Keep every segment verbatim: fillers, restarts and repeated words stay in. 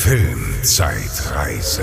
Filmzeitreise.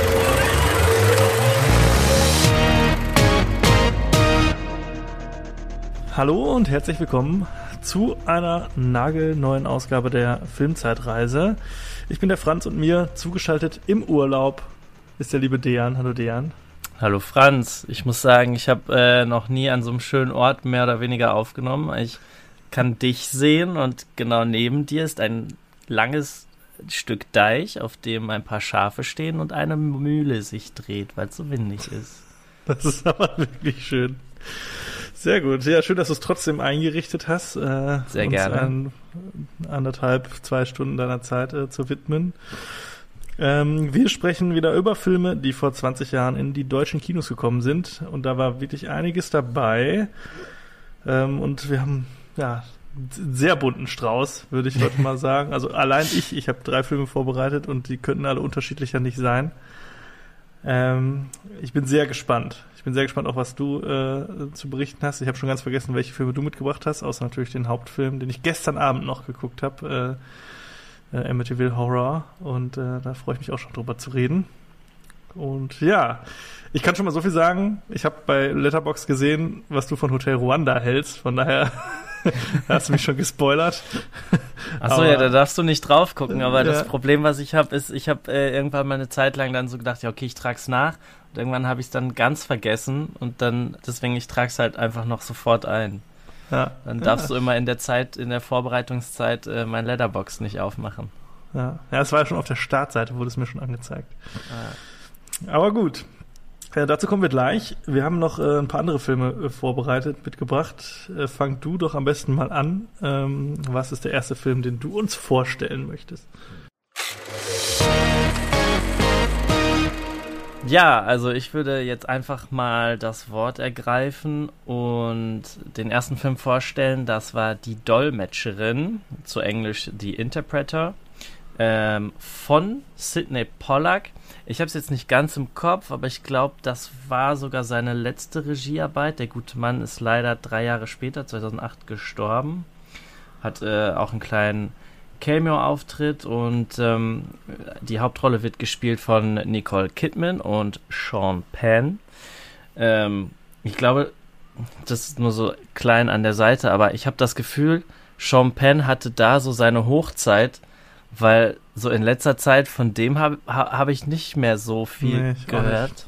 Hallo und herzlich willkommen zu einer nagelneuen Ausgabe der Filmzeitreise. Ich bin der Franz und mir zugeschaltet im Urlaub ist der liebe Dejan. Hallo Dejan. Hallo Franz. Ich muss sagen, ich habe äh, noch nie an so einem schönen Ort mehr oder weniger aufgenommen. Ich kann dich sehen und genau neben dir ist ein langes Stück Deich, auf dem ein paar Schafe stehen und eine Mühle sich dreht, weil es so windig ist. Das ist aber wirklich schön. Sehr gut. Ja, schön, dass du es trotzdem eingerichtet hast. Äh, Sehr uns gerne. An, anderthalb, zwei Stunden deiner Zeit äh, zu widmen. Ähm, wir sprechen wieder über Filme, die vor zwanzig Jahren in die deutschen Kinos gekommen sind. Und da war wirklich einiges dabei. Ähm, und wir haben, ja, einen sehr bunten Strauß, würde ich heute mal sagen. Also allein ich, ich habe drei Filme vorbereitet und die könnten alle unterschiedlicher nicht sein. Ähm, ich bin sehr gespannt. Ich bin sehr gespannt, auch was du äh, zu berichten hast. Ich habe schon ganz vergessen, welche Filme du mitgebracht hast, außer natürlich den Hauptfilm, den ich gestern Abend noch geguckt habe, äh, äh, Amityville Horror. Und äh, da freue ich mich auch schon drüber zu reden. Und ja, ich kann schon mal so viel sagen. Ich habe bei Letterboxd gesehen, was du von Hotel Rwanda hältst. Von daher hast du mich schon gespoilert. Achso, ja, da darfst du nicht drauf gucken. Aber ja. Das Problem, was ich habe, ist, ich habe äh, irgendwann mal eine Zeit lang dann so gedacht, ja, okay, ich trag's nach. Und irgendwann habe ich es dann ganz vergessen. Und dann, deswegen, ich trag's halt einfach noch sofort ein. Ja. Dann darfst ja. du immer in der Zeit, in der Vorbereitungszeit äh, mein Letterboxd nicht aufmachen. Ja, ja, es war ja schon auf der Startseite, wurde es mir schon angezeigt. Ah. Aber gut. Ja, dazu kommen wir gleich. Wir haben noch äh, ein paar andere Filme äh, vorbereitet, mitgebracht. Äh, fang du doch am besten mal an. Ähm, was ist der erste Film, den du uns vorstellen möchtest? Ja, also ich würde jetzt einfach mal das Wort ergreifen und den ersten Film vorstellen. Das war Die Dolmetscherin, zu Englisch The Interpreter, ähm, von Sidney Pollack. Ich habe es jetzt nicht ganz im Kopf, aber ich glaube, das war sogar seine letzte Regiearbeit. Der gute Mann ist leider drei Jahre später, zweitausendacht, gestorben. Hat äh, auch einen kleinen Cameo-Auftritt und ähm, die Hauptrolle wird gespielt von Nicole Kidman und Sean Penn. Ähm, ich glaube, das ist nur so klein an der Seite, aber ich habe das Gefühl, Sean Penn hatte da so seine Hochzeit, weil so in letzter Zeit von dem habe hab ich nicht mehr so viel Nee, ich auch gehört.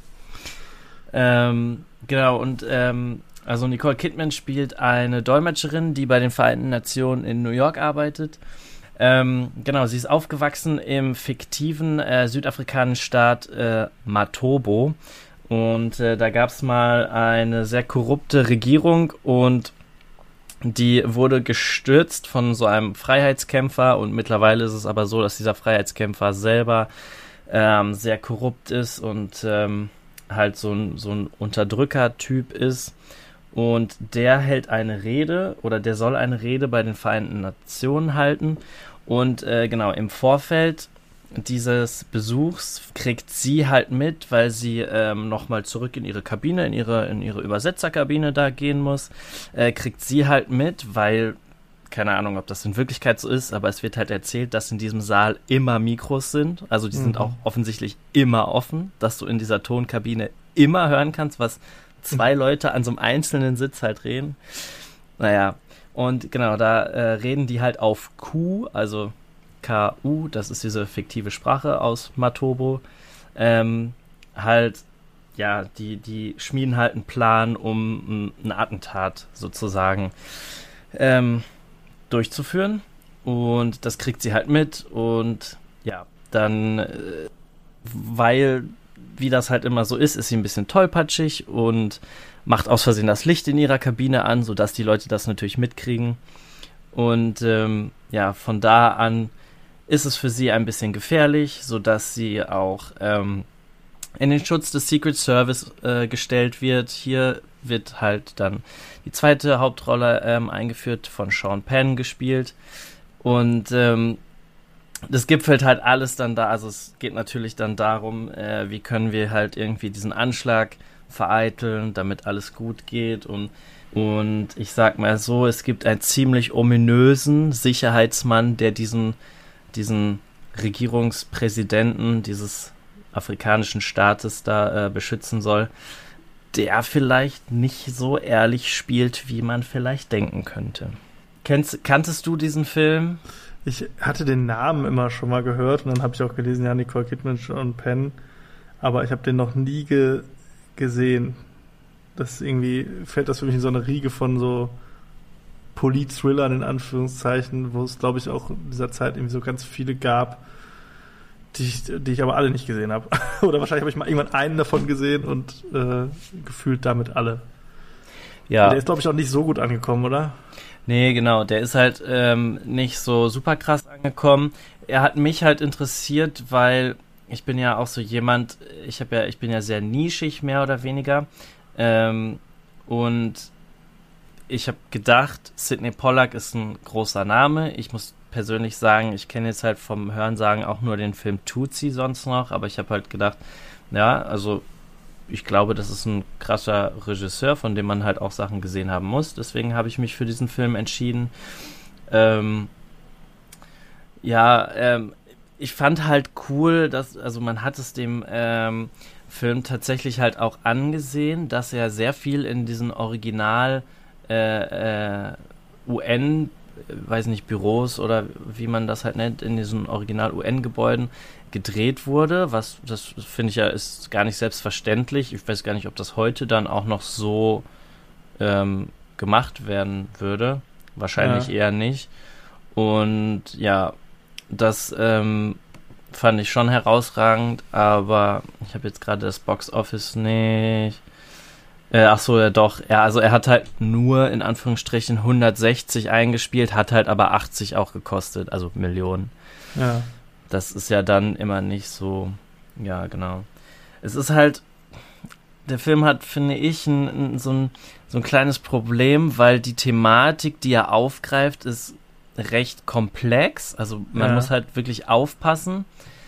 Ähm, genau, und ähm, also Nicole Kidman spielt eine Dolmetscherin, die bei den Vereinten Nationen in New York arbeitet. Ähm, genau, sie ist aufgewachsen im fiktiven äh, südafrikanischen Staat äh, Matobo. Und äh, da gab es mal eine sehr korrupte Regierung und die wurde gestürzt von so einem Freiheitskämpfer und mittlerweile ist es aber so, dass dieser Freiheitskämpfer selber ähm, sehr korrupt ist und ähm, halt so ein, so ein Unterdrücker-Typ ist. Und der hält eine Rede oder der soll eine Rede bei den Vereinten Nationen halten. Und äh, genau, im Vorfeld dieses Besuchs kriegt sie halt mit, weil sie ähm, nochmal zurück in ihre Kabine, in ihre, in ihre Übersetzerkabine da gehen muss, äh, kriegt sie halt mit, weil, keine Ahnung, ob das in Wirklichkeit so ist, aber es wird halt erzählt, dass in diesem Saal immer Mikros sind, also die mhm. sind auch offensichtlich immer offen, dass du in dieser Tonkabine immer hören kannst, was zwei Leute an so einem einzelnen Sitz halt reden. Naja, und genau, da äh, reden die halt auf Q, also K U, das ist diese fiktive Sprache aus Matobo, ähm, halt, ja, die, die schmieden halt einen Plan, um ein, ein Attentat sozusagen ähm, durchzuführen. Und das kriegt sie halt mit und ja, dann, äh, weil, wie das halt immer so ist, ist sie ein bisschen tollpatschig und macht aus Versehen das Licht in ihrer Kabine an, sodass die Leute das natürlich mitkriegen. Und ähm, ja, von da an ist es für sie ein bisschen gefährlich, sodass sie auch ähm, in den Schutz des Secret Service äh, gestellt wird. Hier wird halt dann die zweite Hauptrolle ähm, eingeführt, von Sean Penn gespielt. Und ähm, das gipfelt halt alles dann da. Also es geht natürlich dann darum, äh, wie können wir halt irgendwie diesen Anschlag vereiteln, damit alles gut geht. Und Und ich sag mal so, es gibt einen ziemlich ominösen Sicherheitsmann, der diesen, diesen Regierungspräsidenten dieses afrikanischen Staates da äh, beschützen soll, der vielleicht nicht so ehrlich spielt, wie man vielleicht denken könnte. Kennst, kanntest du diesen Film? Ich hatte den Namen immer schon mal gehört und dann habe ich auch gelesen, ja, Nicole Kidman und Penn, aber ich habe den noch nie ge- gesehen. Das irgendwie fällt das für mich in so eine Riege von so Polit-Thrillern in Anführungszeichen, wo es, glaube ich, auch in dieser Zeit irgendwie so ganz viele gab, die ich, die ich aber alle nicht gesehen habe. Oder wahrscheinlich habe ich mal irgendwann einen davon gesehen und äh, gefühlt damit alle. Ja. Der ist, glaube ich, auch nicht so gut angekommen, oder? Nee, genau. Der ist halt ähm, nicht so super krass angekommen. Er hat mich halt interessiert, weil ich bin ja auch so jemand, ich habe ja, ich bin ja sehr nischig, mehr oder weniger. Ähm, und ich habe gedacht, Sydney Pollack ist ein großer Name. Ich muss persönlich sagen, ich kenne jetzt halt vom Hörensagen auch nur den Film Tootsie sonst noch, aber ich habe halt gedacht, ja, also ich glaube, das ist ein krasser Regisseur, von dem man halt auch Sachen gesehen haben muss. Deswegen habe ich mich für diesen Film entschieden. Ähm, ja, ähm, ich fand halt cool, dass, also man hat es dem ähm, Film tatsächlich halt auch angesehen, dass er sehr viel in diesen Original äh, äh, U N, weiß nicht, Büros oder wie man das halt nennt, in diesen Original-U N-Gebäuden gedreht wurde, was, das finde ich ja, ist gar nicht selbstverständlich. Ich weiß gar nicht, ob das heute dann auch noch so ähm, gemacht werden würde. Wahrscheinlich ja. eher nicht. Und ja, das ähm, fand ich schon herausragend, aber ich habe jetzt gerade das Box-Office nicht. Äh, ach so, ja doch. Ja, also er hat halt nur in Anführungsstrichen hundertsechzig eingespielt, hat halt aber achtzig auch gekostet, also Millionen. Ja. Das ist ja dann immer nicht so, ja, genau. Es ist halt, der Film hat, finde ich, ein, ein, so, ein, so ein kleines Problem, weil die Thematik, die er aufgreift, ist recht komplex. Also man ja. muss halt wirklich aufpassen.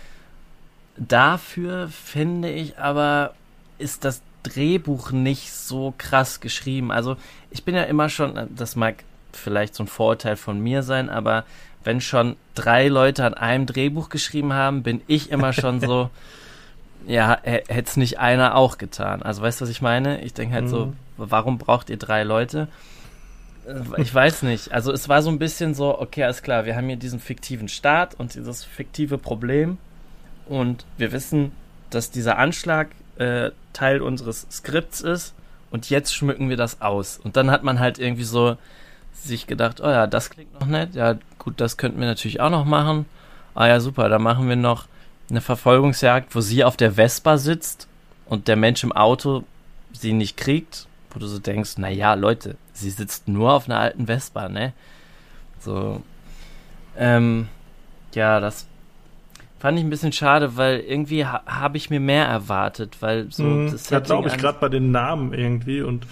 Dafür, finde ich, aber ist das Drehbuch nicht so krass geschrieben. Also ich bin ja immer schon, das mag vielleicht so ein Vorurteil von mir sein, aber wenn schon drei Leute an einem Drehbuch geschrieben haben, bin ich immer schon so, ja, hätte es nicht einer auch getan. Also weißt du, was ich meine? Ich denke halt mhm. so, warum braucht ihr drei Leute? Ich weiß nicht. Also es war so ein bisschen so, okay, alles klar, wir haben hier diesen fiktiven Staat und dieses fiktive Problem und wir wissen, dass dieser Anschlag äh, Teil unseres Skripts ist und jetzt schmücken wir das aus. Und dann hat man halt irgendwie so sich gedacht, oh ja, das klingt noch nett, ja gut, das könnten wir natürlich auch noch machen. Ah ja, super, dann machen wir noch eine Verfolgungsjagd, wo sie auf der Vespa sitzt und der Mensch im Auto sie nicht kriegt, wo du so denkst, naja, Leute, sie sitzt nur auf einer alten Vespa, ne? So, ähm, ja, das fand ich ein bisschen schade, weil irgendwie ha- habe ich mir mehr erwartet, weil so mhm, das ja, glaube ich, gerade bei den Namen irgendwie und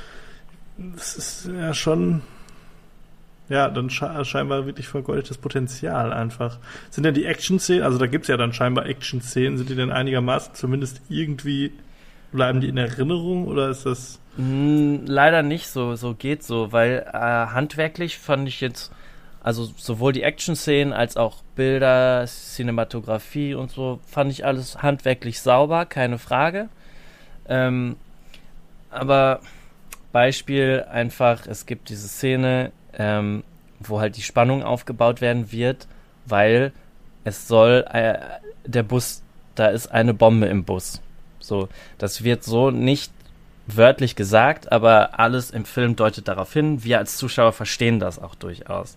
das ist ja schon ja, dann sche- scheinbar wirklich vergeudetes Potenzial einfach. Sind denn die Action-Szenen, also da gibt's ja dann scheinbar Action-Szenen, sind die denn einigermaßen zumindest irgendwie, bleiben die in Erinnerung oder ist das... Mm, leider nicht so, so geht so, weil äh, handwerklich fand ich jetzt, also sowohl die Action-Szenen als auch Bilder, Cinematografie und so, fand ich alles handwerklich sauber, keine Frage. Ähm, aber Beispiel einfach, es gibt diese Szene, ähm, wo halt die Spannung aufgebaut werden wird, weil es soll, äh, der Bus, da ist eine Bombe im Bus. So, das wird so nicht wörtlich gesagt, aber alles im Film deutet darauf hin. Wir als Zuschauer verstehen das auch durchaus.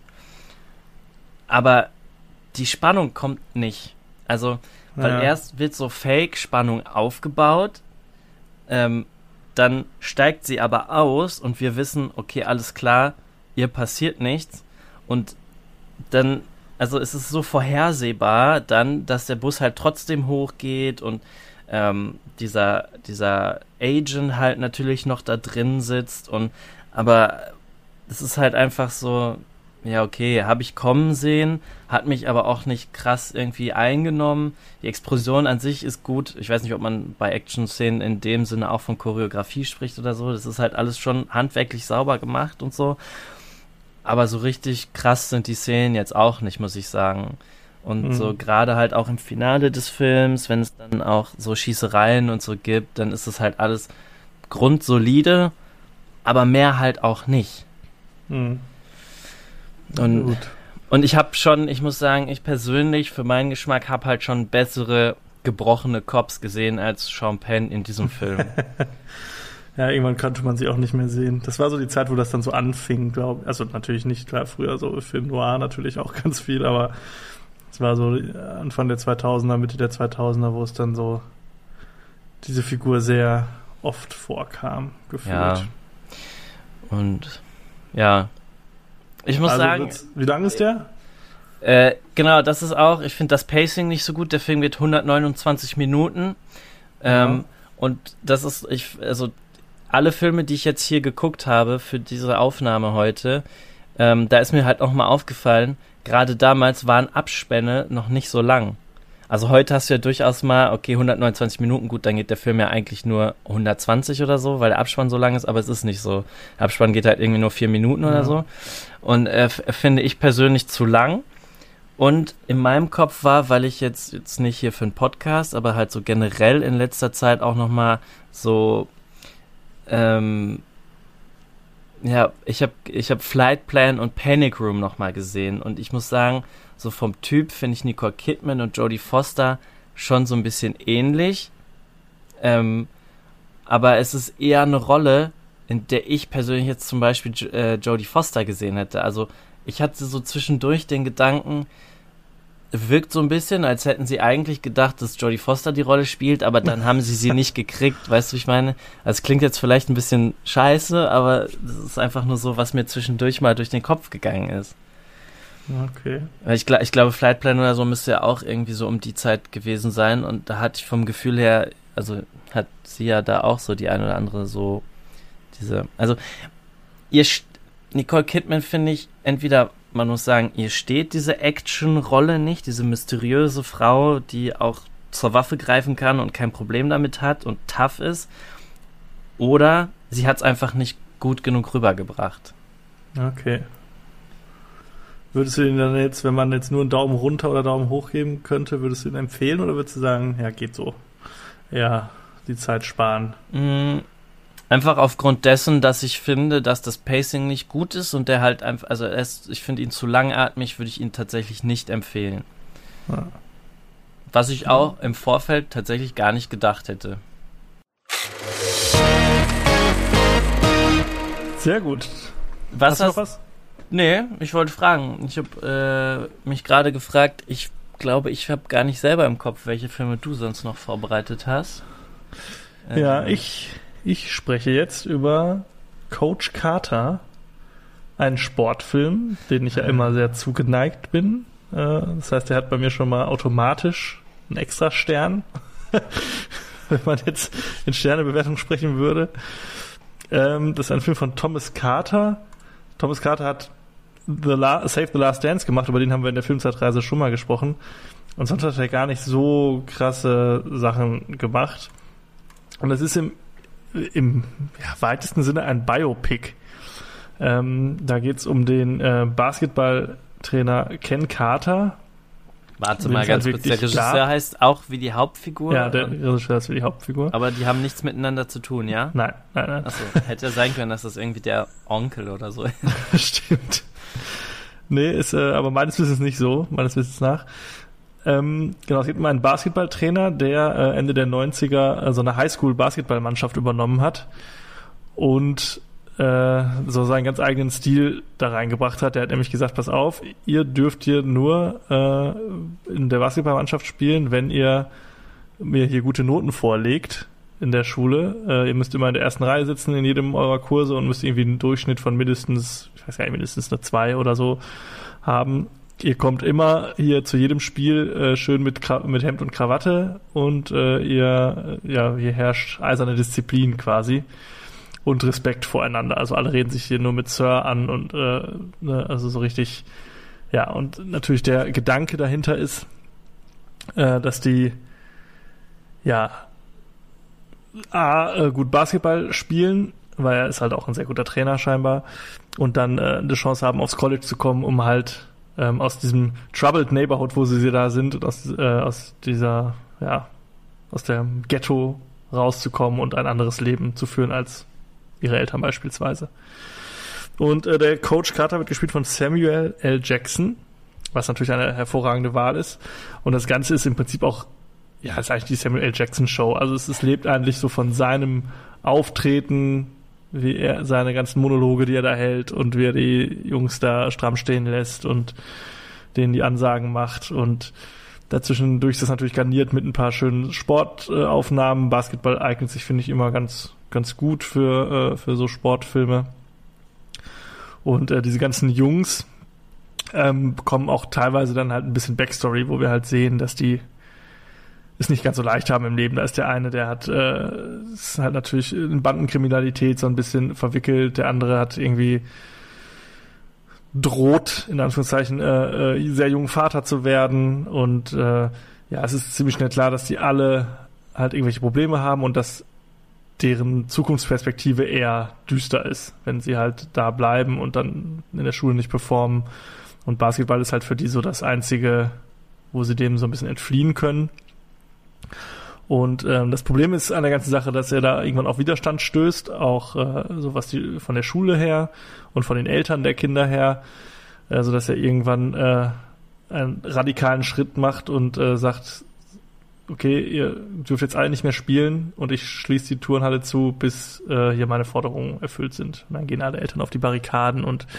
Aber die Spannung kommt nicht. Also, weil Ja. erst wird so Fake-Spannung aufgebaut, ähm, dann steigt sie aber aus und wir wissen, okay, alles klar, ihr passiert nichts. Und dann, also es ist so vorhersehbar dann, dass der Bus halt trotzdem hochgeht und ähm, dieser, dieser Agent halt natürlich noch da drin sitzt und aber es ist halt einfach so, ja okay, habe ich kommen sehen, hat mich aber auch nicht krass irgendwie eingenommen. Die Explosion an sich ist gut. Ich weiß nicht, ob man bei Action-Szenen in dem Sinne auch von Choreografie spricht oder so. Das ist halt alles schon handwerklich sauber gemacht und so. Aber so richtig krass sind die Szenen jetzt auch nicht, muss ich sagen. Und mhm. so gerade halt auch im Finale des Films, wenn es dann auch so Schießereien und so gibt, dann ist es halt alles grundsolide, aber mehr halt auch nicht. Mhm. Und, Gut. und ich habe schon, ich muss sagen, ich persönlich für meinen Geschmack habe halt schon bessere gebrochene Cops gesehen als Sean Penn in diesem Film. Ja, irgendwann konnte man sie auch nicht mehr sehen. Das war so die Zeit, wo das dann so anfing, glaube ich. Also natürlich nicht, klar, früher so Film Noir natürlich auch ganz viel, aber es war so Anfang der zweitausender, Mitte der zweitausender, wo es dann so diese Figur sehr oft vorkam, gefühlt. Ja. Und ja, ich muss also sagen... Wie lang ist der? Äh, genau, das ist auch, ich finde das Pacing nicht so gut. Der Film geht hundertneunundzwanzig Minuten. Ähm, ja. Und das ist, ich, also alle Filme, die ich jetzt hier geguckt habe für diese Aufnahme heute, ähm, da ist mir halt auch mal aufgefallen, gerade damals waren Abspänne noch nicht so lang. Also heute hast du ja durchaus mal, okay, hundertneunundzwanzig Minuten, gut, dann geht der Film ja eigentlich nur hundertzwanzig oder so, weil der Abspann so lang ist, aber es ist nicht so. Der Abspann geht halt irgendwie nur vier Minuten ja. oder so. Und äh, f- finde ich persönlich zu lang. Und in meinem Kopf war, weil ich jetzt, jetzt nicht hier für einen Podcast, aber halt so generell in letzter Zeit auch nochmal so, ähm, ja, ich habe ich hab Flight Plan und Panic Room nochmal gesehen. Und ich muss sagen, so vom Typ finde ich Nicole Kidman und Jodie Foster schon so ein bisschen ähnlich. Ähm, aber es ist eher eine Rolle, in der ich persönlich jetzt zum Beispiel äh, Jodie Foster gesehen hätte. Also ich hatte so zwischendurch den Gedanken, wirkt so ein bisschen, als hätten sie eigentlich gedacht, dass Jodie Foster die Rolle spielt, aber dann haben sie sie nicht gekriegt, weißt du, wie ich meine? Also es klingt jetzt vielleicht ein bisschen scheiße, aber das ist einfach nur so, was mir zwischendurch mal durch den Kopf gegangen ist. Okay. Ich, gl- ich glaube, Flight Plan oder so müsste ja auch irgendwie so um die Zeit gewesen sein und da hatte ich vom Gefühl her, also hat sie ja da auch so die eine oder andere so diese, also ihr st- Nicole Kidman finde ich, entweder man muss sagen, ihr steht diese Action-Rolle nicht, diese mysteriöse Frau, die auch zur Waffe greifen kann und kein Problem damit hat und tough ist, oder sie hat es einfach nicht gut genug rübergebracht. Okay. Würdest du ihn dann jetzt, wenn man jetzt nur einen Daumen runter oder Daumen hoch geben könnte, würdest du ihn empfehlen oder würdest du sagen, ja, geht so? Ja, die Zeit sparen. Mm, einfach aufgrund dessen, dass ich finde, dass das Pacing nicht gut ist und der halt einfach, also er ist, ich finde ihn zu langatmig, würde ich ihn tatsächlich nicht empfehlen. Ja. Was ich auch im Vorfeld tatsächlich gar nicht gedacht hätte. Sehr gut. Was hast du noch was? Nee, ich wollte fragen. Ich habe äh, mich gerade gefragt, ich glaube, ich habe gar nicht selber im Kopf, welche Filme du sonst noch vorbereitet hast. Ähm, Ja, ich, ich spreche jetzt über Coach Carter, einen Sportfilm, den ich ja immer sehr zugeneigt bin. Äh, das heißt, der hat bei mir schon mal automatisch einen extra Stern, wenn man jetzt in Sternebewertung sprechen würde. Ähm, das ist ein Film von Thomas Carter. Thomas Carter hat The La- Save the Last Dance gemacht, über den haben wir in der Filmzeitreise schon mal gesprochen. Und sonst hat er gar nicht so krasse Sachen gemacht. Und es ist im, im ja, weitesten Sinne ein Biopic. Ähm, da geht es um den äh, Basketballtrainer Ken Carter. Warte mal ganz kurz, der Regisseur gab. heißt auch wie die Hauptfigur? Ja, der Regisseur ist wie die Hauptfigur. Aber die haben nichts miteinander zu tun, ja? Nein, nein, nein. Achso, hätte ja sein können, dass das irgendwie der Onkel oder so ist. Stimmt. Nee, ist äh, aber meines Wissens nicht so, meines Wissens nach. Ähm, genau, es gibt mal einen Basketballtrainer, der äh, Ende der neunziger äh, so eine Highschool-Basketballmannschaft übernommen hat und äh, so seinen ganz eigenen Stil da reingebracht hat. Der hat nämlich gesagt, pass auf, ihr dürft hier nur äh, in der Basketballmannschaft spielen, wenn ihr mir hier gute Noten vorlegt in der Schule. Äh, ihr müsst immer in der ersten Reihe sitzen in jedem eurer Kurse und müsst irgendwie einen Durchschnitt von mindestens, ich weiß gar nicht, mindestens eine zwei oder so haben. Ihr kommt immer hier zu jedem Spiel äh, schön mit, Kra- mit Hemd und Krawatte und äh, ihr, äh, ja, hier herrscht eiserne Disziplin quasi und Respekt voreinander. Also alle reden sich hier nur mit Sir an und äh, ne, also so richtig, ja, und natürlich der Gedanke dahinter ist, äh, dass die ja A, äh, gut Basketball spielen, weil er ist halt auch ein sehr guter Trainer scheinbar und dann äh, eine Chance haben, aufs College zu kommen, um halt ähm, aus diesem troubled Neighborhood, wo sie da sind, und aus, äh, aus dieser, ja, aus dem Ghetto rauszukommen und ein anderes Leben zu führen als ihre Eltern beispielsweise. Und äh, der Coach Carter wird gespielt von Samuel L. Jackson, was natürlich eine hervorragende Wahl ist. Und das Ganze ist im Prinzip auch, ja, ist eigentlich die Samuel L. Jackson Show. Also es, es lebt eigentlich so von seinem Auftreten, wie er seine ganzen Monologe, die er da hält und wie er die Jungs da stramm stehen lässt und denen die Ansagen macht. Und dazwischendurch ist das natürlich garniert mit ein paar schönen Sportaufnahmen. Basketball eignet sich, finde ich, immer ganz, ganz gut für, äh, für so Sportfilme. Und äh, diese ganzen Jungs ähm, bekommen auch teilweise dann halt ein bisschen Backstory, wo wir halt sehen, dass die es nicht ganz so leicht haben im Leben. Da ist der eine, der hat äh, ist halt natürlich in Bandenkriminalität so ein bisschen verwickelt. Der andere hat irgendwie droht, in Anführungszeichen, äh, äh, sehr jungen Vater zu werden. Und äh, ja, es ist ziemlich schnell klar, dass die alle halt irgendwelche Probleme haben und dass deren Zukunftsperspektive eher düster ist, wenn sie halt da bleiben und dann in der Schule nicht performen. Und Basketball ist halt für die so das Einzige, wo sie dem so ein bisschen entfliehen können. Und ähm, das Problem ist an der ganzen Sache, dass er da irgendwann auf Widerstand stößt, auch äh, so was die von der Schule her und von den Eltern der Kinder her, also dass er irgendwann äh, einen radikalen Schritt macht und äh, sagt, okay, ihr dürft jetzt alle nicht mehr spielen und ich schließe die Turnhalle zu, bis äh, hier meine Forderungen erfüllt sind. Und dann gehen alle Eltern auf die Barrikaden und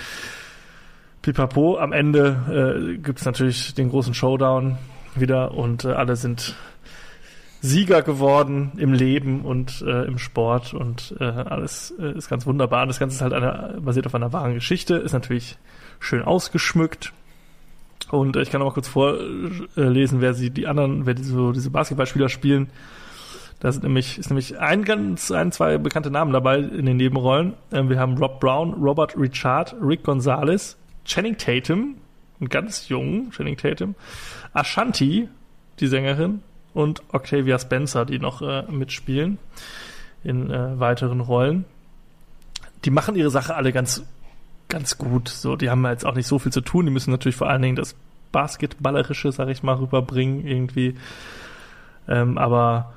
pipapo. Am Ende äh, gibt's natürlich den großen Showdown wieder und äh, alle sind Sieger geworden im Leben und äh, im Sport und äh, alles äh, ist ganz wunderbar. Das Ganze ist halt eine, basiert auf einer wahren Geschichte, ist natürlich schön ausgeschmückt. Und äh, ich kann noch mal kurz vorlesen, wer sie die anderen, wer diese, so diese Basketballspieler spielen. Da sind nämlich, ist nämlich ein ganz, ein, zwei bekannte Namen dabei in den Nebenrollen. Ähm, wir haben Rob Brown, Robert Richard, Rick Gonzalez, Channing Tatum, einen ganz jungen Channing Tatum, Ashanti, die Sängerin, und Octavia Spencer, die noch äh, mitspielen in äh, weiteren Rollen. Die machen ihre Sache alle ganz ganz gut. So, die haben jetzt auch nicht so viel zu tun. Die müssen natürlich vor allen Dingen das Basketballerische, sag ich mal, rüberbringen irgendwie. Ähm, aber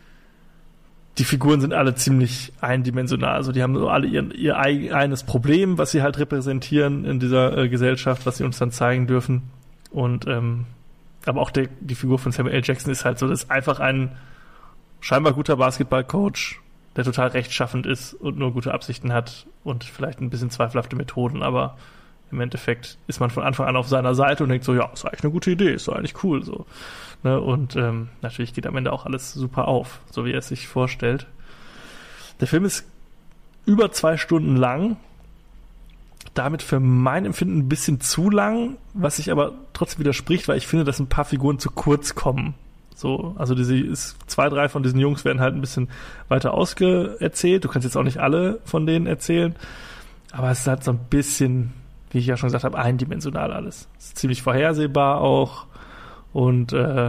die Figuren sind alle ziemlich eindimensional. Also die haben so alle ihr, ihr eigenes Problem, was sie halt repräsentieren in dieser äh, Gesellschaft, was sie uns dann zeigen dürfen. Und ähm, aber auch der, die Figur von Samuel L. Jackson ist halt so, das ist einfach ein scheinbar guter Basketballcoach, der total rechtschaffend ist und nur gute Absichten hat und vielleicht ein bisschen zweifelhafte Methoden, aber im Endeffekt ist man von Anfang an auf seiner Seite und denkt so, ja, ist eigentlich eine gute Idee, ist doch eigentlich cool, so. Ne? Und ähm, natürlich geht am Ende auch alles super auf, so wie er es sich vorstellt. Der Film ist über zwei Stunden lang, damit für mein Empfinden ein bisschen zu lang, was sich aber trotzdem widerspricht, weil ich finde, dass ein paar Figuren zu kurz kommen. So, also diese ist, zwei, drei von diesen Jungs werden halt ein bisschen weiter ausgeerzählt. Du kannst jetzt auch nicht alle von denen erzählen, aber es ist halt so ein bisschen, wie ich ja schon gesagt habe, eindimensional alles. Es ist ziemlich vorhersehbar auch und äh,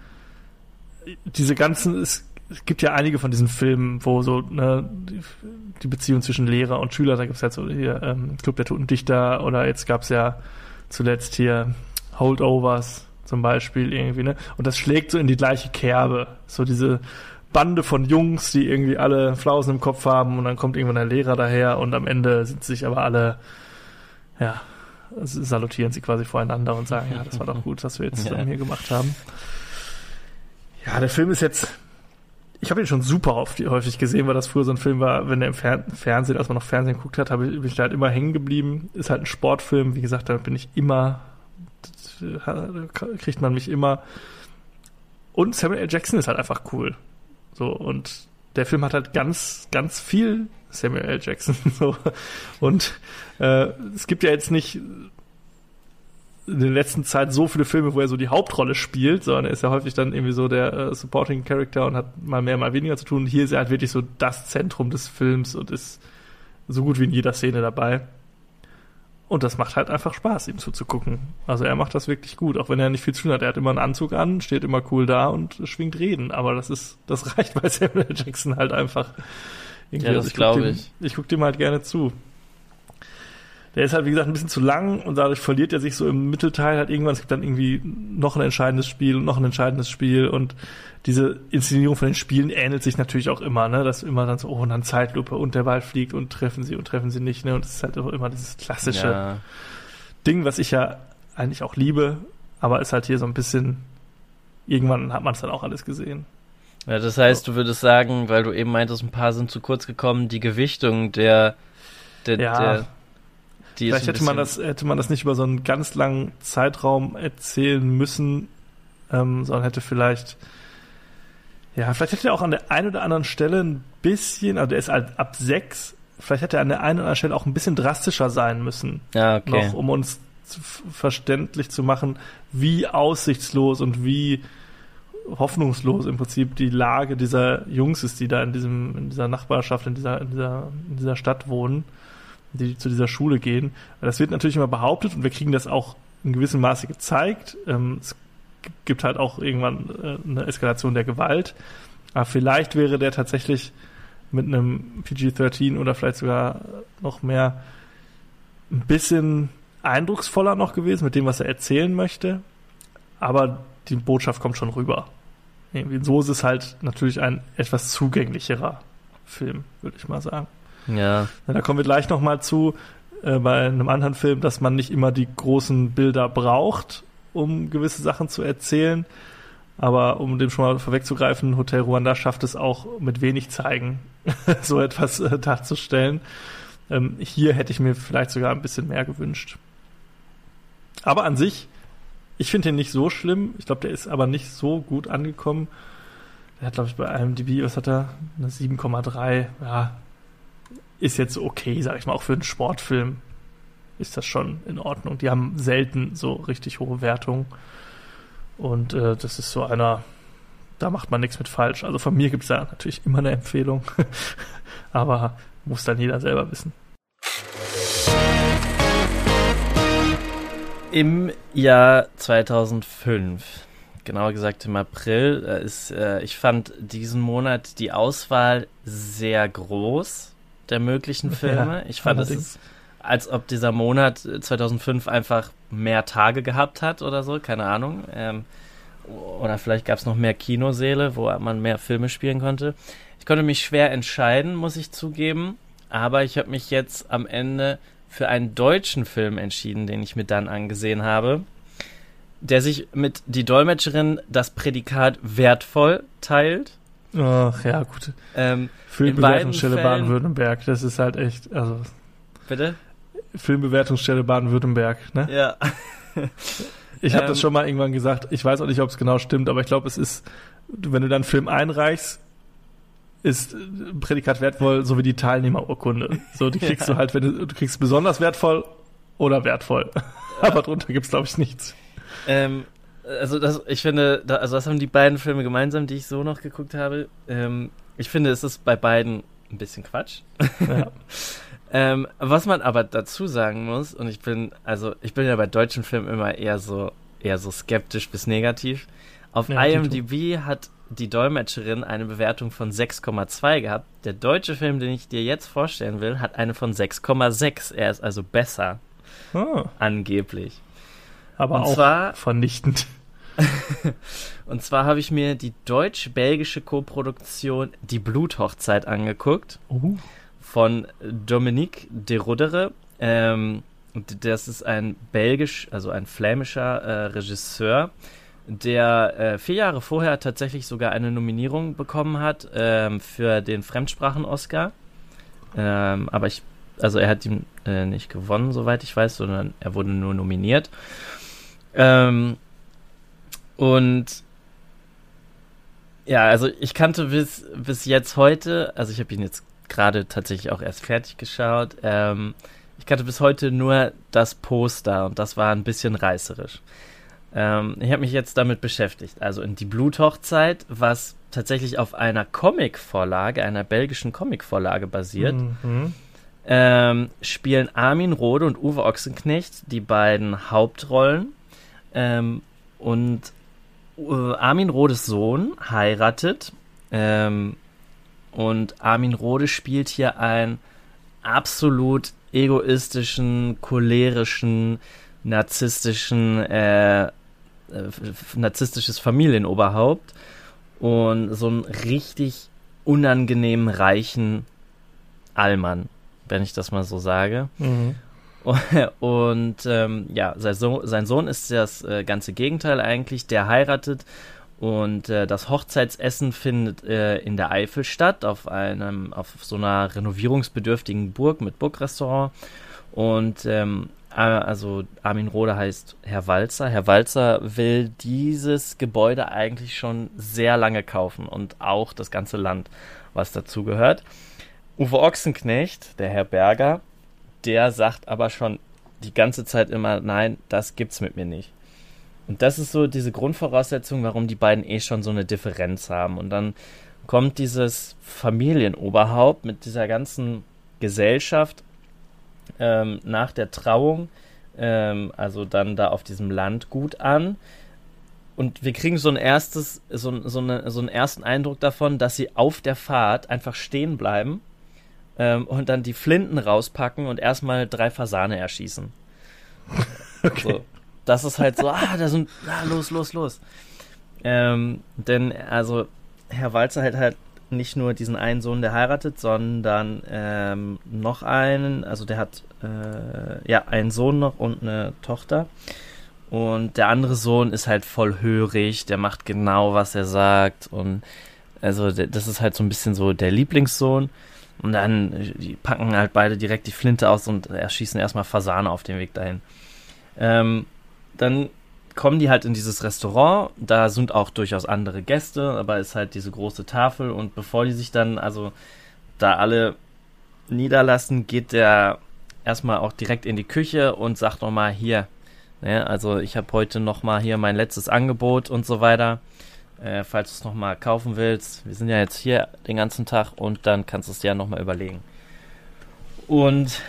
diese ganzen, es, es gibt ja einige von diesen Filmen, wo so ne, die, die Beziehung zwischen Lehrer und Schüler, da gibt es halt so hier ähm, Club der Toten Dichter oder jetzt gab es ja zuletzt hier Holdovers zum Beispiel irgendwie, ne? Und das schlägt so in die gleiche Kerbe. So diese Bande von Jungs, die irgendwie alle Flausen im Kopf haben und dann kommt irgendwann der Lehrer daher und am Ende sind sich aber alle, ja, salutieren sie quasi voreinander und sagen, ja, das war doch gut, was wir jetzt ja. hier gemacht haben. Ja, der Film ist jetzt, ich habe ihn schon super oft, häufig gesehen, weil das früher so ein Film war, wenn der im Fer- Fernsehen, als man noch Fernsehen geguckt hat, habe ich, bin ich da halt immer hängen geblieben. Ist halt ein Sportfilm, wie gesagt, da bin ich immer, kriegt man mich immer. Und Samuel L. Jackson ist halt einfach cool. So, und der Film hat halt ganz, ganz viel Samuel L. Jackson. So. Und äh, es gibt ja jetzt nicht in der letzten Zeit so viele Filme, wo er so die Hauptrolle spielt, sondern er ist ja häufig dann irgendwie so der äh, Supporting Character und hat mal mehr, mal weniger zu tun. Hier ist er halt wirklich so das Zentrum des Films und ist so gut wie in jeder Szene dabei. Und das macht halt einfach Spaß, ihm zuzugucken. Also er macht das wirklich gut, auch wenn er nicht viel zu tun hat. Er hat immer einen Anzug an, steht immer cool da und schwingt Reden. Aber das ist, das reicht bei Samuel L. Jackson halt einfach. Irgendwie. Ja, das also glaube ich. Dem, ich gucke dem halt gerne zu. der ist halt, wie gesagt, ein bisschen zu lang und dadurch verliert er sich so im Mittelteil halt irgendwann. Es gibt dann irgendwie noch ein entscheidendes Spiel und noch ein entscheidendes Spiel und diese Inszenierung von den Spielen ähnelt sich natürlich auch immer, ne, dass immer dann so, oh, und dann Zeitlupe und der Ball fliegt und treffen sie und treffen sie nicht, ne, und das ist halt immer dieses klassische Ja. Ding, was ich ja eigentlich auch liebe, aber ist halt hier so ein bisschen, irgendwann hat man es dann auch alles gesehen. Ja, das heißt, du würdest sagen, weil du eben meintest, ein paar sind zu kurz gekommen, die Gewichtung der, der, Ja. der die ist Vielleicht ein hätte man bisschen- das, hätte man das nicht über so einen ganz langen Zeitraum erzählen müssen, ähm, sondern hätte vielleicht, ja, vielleicht hätte er auch an der einen oder anderen Stelle ein bisschen, also der ist halt ab sechs, vielleicht hätte er an der einen oder anderen Stelle auch ein bisschen drastischer sein müssen. Ja, okay. Noch, um uns zu, verständlich zu machen, wie aussichtslos und wie hoffnungslos im Prinzip die Lage dieser Jungs ist, die da in diesem, in dieser Nachbarschaft, in dieser, in dieser, in dieser Stadt wohnen, die zu dieser Schule gehen. Das wird natürlich immer behauptet und wir kriegen das auch in gewissem Maße gezeigt. Ähm, es gibt halt auch irgendwann äh, eine Eskalation der Gewalt. Aber vielleicht wäre der tatsächlich mit einem P G dreizehn oder vielleicht sogar noch mehr ein bisschen eindrucksvoller noch gewesen mit dem, was er erzählen möchte. Aber die Botschaft kommt schon rüber. Irgendwie so ist es halt natürlich ein etwas zugänglicherer Film, würde ich mal sagen. Ja. Ja, da kommen wir gleich nochmal zu, äh, bei einem anderen Film, dass man nicht immer die großen Bilder braucht, um gewisse Sachen zu erzählen. Aber um dem schon mal vorwegzugreifen, Hotel Ruanda schafft es auch mit wenig Zeigen, so etwas äh, darzustellen. Ähm, hier hätte ich mir vielleicht sogar ein bisschen mehr gewünscht. Aber an sich, ich finde ihn nicht so schlimm. Ich glaube, der ist aber nicht so gut angekommen. Der hat, glaube ich, bei I M D B, was hat er? Eine sieben Komma drei. Ja, ist jetzt okay, sag ich mal, auch für einen Sportfilm ist das schon in Ordnung. Die haben selten so richtig hohe Wertungen. Und äh, das ist so einer, da macht man nichts mit falsch. Also von mir gibt es da natürlich immer eine Empfehlung. Aber muss dann jeder selber wissen. Im Jahr zweitausendfünf, genauer gesagt im April, äh, ist, äh, ich fand diesen Monat die Auswahl sehr groß der möglichen Filme. Ja, ich fand, es ist, als ob dieser Monat äh, zweitausendfünf einfach mehr Tage gehabt hat oder so, keine Ahnung. Ähm, oder vielleicht gab es noch mehr Kinosäle, wo man mehr Filme spielen konnte. Ich konnte mich schwer entscheiden, muss ich zugeben, aber ich habe mich jetzt am Ende für einen deutschen Film entschieden, den ich mir dann angesehen habe, der sich mit Die Dolmetscherin das Prädikat wertvoll teilt. Ach ja, gut. Ähm, Filmbewertungsstelle in beiden Fällen- Baden-Württemberg, das ist halt echt, also Bitte? Filmbewertungsstelle Baden-Württemberg, ne? Ja. Ich habe Ähm, das schon mal irgendwann gesagt, ich weiß auch nicht, ob es genau stimmt, aber ich glaube, es ist, wenn du dann einen Film einreichst, ist Prädikat wertvoll, so wie die Teilnehmerurkunde. So, die kriegst Ja. du halt, wenn du, du kriegst besonders wertvoll oder wertvoll. Aber drunter gibt's, glaube ich, nichts. Ähm, also das, ich finde, da, also das haben die beiden Filme gemeinsam, die ich so noch geguckt habe. Ähm, ich finde, es ist bei beiden ein bisschen Quatsch. Ja. ähm, was man aber dazu sagen muss, und ich bin, also ich bin ja bei deutschen Filmen immer eher so, eher so skeptisch bis negativ. Auf Ja, I M D B hat Die Dolmetscherin eine Bewertung von sechs Komma zwei gehabt. Der deutsche Film, den ich dir jetzt vorstellen will, hat eine von sechs Komma sechs. Er ist also besser, Ah, angeblich. aber Und auch zwar- vernichtend. Und zwar habe ich mir die deutsch-belgische Koproduktion Die Bluthochzeit angeguckt Oh. von Dominique de Rudere. Ähm, das ist ein belgisch, also ein flämischer äh, Regisseur, der äh, vier Jahre vorher tatsächlich sogar eine Nominierung bekommen hat ähm, für den Fremdsprachen-Oscar. Ähm, aber ich, also er hat ihn äh, nicht gewonnen, soweit ich weiß, sondern er wurde nur nominiert. Ähm, und ja, also ich kannte bis, bis jetzt heute, also ich habe ihn jetzt gerade tatsächlich auch erst fertig geschaut, ähm, ich kannte bis heute nur das Poster und das war ein bisschen reißerisch. Ähm, ich habe mich jetzt damit beschäftigt, also in Die Bluthochzeit, was tatsächlich auf einer Comicvorlage, einer belgischen Comicvorlage basiert, Mhm. ähm, spielen Armin Rohde und Uwe Ochsenknecht die beiden Hauptrollen. Ähm, und äh, Armin Rohdes Sohn heiratet ähm, und Armin Rohde spielt hier ein absolut egoistischen, cholerischen, narzisstischen, äh, äh, narzisstisches Familienoberhaupt und so einen richtig unangenehmen, reichen Allmann, wenn ich das mal so sage. Mhm. Und ähm, ja, sein Sohn, sein Sohn ist das äh, ganze Gegenteil eigentlich, der heiratet und äh, das Hochzeitsessen findet äh, in der Eifel statt, auf einem, auf so einer renovierungsbedürftigen Burg mit Burgrestaurant. Und ähm, also Armin Rohde heißt Herr Walzer. Herr Walzer will dieses Gebäude eigentlich schon sehr lange kaufen und auch das ganze Land, was dazu gehört. Uwe Ochsenknecht, der Herr Berger, der sagt aber schon die ganze Zeit immer, nein, das gibt's mit mir nicht. Und das ist so diese Grundvoraussetzung, warum die beiden eh schon so eine Differenz haben. Und dann kommt dieses Familienoberhaupt mit dieser ganzen Gesellschaft ähm, nach der Trauung, ähm, also dann da auf diesem Landgut an. Und wir kriegen so ein erstes, so, so, eine, so einen ersten Eindruck davon, dass sie auf der Fahrt einfach stehen bleiben ähm, und dann die Flinten rauspacken und erstmal drei Fasane erschießen. Okay. So. Das ist halt so, ah, da sind, ah, los, los, los. Ähm, denn, also, Herr Walzer hat halt nicht nur diesen einen Sohn, der heiratet, sondern ähm, noch einen, also der hat, äh, ja, einen Sohn noch und eine Tochter. Und der andere Sohn ist halt voll hörig, der macht genau, was er sagt. Und also, der, das ist halt so ein bisschen so der Lieblingssohn. Und dann, die packen halt beide direkt die Flinte aus und erschießen erstmal Fasane auf dem Weg dahin. Ähm, Dann kommen die halt in dieses Restaurant, da sind auch durchaus andere Gäste, aber ist halt diese große Tafel und bevor die sich dann also da alle niederlassen, geht der erstmal auch direkt in die Küche und sagt nochmal hier, ne, also ich habe heute nochmal hier mein letztes Angebot und so weiter, äh, falls du es nochmal kaufen willst, wir sind ja jetzt hier den ganzen Tag und dann kannst du es dir ja nochmal überlegen. Und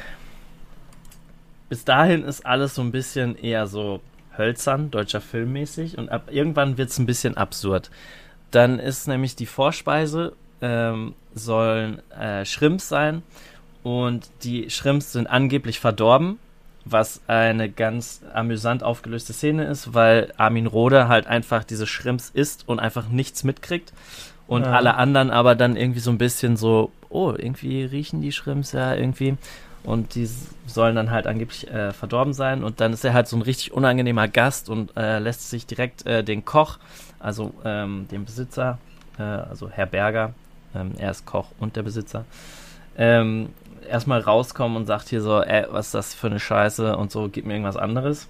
bis dahin ist alles so ein bisschen eher so hölzern, deutscher Film mäßig und ab irgendwann wird es ein bisschen absurd. Dann ist nämlich die Vorspeise, ähm, sollen äh, Shrimps sein und die Shrimps sind angeblich verdorben, was eine ganz amüsant aufgelöste Szene ist, weil Armin Rohde halt einfach diese Shrimps isst und einfach nichts mitkriegt und ja. Alle anderen aber dann irgendwie so ein bisschen so, oh, irgendwie riechen die Shrimps ja irgendwie. Und die sollen dann halt angeblich äh, verdorben sein. Und dann ist er halt so ein richtig unangenehmer Gast und äh, lässt sich direkt äh, den Koch, also ähm, den Besitzer, äh, also Herr Berger, ähm, er ist Koch und der Besitzer, ähm, erstmal rauskommen und sagt hier so, ey, was ist das für eine Scheiße und so, gib mir irgendwas anderes.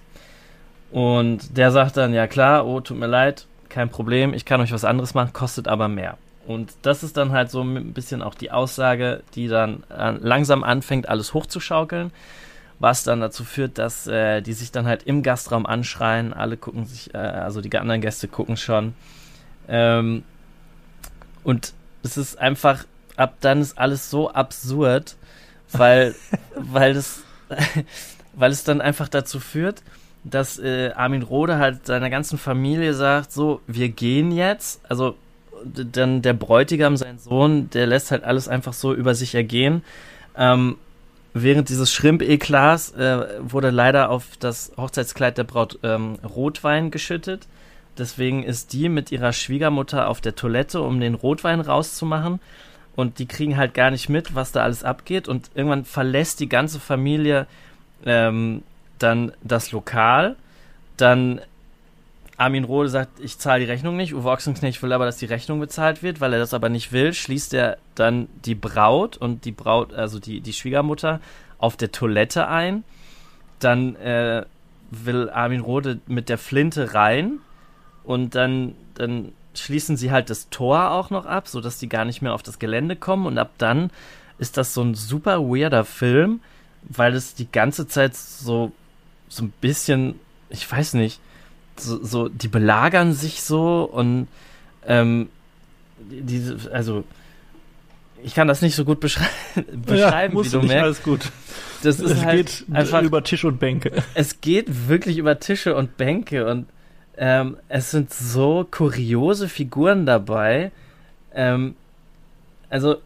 Und der sagt dann, ja klar, oh, tut mir leid, kein Problem, ich kann euch was anderes machen, kostet aber mehr. Und das ist dann halt so ein bisschen auch die Aussage, die dann äh, langsam anfängt, alles hochzuschaukeln, was dann dazu führt, dass äh, die sich dann halt im Gastraum anschreien, alle gucken sich, äh, also die anderen Gäste gucken schon. Ähm, und es ist einfach, ab dann ist alles so absurd, weil, weil, das, weil es dann einfach dazu führt, dass äh, Armin Rohde halt seiner ganzen Familie sagt, so, wir gehen jetzt, also dann der Bräutigam, sein Sohn, der lässt halt alles einfach so über sich ergehen. Ähm, während dieses Shrimp-Eklats äh, wurde leider auf das Hochzeitskleid der Braut ähm, Rotwein geschüttet. Deswegen ist die mit ihrer Schwiegermutter auf der Toilette, um den Rotwein rauszumachen. Und die kriegen halt gar nicht mit, was da alles abgeht. Und irgendwann verlässt die ganze Familie ähm, dann das Lokal. Dann Armin Rohde sagt, ich zahle die Rechnung nicht. Uwe Ochsenknecht will aber, dass die Rechnung bezahlt wird, weil er das aber nicht will. Schließt er dann die Braut und die Braut, also die, die Schwiegermutter, auf der Toilette ein. Dann äh, will Armin Rohde mit der Flinte rein und dann, dann schließen sie halt das Tor auch noch ab, sodass die gar nicht mehr auf das Gelände kommen. Und ab dann ist das so ein super weirder Film, weil es die ganze Zeit so, so ein bisschen, ich weiß nicht, So, so, die belagern sich so und ähm, diese, also ich kann das nicht so gut beschrei- beschreiben, ja, wie du nicht, merkst. Alles gut. Das ist es halt geht einfach über Tisch und Bänke. Es geht wirklich über Tische und Bänke und ähm, es sind so kuriose Figuren dabei. Ähm, also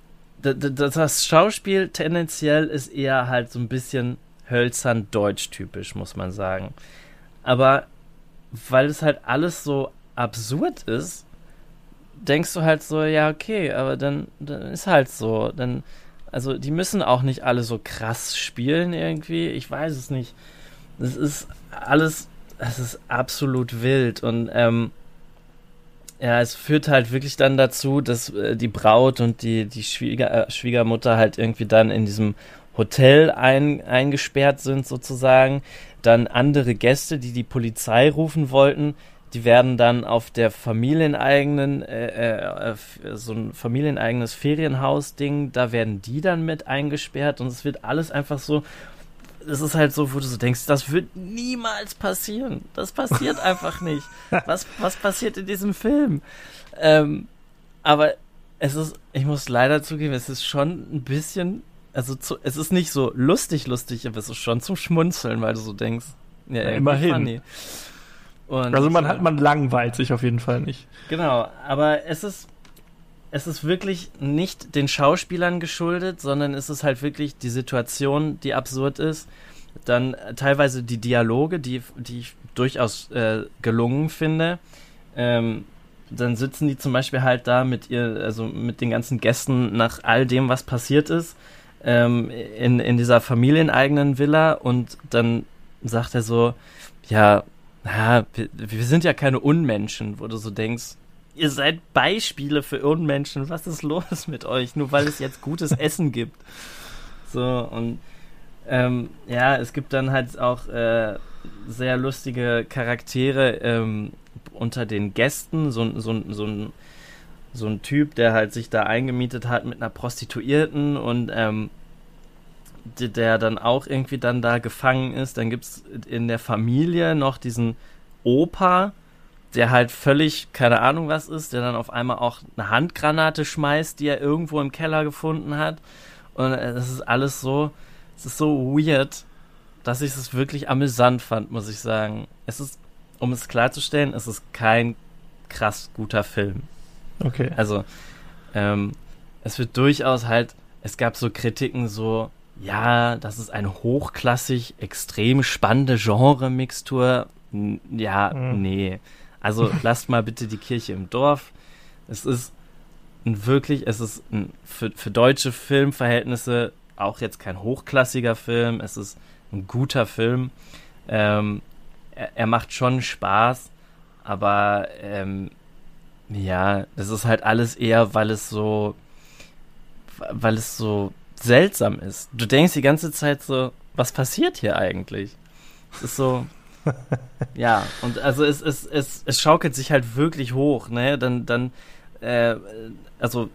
das, das Schauspiel tendenziell ist eher halt so ein bisschen hölzern deutsch-typisch, muss man sagen. Aber weil es halt alles so absurd ist, denkst du halt so, ja, okay, aber dann, dann ist halt so. Dann, also die müssen auch nicht alle so krass spielen irgendwie. Ich weiß es nicht. Das ist alles, es ist absolut wild. Und ähm, ja, es führt halt wirklich dann dazu, dass äh, die Braut und die, die Schwieger, äh, Schwiegermutter halt irgendwie dann in diesem Hotel ein, eingesperrt sind sozusagen. Dann andere Gäste, die die Polizei rufen wollten, die werden dann auf der familieneigenen, äh, äh, so ein familieneigenes Ferienhaus-Ding, da werden die dann mit eingesperrt und es wird alles einfach so, es ist halt so, wo du so denkst, das wird niemals passieren. Das passiert einfach nicht. Was, was passiert in diesem Film? Ähm, aber es ist, ich muss leider zugeben, es ist schon ein bisschen, also zu, es ist nicht so lustig, lustig, aber es ist schon zum Schmunzeln, weil du so denkst, ja, ja immerhin. Funny. Und, also man hat, man langweilt sich auf jeden Fall nicht. Genau, aber es ist, es ist wirklich nicht den Schauspielern geschuldet, sondern es ist halt wirklich die Situation, die absurd ist. Dann teilweise die Dialoge, die, die ich durchaus äh, gelungen finde. Ähm, dann sitzen die zum Beispiel halt da mit ihr, also mit den ganzen Gästen nach all dem, was passiert ist, ähm, in, in dieser familieneigenen Villa und dann sagt er so, ja, na, wir, wir sind ja keine Unmenschen, wo du so denkst, ihr seid Beispiele für Unmenschen, was ist los mit euch, nur weil es jetzt gutes Essen gibt. So, und ähm, ja, es gibt dann halt auch äh, sehr lustige Charaktere ähm, unter den Gästen, so, so, so, ein, so ein Typ, der halt sich da eingemietet hat mit einer Prostituierten und ähm, der dann auch irgendwie dann da gefangen ist. Dann gibt's in der Familie noch diesen Opa, der halt völlig, keine Ahnung was ist, der dann auf einmal auch eine Handgranate schmeißt, die er irgendwo im Keller gefunden hat. Und das ist alles so, es ist so weird, dass ich es wirklich amüsant fand, muss ich sagen. Es ist, um es klarzustellen, es ist kein krass guter Film. Okay. Also, ähm, es wird durchaus halt, es gab so Kritiken so, ja, das ist eine hochklassig, extrem spannende Genre-Mixtur. N- ja, mhm. nee. Also lasst mal bitte die Kirche im Dorf. Es ist ein wirklich, es ist ein, für, für deutsche Filmverhältnisse auch jetzt kein hochklassiger Film. Es ist ein guter Film. Ähm, er, er macht schon Spaß, aber ähm, ja, das ist halt alles eher, weil es so, weil es so seltsam ist. Du denkst die ganze Zeit so, was passiert hier eigentlich? Es ist so, ja, und also es, es, es, es schaukelt sich halt wirklich hoch, ne? Dann, dann, äh, also,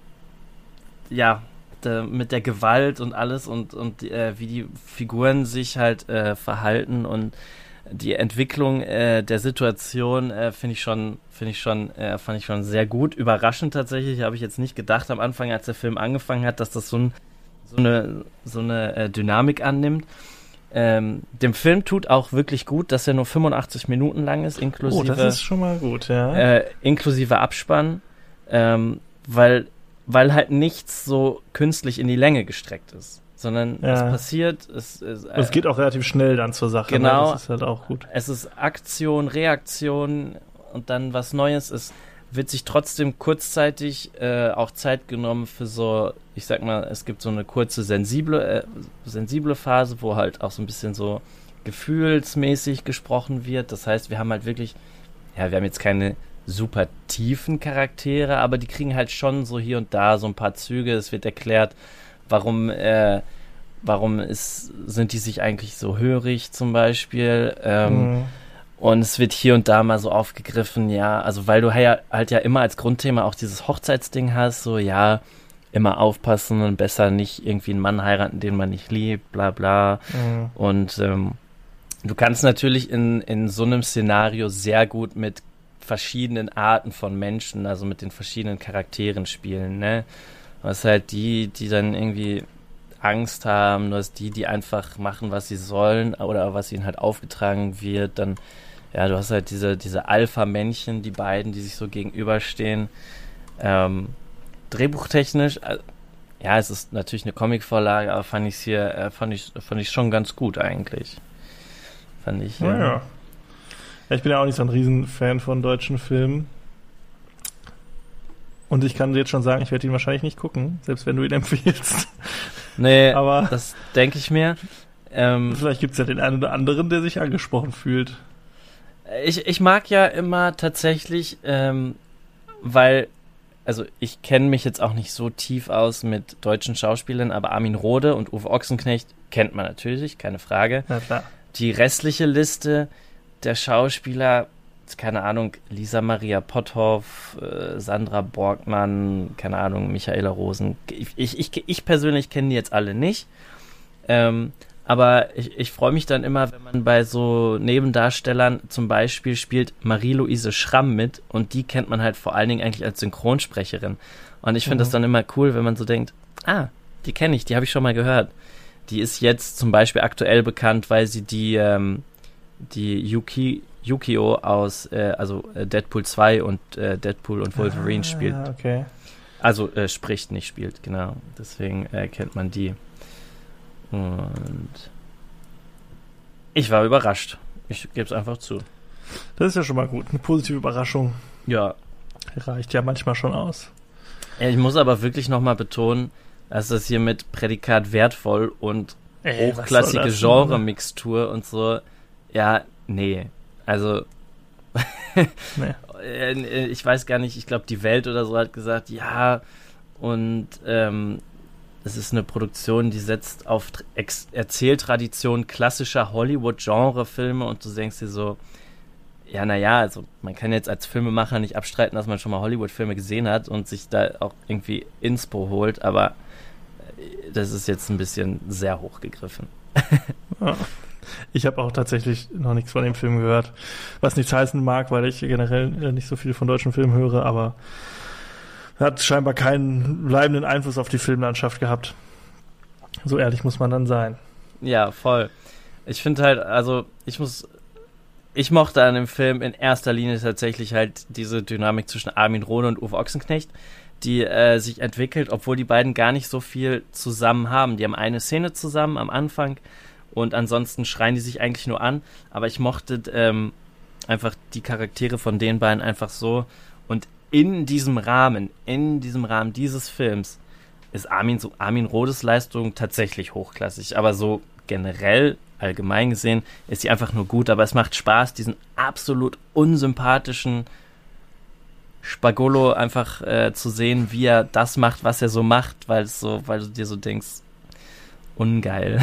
ja, da, mit der Gewalt und alles und, und äh, wie die Figuren sich halt äh, verhalten und die Entwicklung äh, der Situation äh, finde ich schon, finde ich schon, äh, fand ich schon sehr gut. Überraschend tatsächlich, habe ich jetzt nicht gedacht am Anfang, als der Film angefangen hat, dass das so ein so eine, so eine äh, Dynamik annimmt. Ähm, dem Film tut auch wirklich gut, dass er nur fünfundachtzig Minuten lang ist, inklusive, oh, das ist schon mal gut, ja. Äh, inklusive Abspann, ähm, weil, weil halt nichts so künstlich in die Länge gestreckt ist, sondern ja. es passiert, es, es, äh, es geht auch relativ schnell dann zur Sache, genau, ne? Das ist halt auch gut. Es ist Aktion, Reaktion und dann was Neues ist, wird sich trotzdem kurzzeitig äh, auch Zeit genommen für so, ich sag mal, es gibt so eine kurze sensible, äh, sensible Phase, wo halt auch so ein bisschen so gefühlsmäßig gesprochen wird. Das heißt, wir haben halt wirklich, ja, wir haben jetzt keine super tiefen Charaktere, aber die kriegen halt schon so hier und da so ein paar Züge. Es wird erklärt, warum, äh, warum ist, sind die sich eigentlich so hörig zum Beispiel. Ähm, mhm. Und es wird hier und da mal so aufgegriffen, ja, also weil du ja, halt ja immer als Grundthema auch dieses Hochzeitsding hast, so ja, immer aufpassen und besser nicht irgendwie einen Mann heiraten, den man nicht liebt, bla bla. Mhm. Und ähm, du kannst natürlich in, in so einem Szenario sehr gut mit verschiedenen Arten von Menschen, also mit den verschiedenen Charakteren spielen, ne? Du hast halt die, die dann irgendwie Angst haben, du hast die, die einfach machen, was sie sollen oder was ihnen halt aufgetragen wird, dann ja, du hast halt diese, diese Alpha-Männchen, die beiden, die sich so gegenüberstehen. Ähm, drehbuchtechnisch, ja, es ist natürlich eine Comicvorlage, aber fand ich hier, äh, fand ich, fand ich schon ganz gut eigentlich. Fand ich. Ja, äh, ja. Ja, ich bin ja auch nicht so ein Riesenfan von deutschen Filmen. Und ich kann dir jetzt schon sagen, ich werde ihn wahrscheinlich nicht gucken, selbst wenn du ihn empfiehlst. Nee, aber das denke ich mir. Ähm, vielleicht gibt es ja den einen oder anderen, der sich angesprochen fühlt. ich, ich mag ja immer tatsächlich, ähm, weil, also ich kenne mich jetzt auch nicht so tief aus mit deutschen Schauspielern, aber Armin Rohde und Uwe Ochsenknecht kennt man natürlich, keine Frage. Na klar. Die restliche Liste der Schauspieler, keine Ahnung, Lisa Maria Potthoff, äh, Sandra Borgmann, keine Ahnung, Michaela Rosen. Ich, ich, ich persönlich kenne die jetzt alle nicht. Ähm, aber ich, ich freue mich dann immer, wenn man bei so Nebendarstellern zum Beispiel spielt Marie-Louise Schramm mit und die kennt man halt vor allen Dingen eigentlich als Synchronsprecherin. Und ich finde Mhm. das dann immer cool, wenn man so denkt, ah, die kenne ich, die habe ich schon mal gehört. Die ist jetzt zum Beispiel aktuell bekannt, weil sie die, ähm, die Yuki Yukio aus äh, also äh, Deadpool zwei und äh, Deadpool und Wolverine ah, spielt. Okay. Also äh, spricht, nicht spielt, genau. Deswegen äh, kennt man die. Und ich war überrascht. Ich gebe es einfach zu. Das ist ja schon mal gut. Eine positive Überraschung Ja. reicht ja manchmal schon aus. Ich muss aber wirklich nochmal betonen, dass das hier mit Prädikat wertvoll und Ey, was hochklassige soll das denn? Genre-Mixtur und so. Ja, nee. Also Nee. äh, ich weiß gar nicht, ich glaube die Welt oder so hat gesagt, ja, und ähm, es ist eine Produktion, die setzt auf Tr- Ex- Erzähltradition klassischer Hollywood-Genre-Filme und du denkst dir so, ja, naja, also man kann jetzt als Filmemacher nicht abstreiten, dass man schon mal Hollywood-Filme gesehen hat und sich da auch irgendwie Inspo holt, aber äh, das ist jetzt ein bisschen sehr hochgegriffen. Ja. Ich habe auch tatsächlich noch nichts von dem Film gehört, was nichts heißen mag, weil ich generell äh, nicht so viel von deutschen Filmen höre, aber hat scheinbar keinen bleibenden Einfluss auf die Filmlandschaft gehabt. So ehrlich muss man dann sein. Ja, voll. Ich finde halt, also ich muss, ich mochte an dem Film in erster Linie tatsächlich halt diese Dynamik zwischen Armin Rohde und Uwe Ochsenknecht, die äh, sich entwickelt, obwohl die beiden gar nicht so viel zusammen haben. Die haben eine Szene zusammen am Anfang und ansonsten schreien die sich eigentlich nur an, aber ich mochte ähm, einfach die Charaktere von den beiden einfach so und in diesem Rahmen, in diesem Rahmen dieses Films ist Armin, so Armin Rohdes Leistung tatsächlich hochklassig, aber so generell, allgemein gesehen, ist sie einfach nur gut, aber es macht Spaß, diesen absolut unsympathischen Spagolo einfach äh, zu sehen, wie er das macht, was er so macht, weil es so, weil du dir so denkst, ungeil.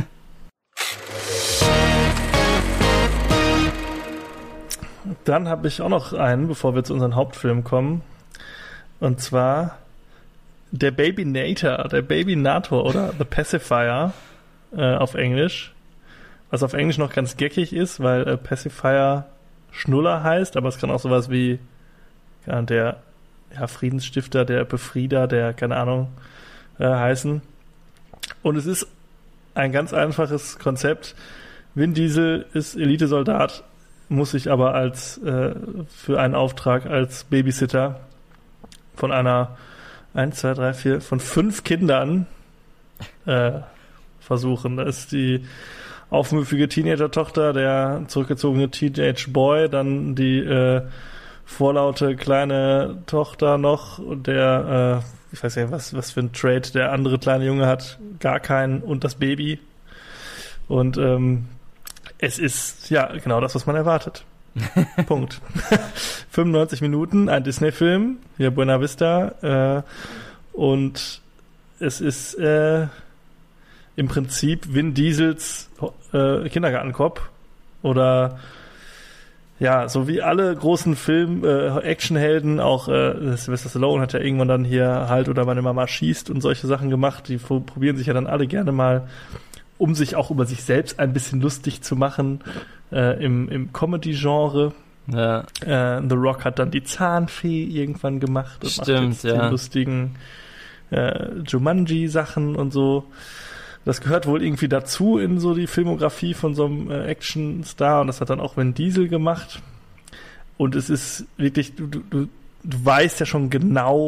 Dann habe ich auch noch einen, bevor wir zu unserem Hauptfilm kommen. Und zwar der Babynator, der Babynator oder The Pacifier äh, auf Englisch. Was auf Englisch noch ganz geckig ist, weil äh, Pacifier Schnuller heißt, aber es kann auch sowas wie ja, der ja, Friedensstifter, der Befrieder, der, keine Ahnung, äh, heißen. Und es ist ein ganz einfaches Konzept. Vin Diesel ist Elitesoldat, muss sich aber als äh, für einen Auftrag als Babysitter von einer eins, zwei, drei, vier, von fünf Kindern äh, versuchen. Da ist die aufmüpfige Teenager-Tochter, der zurückgezogene Teenage-Boy, dann die äh, vorlaute kleine Tochter noch und der, äh, ich weiß ja, was, was für ein Trade der andere kleine Junge hat, gar keinen und das Baby. Und ähm, es ist, ja, genau das, was man erwartet. Punkt. fünfundneunzig Minuten, ein Disney-Film, hier Buena Vista, äh, und es ist äh, im Prinzip Vin Diesels äh, Kindergartenkopf oder ja, so wie alle großen Film, äh, Actionhelden, auch äh, Sylvester Stallone hat ja irgendwann dann hier Halt oder Meine Mama schießt und solche Sachen gemacht, die f- probieren sich ja dann alle gerne mal, um sich auch über sich selbst ein bisschen lustig zu machen, äh, im, im Comedy-Genre. Ja. Äh, The Rock hat dann die Zahnfee irgendwann gemacht und Stimmt, macht jetzt ja. die lustigen äh, Jumanji-Sachen und so. Das gehört wohl irgendwie dazu in so die Filmografie von so einem äh, Action-Star und das hat dann auch Vin Diesel gemacht. Und es ist wirklich, du, du, du, du weißt ja schon genau,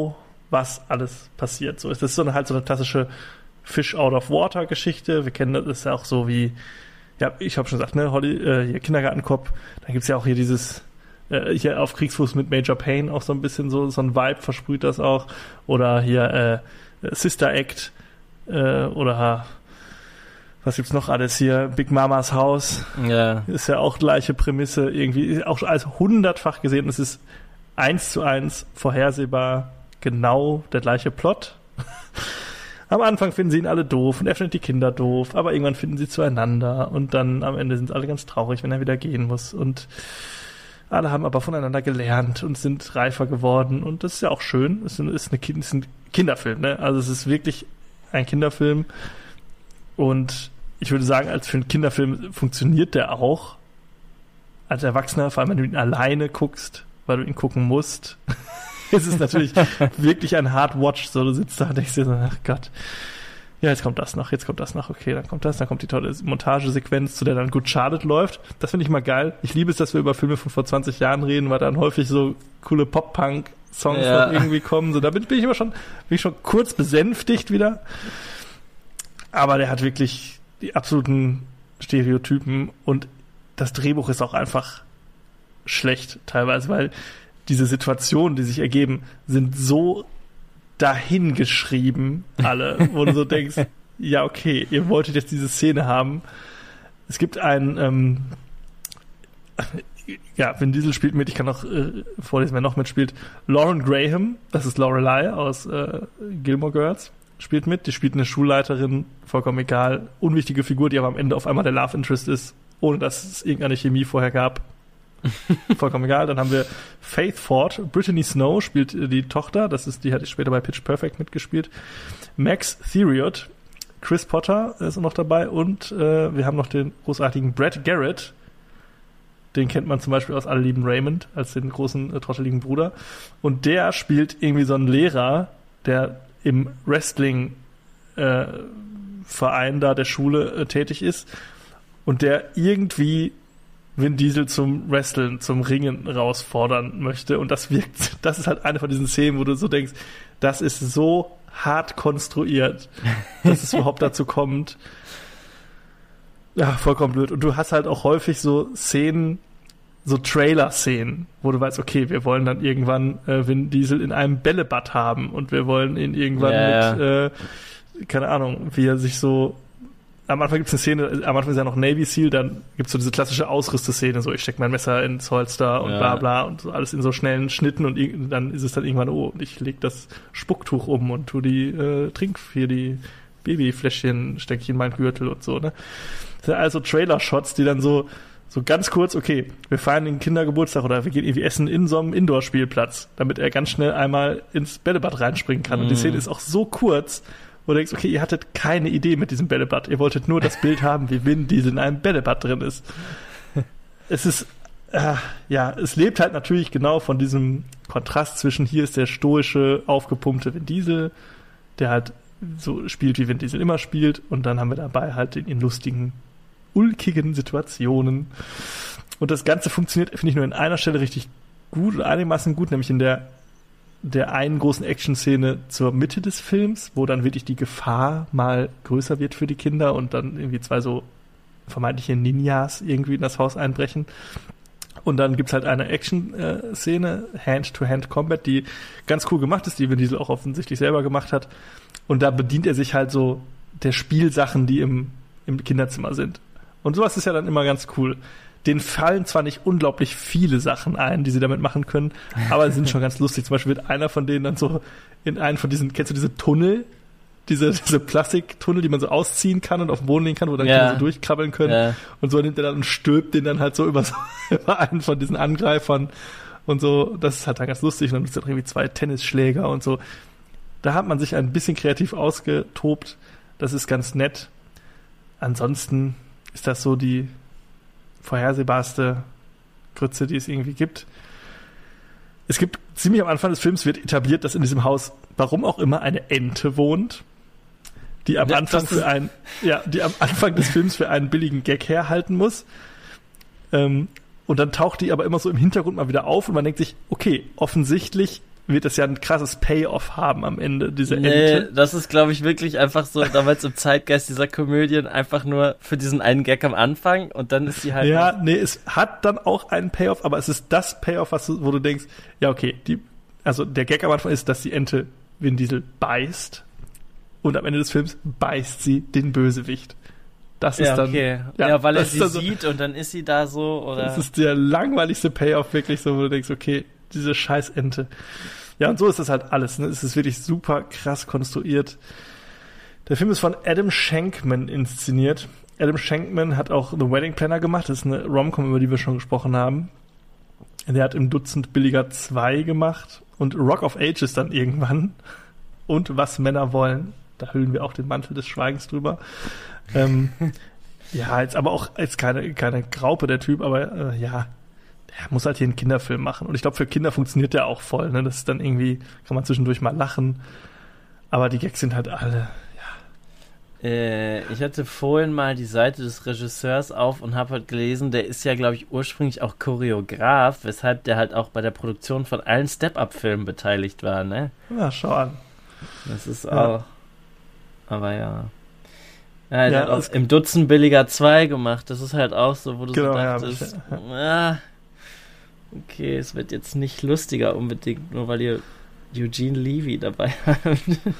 was alles passiert. So, das ist so eine, halt so eine klassische Fish-out-of-water-Geschichte. Wir kennen das, ist ja auch so wie, ja, ich habe schon gesagt, ne, Holly, äh, hier Kindergartenkopf, dann gibt's ja auch hier dieses, äh, hier auf Kriegsfuß mit Major Payne auch so ein bisschen so, so ein Vibe versprüht das auch. Oder hier äh, Sister Act, äh, oder was gibt's noch alles hier? Big Mamas Haus. Ja. Ist ja auch gleiche Prämisse, irgendwie auch als hundertfach gesehen. Und es ist eins zu eins vorhersehbar genau der gleiche Plot. Am Anfang finden sie ihn alle doof und er findet die Kinder doof, aber irgendwann finden sie zueinander und dann am Ende sind alle ganz traurig, wenn er wieder gehen muss. Und alle haben aber voneinander gelernt und sind reifer geworden und das ist ja auch schön. Es ist, eine kind, es ist ein Kinderfilm, ne? Also es ist wirklich ein Kinderfilm und ich würde sagen, als für einen Kinderfilm funktioniert der auch. Als Erwachsener, vor allem wenn du ihn alleine guckst, weil du ihn gucken musst, ist es natürlich wirklich ein Hard Watch. So, du sitzt da und denkst dir so, ach Gott, ja, jetzt kommt das noch, jetzt kommt das noch, okay, dann kommt das, dann kommt die tolle Montagesequenz, zu der dann Good Charlotte läuft. Das finde ich mal geil. Ich liebe es, dass wir über Filme von vor zwanzig Jahren reden, weil dann häufig so coole Pop-Punk-Songs ja. irgendwie kommen. So, da bin, bin ich immer schon, bin ich schon kurz besänftigt wieder. Aber der hat wirklich die absoluten Stereotypen und das Drehbuch ist auch einfach schlecht teilweise, weil diese Situationen, die sich ergeben, sind so dahingeschrieben, alle, wo du so denkst, ja, okay, ihr wolltet jetzt diese Szene haben. Es gibt einen, ähm, ja, Vin Diesel spielt mit, ich kann auch äh, vorlesen, wer noch mitspielt. Lauren Graham, das ist Lorelei aus äh, Gilmore Girls, spielt mit. Die spielt eine Schulleiterin, vollkommen egal, unwichtige Figur, die aber am Ende auf einmal der Love Interest ist, ohne dass es irgendeine Chemie vorher gab. Vollkommen egal. Dann haben wir Faith Ford. Brittany Snow spielt die Tochter. Das ist, die hat später bei Pitch Perfect mitgespielt. Max Theriot. Chris Potter ist noch dabei. Und äh, wir haben noch den großartigen Brad Garrett. Den kennt man zum Beispiel aus Alle lieben Raymond als den großen, äh, trotteligen Bruder. Und der spielt irgendwie so einen Lehrer, der im Wrestling äh, Verein da der Schule äh, tätig ist. Und der irgendwie Vin Diesel zum Wrestlen, zum Ringen herausfordern möchte. Und das wirkt, das ist halt eine von diesen Szenen, wo du so denkst, das ist so hart konstruiert, dass es überhaupt dazu kommt. Ja, vollkommen blöd. Und du hast halt auch häufig so Szenen, so Trailer-Szenen, wo du weißt, okay, wir wollen dann irgendwann äh, Vin Diesel in einem Bällebad haben und wir wollen ihn irgendwann yeah. mit, äh, keine Ahnung, wie er sich so am Anfang gibt es eine Szene, am Anfang ist ja noch Navy Seal, dann gibt es so diese klassische Ausrüsteszene, so ich stecke mein Messer ins Holster und ja. bla bla und so alles in so schnellen Schnitten und dann ist es dann irgendwann, oh, ich leg das Spucktuch um und tu die, äh, trink hier die Babyfläschchen, stecke ich in meinen Gürtel und so, ne. Das sind also Trailer-Shots, die dann so, so ganz kurz, okay, wir feiern den Kindergeburtstag oder wir gehen irgendwie essen in so einem Indoor-Spielplatz, damit er ganz schnell einmal ins Bällebad reinspringen kann. Mm. Und die Szene ist auch so kurz, wo du denkst, okay, ihr hattet keine Idee mit diesem Bällebad. Ihr wolltet nur das Bild haben, wie Vin Diesel in einem Bällebad drin ist. Es ist, äh, ja, es lebt halt natürlich genau von diesem Kontrast zwischen, hier ist der stoische, aufgepumpte Vin Diesel, der halt so spielt, wie Vin Diesel immer spielt, und dann haben wir dabei halt in, in lustigen, ulkigen Situationen. Und das Ganze funktioniert, finde ich, nur in einer Stelle richtig gut oder einigermaßen gut, nämlich in der der einen großen Action-Szene zur Mitte des Films, wo dann wirklich die Gefahr mal größer wird für die Kinder und dann irgendwie zwei so vermeintliche Ninjas irgendwie in das Haus einbrechen. Und dann gibt's halt eine Action-Szene, Hand-to-Hand-Combat, die ganz cool gemacht ist, die Vin Diesel auch offensichtlich selber gemacht hat. Und da bedient er sich halt so der Spielsachen, die im, im Kinderzimmer sind. Und sowas ist ja dann immer ganz cool. Denen fallen zwar nicht unglaublich viele Sachen ein, die sie damit machen können, aber sie sind schon ganz lustig. Zum Beispiel wird einer von denen dann so in einen von diesen, kennst du diese Tunnel? Diese, diese Plastiktunnel, die man so ausziehen kann und auf den Boden legen kann, wo dann yeah. Kinder so durchkrabbeln können. Yeah. Und so nimmt er dann und stülpt den dann halt so über, so über einen von diesen Angreifern und so. Das ist halt dann ganz lustig. Und dann nutzt er irgendwie zwei Tennisschläger und so. Da hat man sich ein bisschen kreativ ausgetobt. Das ist ganz nett. Ansonsten ist das so die vorhersehbarste Grütze, die es irgendwie gibt. Es gibt ziemlich am Anfang des Films wird etabliert, dass in diesem Haus, warum auch immer, eine Ente wohnt, die am ja, Anfang für einen, ja, die am Anfang des Films für einen billigen Gag herhalten muss. Ähm, und dann taucht die aber immer so im Hintergrund mal wieder auf und man denkt sich, okay, offensichtlich wird das ja ein krasses Payoff haben am Ende, diese Nee, Ente. das ist, glaube ich, wirklich einfach so damals im Zeitgeist dieser Komödien einfach nur für diesen einen Gag am Anfang und dann ist sie halt... Ja, nee, es hat dann auch einen Payoff, aber es ist das Payoff, was du, wo du denkst, ja, okay, die, also der Gag am Anfang ist, dass die Ente Vin Diesel beißt und am Ende des Films beißt sie den Bösewicht. Das ist ja, dann, okay. Ja, ja, weil er sie so, sieht und dann ist sie da so, oder? Das ist der langweiligste Payoff, wirklich so, wo du denkst, okay, diese scheiß Ente. Ja, und so ist das halt alles, ne? Es ist wirklich super krass konstruiert. Der Film ist von Adam Shankman inszeniert. Adam Shankman hat auch The Wedding Planner gemacht. Das ist eine Rom-Com, über die wir schon gesprochen haben. Der hat im Dutzend billiger zwei gemacht und Rock of Ages dann irgendwann. Und Was Männer wollen. Da hüllen wir auch den Mantel des Schweigens drüber. ähm, ja, jetzt aber auch jetzt keine, keine Graupe, der Typ, aber äh, ja, der muss halt hier einen Kinderfilm machen. Und ich glaube, für Kinder funktioniert der auch voll. Ne? Das ist dann irgendwie, kann man zwischendurch mal lachen. Aber die Gags sind halt alle, ja. Äh, ich hatte vorhin mal die Seite des Regisseurs auf und habe halt gelesen, der ist ja, glaube ich, ursprünglich auch Choreograf, weshalb der halt auch bei der Produktion von allen Step-Up-Filmen beteiligt war, ne? Ja, schau an. Das ist Ja. auch... Aber ja. Ja, der Ja, hat auch das- im Dutzend billiger zwei gemacht. Das ist halt auch so, wo du Genau, so ja, dachtest, hab ah, okay, es wird jetzt nicht lustiger unbedingt, nur weil ihr Eugene Levy dabei habt.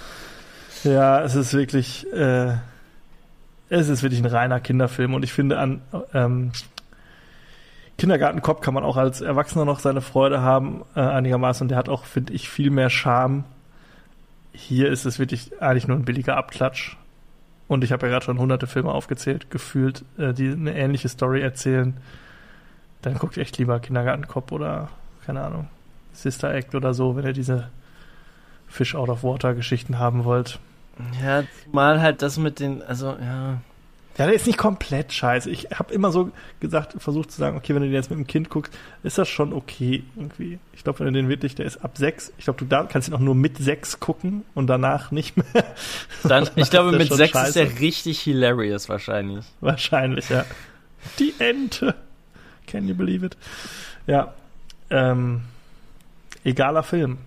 Ja, es ist wirklich, äh, es ist wirklich ein reiner Kinderfilm und ich finde an ähm, Kindergartenkopf kann man auch als Erwachsener noch seine Freude haben, äh, einigermaßen, und der hat auch, finde ich, viel mehr Charme. Hier ist es wirklich eigentlich nur ein billiger Abklatsch. Und ich habe ja gerade schon hunderte Filme aufgezählt, gefühlt, äh, die eine ähnliche Story erzählen. Dann guckt echt lieber Kindergartenkopf oder, keine Ahnung, Sister Act oder so, wenn ihr diese Fish out of Water Geschichten haben wollt. Ja, mal halt das mit den, also, ja. Ja, der ist nicht komplett scheiße. Ich habe immer so gesagt, versucht zu sagen, okay, wenn du den jetzt mit dem Kind guckst, ist das schon okay irgendwie. Ich glaube, wenn du den wirklich, der ist ab sechs, ich glaube, du da kannst ihn auch nur mit sechs gucken und danach nicht mehr. Dann, ich glaube, ist der mit schon sechs scheiße. ist der richtig hilarious wahrscheinlich. Wahrscheinlich, ja. Die Ente. Can you believe it? Ja. Ähm, egaler Film.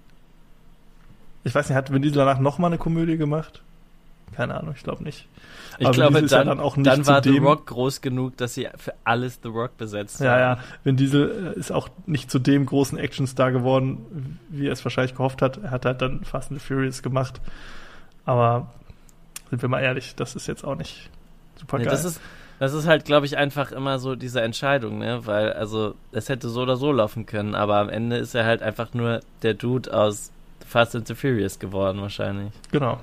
Ich weiß nicht, hat Vin Diesel danach nochmal eine Komödie gemacht? Keine Ahnung, ich glaube nicht. Ich Aber glaube, Vin Diesel ist dann, ja dann auch nicht dann zu war The dem- Rock groß genug, dass sie für alles The Rock besetzt Ja, haben. ja. Vin Diesel äh, ist auch nicht zu dem großen Actionstar geworden, wie er es wahrscheinlich gehofft hat. Er hat halt dann Fast and Furious gemacht. Aber sind wir mal ehrlich, das ist jetzt auch nicht super Nee, geil. das ist, das ist halt, glaube ich, einfach immer so diese Entscheidung, ne? Weil, also, es hätte so oder so laufen können, aber am Ende ist er halt einfach nur der Dude aus Fast and the Furious geworden, wahrscheinlich. Genau.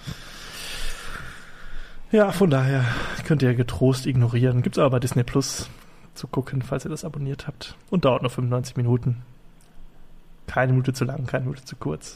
Ja, von daher könnt ihr getrost ignorieren. Gibt's aber bei Disney Plus zu gucken, falls ihr das abonniert habt. Und dauert nur fünfundneunzig Minuten. Keine Minute zu lang, keine Minute zu kurz.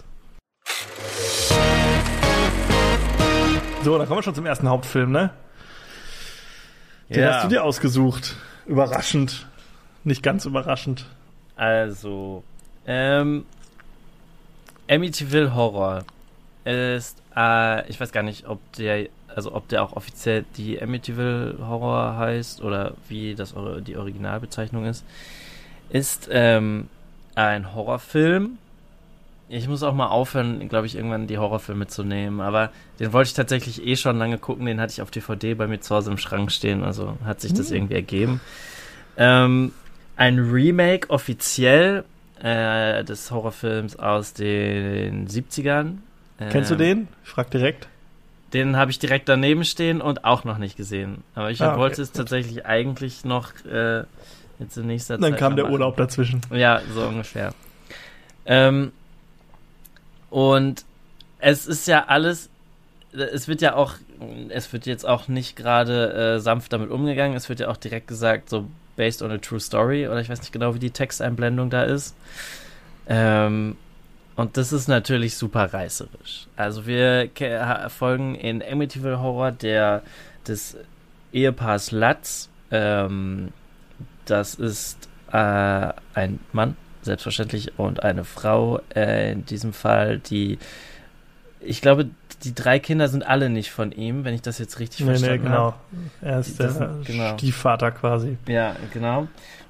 So, dann kommen wir schon zum ersten Hauptfilm, ne? Den hast du dir ausgesucht. Überraschend. Nicht ganz überraschend. Also, ähm, Amityville Horror ist, äh, ich weiß gar nicht, ob der, also ob der auch offiziell die Amityville Horror heißt oder wie das die Originalbezeichnung ist, ist ähm, ein Horrorfilm. Ich muss auch mal aufhören, glaube ich, irgendwann die Horrorfilme zu nehmen, aber den wollte ich tatsächlich eh schon lange gucken, den hatte ich auf D V D bei mir zu Hause im Schrank stehen, also hat sich das Hm. irgendwie ergeben. Ähm, ein Remake offiziell äh, des Horrorfilms aus den siebzigern. Kennst du Ähm, den? Ich frag direkt. Den habe ich direkt daneben stehen und auch noch nicht gesehen. Aber ich Ah, okay, wollte es gut. tatsächlich eigentlich noch äh, jetzt in nächster Dann Zeit kam mal der machen. Urlaub dazwischen. Ja, so ungefähr. Ähm, und es ist ja alles, es wird ja auch, es wird jetzt auch nicht gerade äh, sanft damit umgegangen, es wird ja auch direkt gesagt, so based on a true story, oder ich weiß nicht genau, wie die Texteinblendung da ist. Ähm, und das ist natürlich super reißerisch. Also wir ke- ha- folgen in Amityville Horror der des Ehepaars Lutz. Ähm, das ist äh, ein Mann, selbstverständlich, und eine Frau, äh, in diesem Fall, die, ich glaube, die drei Kinder sind alle nicht von ihm, wenn ich das jetzt richtig Nee, nee, verstanden genau. habe. Er ist Das der sind- genau. Stiefvater quasi. Ja, genau.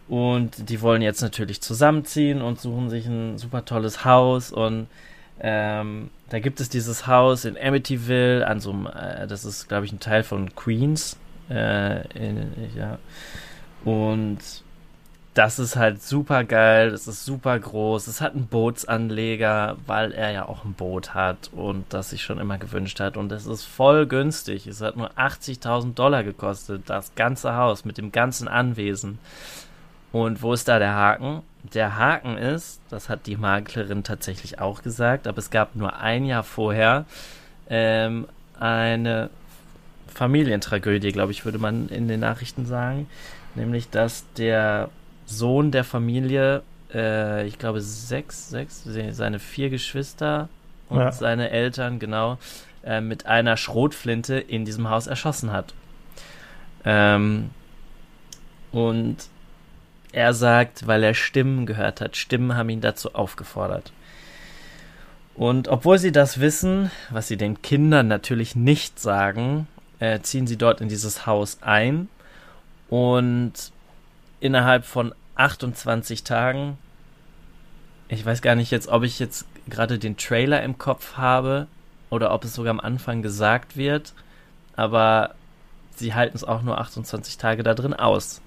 Und die wollen jetzt natürlich zusammenziehen und suchen sich ein super tolles Haus. Und ähm, da gibt es dieses Haus in Amityville, an so einem, äh, das ist, glaube ich, ein Teil von Queens. Äh, in, ja. Und das ist halt super geil, das ist super groß, es hat einen Bootsanleger, weil er ja auch ein Boot hat und das sich schon immer gewünscht hat. Und es ist voll günstig, es hat nur achtzigtausend Dollar gekostet, das ganze Haus mit dem ganzen Anwesen. Und wo ist da der Haken? Der Haken ist, das hat die Maklerin tatsächlich auch gesagt, aber es gab nur ein Jahr vorher ähm, eine Familientragödie, glaube ich, würde man in den Nachrichten sagen. Nämlich, dass der Sohn der Familie, äh, ich glaube sechs, sechs, seine vier Geschwister und ja. seine Eltern, genau, äh, mit einer Schrotflinte in diesem Haus erschossen hat. Ähm, und er sagt, weil er Stimmen gehört hat, Stimmen haben ihn dazu aufgefordert. Und obwohl sie das wissen, was sie den Kindern natürlich nicht sagen, äh, ziehen sie dort in dieses Haus ein und innerhalb von achtundzwanzig Tagen, ich weiß gar nicht jetzt, ob ich jetzt gerade den Trailer im Kopf habe oder ob es sogar am Anfang gesagt wird, aber sie halten es auch nur achtundzwanzig Tage da drin aus.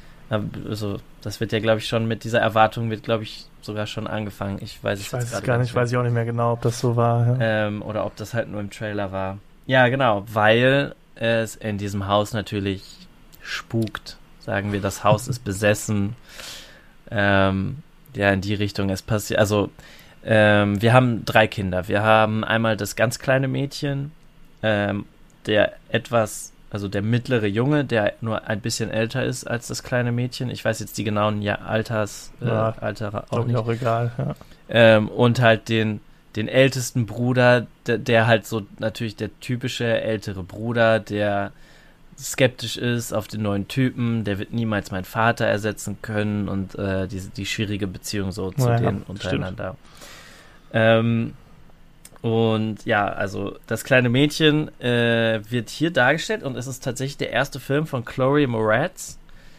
Also das wird ja, glaube ich, schon mit dieser Erwartung wird, glaube ich, sogar schon angefangen. Ich weiß es ich weiß jetzt es gar nicht, weiß ich auch nicht mehr genau, ob das so war. Ja. Ähm, oder ob das halt nur im Trailer war. Ja, genau, weil es in diesem Haus natürlich spukt. Sagen wir, das Haus ist besessen. Ähm, ja, in die Richtung es passiert. Also, ähm, wir haben drei Kinder. Wir haben einmal das ganz kleine Mädchen, ähm, der etwas, also der mittlere Junge, der nur ein bisschen älter ist als das kleine Mädchen. Ich weiß jetzt die genauen ja, Alters, äh, ja, Alter auch nicht. Auch egal, ja. Ähm, und halt den, den ältesten Bruder, der, der halt so natürlich der typische ältere Bruder, der skeptisch ist auf den neuen Typen, der wird niemals meinen Vater ersetzen können und äh, die, die schwierige Beziehung so zu ja, denen untereinander. Ähm, und ja, also das kleine Mädchen äh, wird hier dargestellt und es ist tatsächlich der erste Film von Chloe Moretz,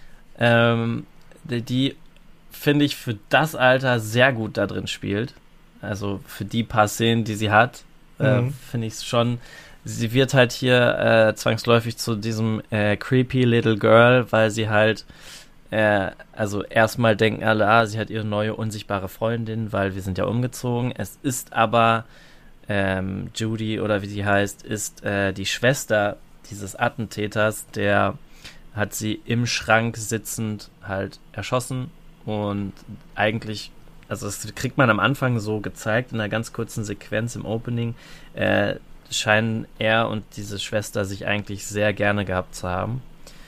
ähm, die, die finde ich für das Alter sehr gut da drin spielt. Also für die paar Szenen, die sie hat, äh, mhm. finde ich es schon. Sie wird halt hier äh, zwangsläufig zu diesem äh, creepy little girl, weil sie halt, äh, also erstmal denken alle, ah, sie hat ihre neue unsichtbare Freundin, weil wir sind ja umgezogen. Es ist aber ähm, Judy oder wie sie heißt, ist äh, die Schwester dieses Attentäters, der hat sie im Schrank sitzend halt erschossen und eigentlich, also das kriegt man am Anfang so gezeigt in einer ganz kurzen Sequenz im Opening, äh, scheinen er und diese Schwester sich eigentlich sehr gerne gehabt zu haben.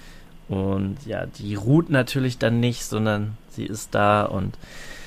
Und ja, die ruht natürlich dann nicht, sondern sie ist da und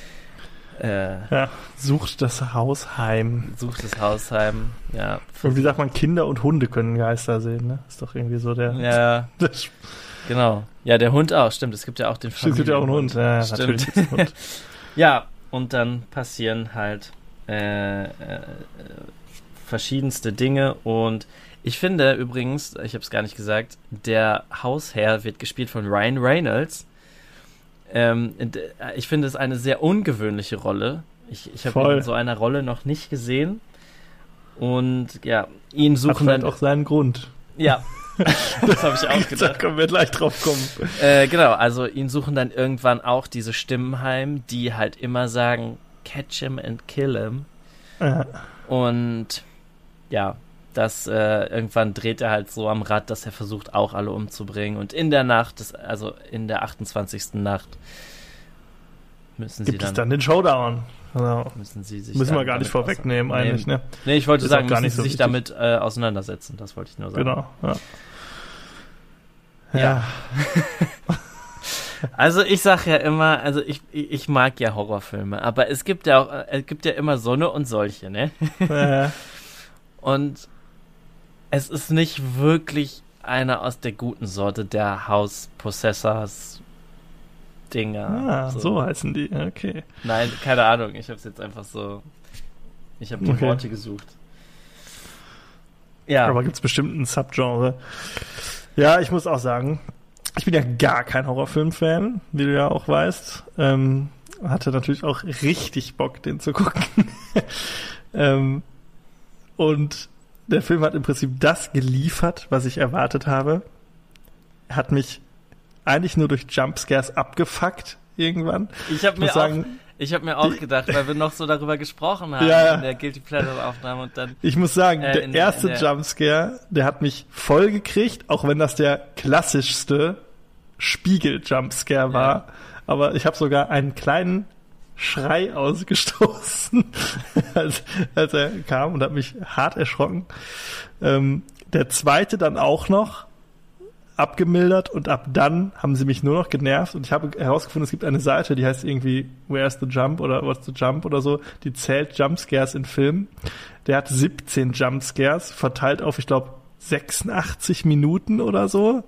äh, ja, sucht das Hausheim. Sucht das Hausheim, ja. Und wie sagt man, Kinder und Hunde können Geister sehen, ne? Ist doch irgendwie so der... Ja, das, genau. Ja, der Hund auch, stimmt. Es gibt ja auch den Familienhund. Es gibt ja auch einen Hund, ja, stimmt. Natürlich ist ein Hund. Ja, und dann passieren halt äh, äh, verschiedenste Dinge und ich finde übrigens, ich habe es gar nicht gesagt, der Hausherr wird gespielt von Ryan Reynolds. Ähm, ich finde es eine sehr ungewöhnliche Rolle. Ich, ich habe ihn in so einer Rolle noch nicht gesehen und ja, ihn suchen Hat vielleicht dann auch seinen Grund. Ja, das habe ich auch gedacht. Da können wir gleich drauf kommen. Äh, genau, also ihn suchen dann irgendwann auch diese Stimmen heim, die halt immer sagen, catch him and kill him. Ja. Und ja, das äh, irgendwann dreht er halt so am Rad, dass er versucht, auch alle umzubringen. Und in der Nacht, das, also in der achtundzwanzigsten Nacht, müssen sie Gibt dann... es dann den Showdown. Genau. Müssen sie sich Müssen wir gar nicht vorwegnehmen eigentlich, ne? Nee, ich wollte Ist sagen, auch gar müssen nicht sie so sich wichtig. damit äh, auseinandersetzen. Das wollte ich nur sagen. Genau, ja. Ja. Ja. Also ich sag ja immer, also ich, ich mag ja Horrorfilme, aber es gibt ja auch, es gibt ja immer so eine und solche, ne? Ja. Und es ist nicht wirklich einer aus der guten Sorte, der House Possessors Dinger. Ah, so. so heißen die, okay. Nein, keine Ahnung, ich hab's jetzt einfach so, ich habe die Okay. Worte gesucht. Ja. Aber gibt's bestimmt ein Subgenre. Ja, ich muss auch sagen, ich bin ja gar kein Horrorfilm-Fan, wie du ja auch weißt. Ähm, hatte natürlich auch richtig Bock, den zu gucken. ähm, und der Film hat im Prinzip das geliefert, was ich erwartet habe. Er hat mich eigentlich nur durch Jumpscares abgefuckt irgendwann. Ich habe mir, sagen, auch, ich hab mir auch die, gedacht, weil wir noch so darüber gesprochen haben ja, in der Guilty Pleasure-Aufnahme. Und dann, ich muss sagen, äh, der in, erste in der, Jumpscare, der hat mich voll gekriegt, auch wenn das der klassischste Spiegel-Jumpscare war. Ja. Aber ich habe sogar einen kleinen Schrei ausgestoßen, als, als er kam und hat mich hart erschrocken. Ähm, der zweite dann auch noch abgemildert und ab dann haben sie mich nur noch genervt und ich habe herausgefunden, es gibt eine Seite, die heißt irgendwie Where's the Jump oder What's the Jump oder so, die zählt Jumpscares in Filmen. Der hat siebzehn Jumpscares, verteilt auf, ich glaube, sechsundachtzig Minuten oder so.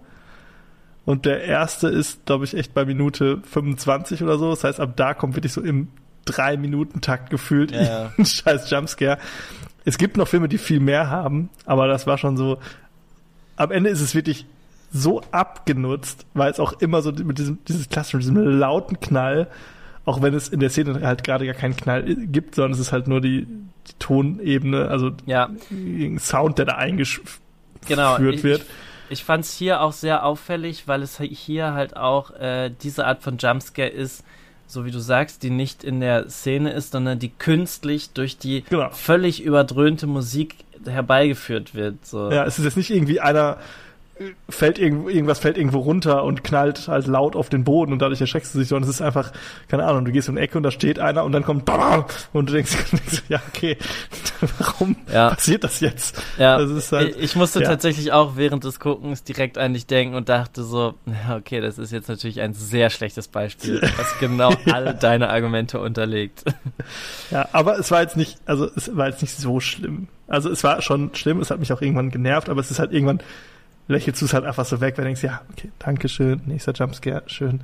Und der erste ist, glaube ich, echt bei Minute fünfundzwanzig oder so. Das heißt, ab da kommt wirklich so im drei-Minuten-Takt gefühlt ja, ja. ein scheiß Jumpscare. Es gibt noch Filme, die viel mehr haben, aber das war schon so, am Ende ist es wirklich so abgenutzt, weil es auch immer so mit diesem, dieses klassischen, mit diesem lauten Knall, auch wenn es in der Szene halt gerade gar keinen Knall gibt, sondern es ist halt nur die, die Tonebene, also ja. ein Sound, der da eingeführt genau, ich, wird. Ich, ich fand es hier auch sehr auffällig, weil es hier halt auch äh, diese Art von Jumpscare ist, so wie du sagst, die nicht in der Szene ist, sondern die künstlich durch die genau. völlig überdröhnte Musik herbeigeführt wird. So. Ja, es ist jetzt nicht irgendwie einer fällt irgendwo, irgendwas fällt irgendwo runter und knallt halt laut auf den Boden und dadurch erschreckst du dich, sondern es ist einfach, keine Ahnung, du gehst um die Ecke und da steht einer und dann kommt BAM! Und du denkst, ja, okay, warum ja. passiert das jetzt? Ja, das ist halt, ich musste ja. tatsächlich auch während des Guckens direkt an dich denken und dachte so, okay, das ist jetzt natürlich ein sehr schlechtes Beispiel, was genau ja. alle deine Argumente unterlegt. Ja, aber es war jetzt nicht, also es war jetzt nicht so schlimm. Also es war schon schlimm, es hat mich auch irgendwann genervt, aber es ist halt irgendwann lächelst du es halt einfach so weg, weil du denkst, ja, okay, danke schön, nächster Jumpscare, schön.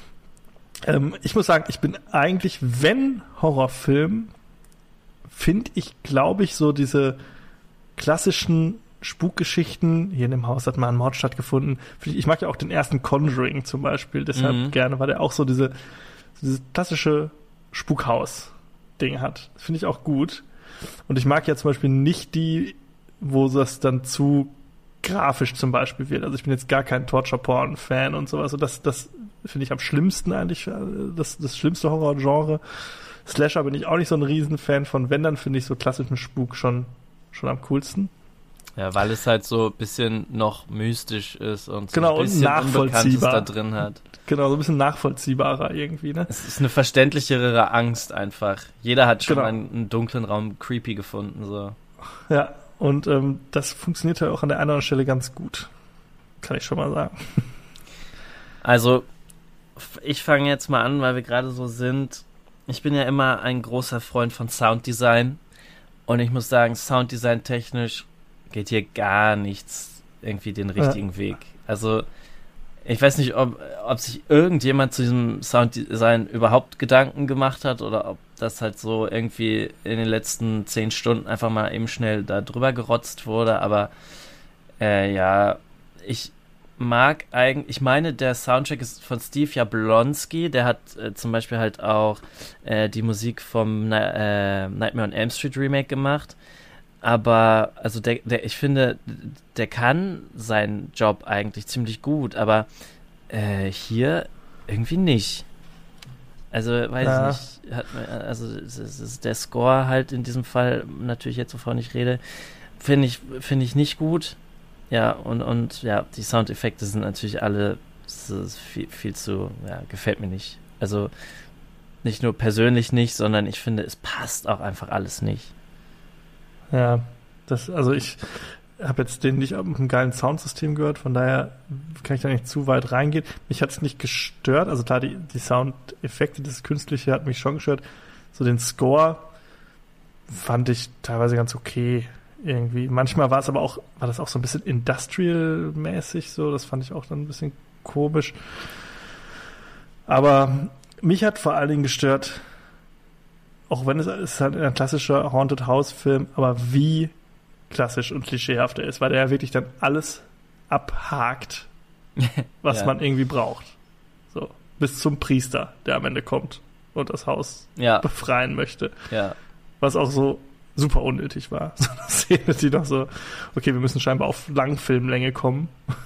Ähm, ich muss sagen, ich bin eigentlich, wenn Horrorfilm, finde ich, glaube ich, so diese klassischen Spukgeschichten, hier in dem Haus hat mal ein Mord stattgefunden, ich mag ja auch den ersten Conjuring zum Beispiel, deshalb mhm. gerne, weil der auch so diese, dieses klassische Spukhaus-Ding hat. Das finde ich auch gut. Und ich mag ja zum Beispiel nicht die, wo das dann zu grafisch zum Beispiel wird. Also ich bin jetzt gar kein Torture-Porn-Fan und sowas. Also das, das finde ich am schlimmsten eigentlich, das, das schlimmste Horror-Genre. Slasher bin ich auch nicht so ein Riesenfan von. Wenn, dann finde ich so klassischen Spuk schon, schon am coolsten. Ja, weil es halt so ein bisschen noch mystisch ist und so genau, ein bisschen Unbekanntes da drin hat. Genau, so ein bisschen nachvollziehbarer irgendwie, ne? Es ist eine verständlichere Angst einfach. Jeder hat schon genau. einen, einen dunklen Raum creepy gefunden, so. Ja, und ähm, das funktioniert ja auch an der einen oder anderen Stelle ganz gut. Kann ich schon mal sagen. Also, ich fange jetzt mal an, weil wir gerade so sind. Ich bin ja immer ein großer Freund von Sounddesign. Und ich muss sagen, Sounddesign technisch geht hier gar nichts irgendwie den richtigen ja. Weg. Also, ich weiß nicht, ob, ob sich irgendjemand zu diesem Sounddesign überhaupt Gedanken gemacht hat oder ob das halt so irgendwie in den letzten zehn Stunden einfach mal eben schnell da drüber gerotzt wurde, aber äh, ja, ich mag eigentlich, ich meine, der Soundtrack ist von Steve Jablonski, der hat äh, zum Beispiel halt auch äh, die Musik vom äh, Nightmare on Elm Street Remake gemacht, aber also der, der, ich finde, der kann seinen Job eigentlich ziemlich gut, aber äh, hier irgendwie nicht. Also, weiß ja. ich nicht, hat, also es ist der Score halt in diesem Fall, natürlich jetzt, wovon ich rede, finde ich, finde ich nicht gut. Ja, und, und ja, die Soundeffekte sind natürlich alle viel, viel zu, ja, gefällt mir nicht. Also nicht nur persönlich nicht, sondern ich finde, es passt auch einfach alles nicht. Ja, das, also ich habe jetzt den nicht mit einem geilen Soundsystem gehört, von daher kann ich da nicht zu weit reingehen. Mich hat es nicht gestört, also klar, die, die Soundeffekte, das Künstliche hat mich schon gestört. So den Score fand ich teilweise ganz okay irgendwie. Manchmal war es aber auch, war das auch so ein bisschen Industrial-mäßig so, das fand ich auch dann ein bisschen komisch. Aber mich hat vor allen Dingen gestört, auch wenn es, es ist halt ein klassischer Haunted House Film, aber wie klassisch und klischeehaft er ist, weil der ja wirklich dann alles abhakt, was ja. man irgendwie braucht. So, bis zum Priester, der am Ende kommt und das Haus ja. befreien möchte. Ja. Was auch so super unnötig war. So eine Szene, die noch so, okay, wir müssen scheinbar auf Langfilmlänge kommen.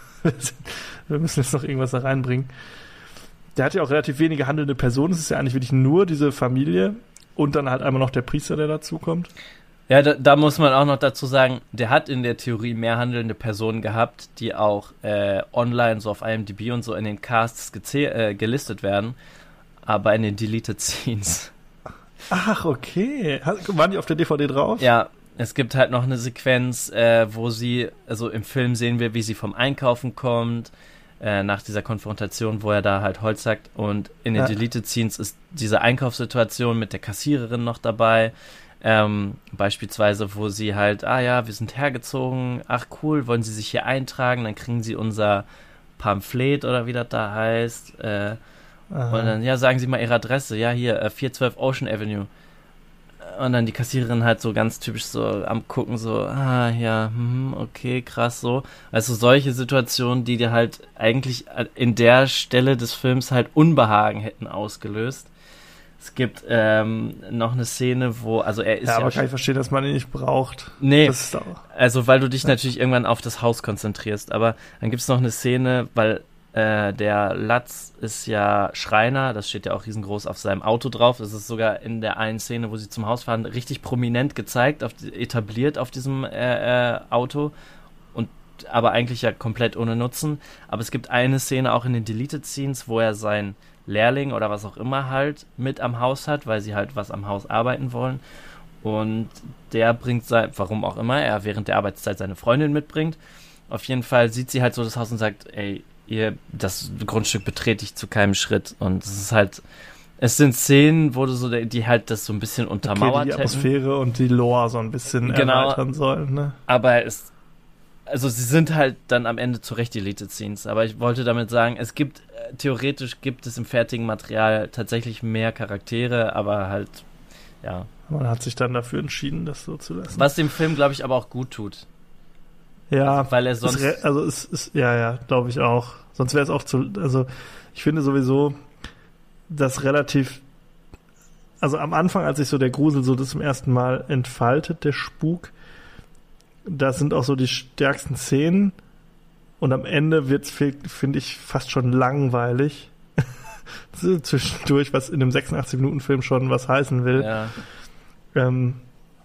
Wir müssen jetzt noch irgendwas da reinbringen. Der hat ja auch relativ wenige handelnde Personen. Es ist ja eigentlich wirklich nur diese Familie und dann halt einmal noch der Priester, der dazukommt. Ja, da, da muss man auch noch dazu sagen, der hat in der Theorie mehr handelnde Personen gehabt, die auch äh, online, so auf I M D B und so in den Casts gezäh- äh, gelistet werden, aber in den Deleted Scenes. Ach, okay. Waren die auf der D V D drauf? Ja, es gibt halt noch eine Sequenz, äh, wo sie, also im Film sehen wir, wie sie vom Einkaufen kommt, äh, nach dieser Konfrontation, wo er da halt Holz sackt, und in den ja. Deleted Scenes ist diese Einkaufssituation mit der Kassiererin noch dabei, ähm, beispielsweise, wo sie halt, ah ja, wir sind hergezogen, ach cool, wollen Sie sich hier eintragen, dann kriegen Sie unser Pamphlet oder wie das da heißt, äh, und dann, ja, sagen Sie mal Ihre Adresse. Ja, hier, äh, vier zwölf Ocean Avenue. Und dann die Kassiererin halt so ganz typisch so am Gucken, so, ah, ja, hm, okay, krass, so. Also solche Situationen, die dir halt eigentlich in der Stelle des Films halt Unbehagen hätten ausgelöst. Es gibt ähm, noch eine Szene, wo, also er ist ja... ja aber kann ich verstehen, dass man ihn nicht braucht. Nee, das ist auch, also weil du dich natürlich irgendwann auf das Haus konzentrierst. Aber dann gibt es noch eine Szene, weil Äh, der Latz ist ja Schreiner, das steht ja auch riesengroß auf seinem Auto drauf. Das ist sogar in der einen Szene, wo sie zum Haus fahren, richtig prominent gezeigt, auf, etabliert auf diesem äh, äh, Auto. Und aber eigentlich ja komplett ohne Nutzen. Aber es gibt eine Szene auch in den Deleted Scenes, wo er seinen Lehrling oder was auch immer halt mit am Haus hat, weil sie halt was am Haus arbeiten wollen. Und der bringt sein, warum auch immer, er während der Arbeitszeit seine Freundin mitbringt. Auf jeden Fall sieht sie halt so das Haus und sagt, ey, ihr, das Grundstück betrete ich zu keinem Schritt. Und es ist halt, es sind Szenen, wo du so, die halt das so ein bisschen untermauert okay, die Atmosphäre hätten. Und die Lore so ein bisschen genau, erweitern sollen, ne? Aber es, also sie sind halt dann am Ende zu Recht Deleted Scenes. Aber ich wollte damit sagen, es gibt, theoretisch gibt es im fertigen Material tatsächlich mehr Charaktere, aber halt, ja. Man hat sich dann dafür entschieden, das so zu lassen. Was dem Film, glaube ich, aber auch gut tut. Ja, also, weil er sonst. Re- also es ist, ja, ja, glaube ich auch. Sonst wäre es auch zu, also ich finde sowieso, dass relativ, also am Anfang, als sich so der Grusel so das zum ersten Mal entfaltet, der Spuk, da sind auch so die stärksten Szenen und am Ende wird's, finde ich, fast schon langweilig. Zwischendurch, was in einem sechsundachtzig-Minuten-Film schon was heißen will. Ja. Ähm,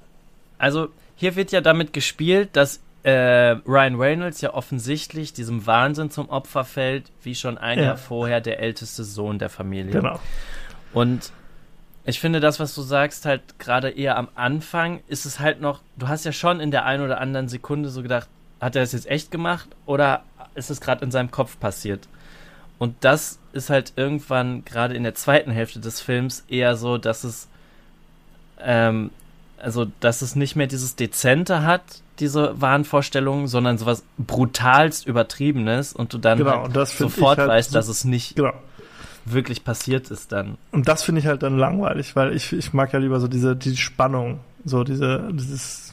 also hier wird ja damit gespielt, dass Äh, Ryan Reynolds ja offensichtlich diesem Wahnsinn zum Opfer fällt, wie schon ein ja. Jahr vorher der älteste Sohn der Familie. Genau. Und ich finde das, was du sagst, halt gerade eher am Anfang ist es halt noch, du hast ja schon in der einen oder anderen Sekunde so gedacht, hat er das jetzt echt gemacht oder ist es gerade in seinem Kopf passiert? Und das ist halt irgendwann gerade in der zweiten Hälfte des Films eher so, dass es ähm, also, dass es nicht mehr dieses Dezente hat, diese Wahnvorstellungen, sondern sowas brutalst Übertriebenes und du dann genau, halt und das sofort halt weißt, so, dass es nicht genau. wirklich passiert ist dann. Und das finde ich halt dann langweilig, weil ich, ich mag ja lieber so diese, die Spannung, so diese, dieses,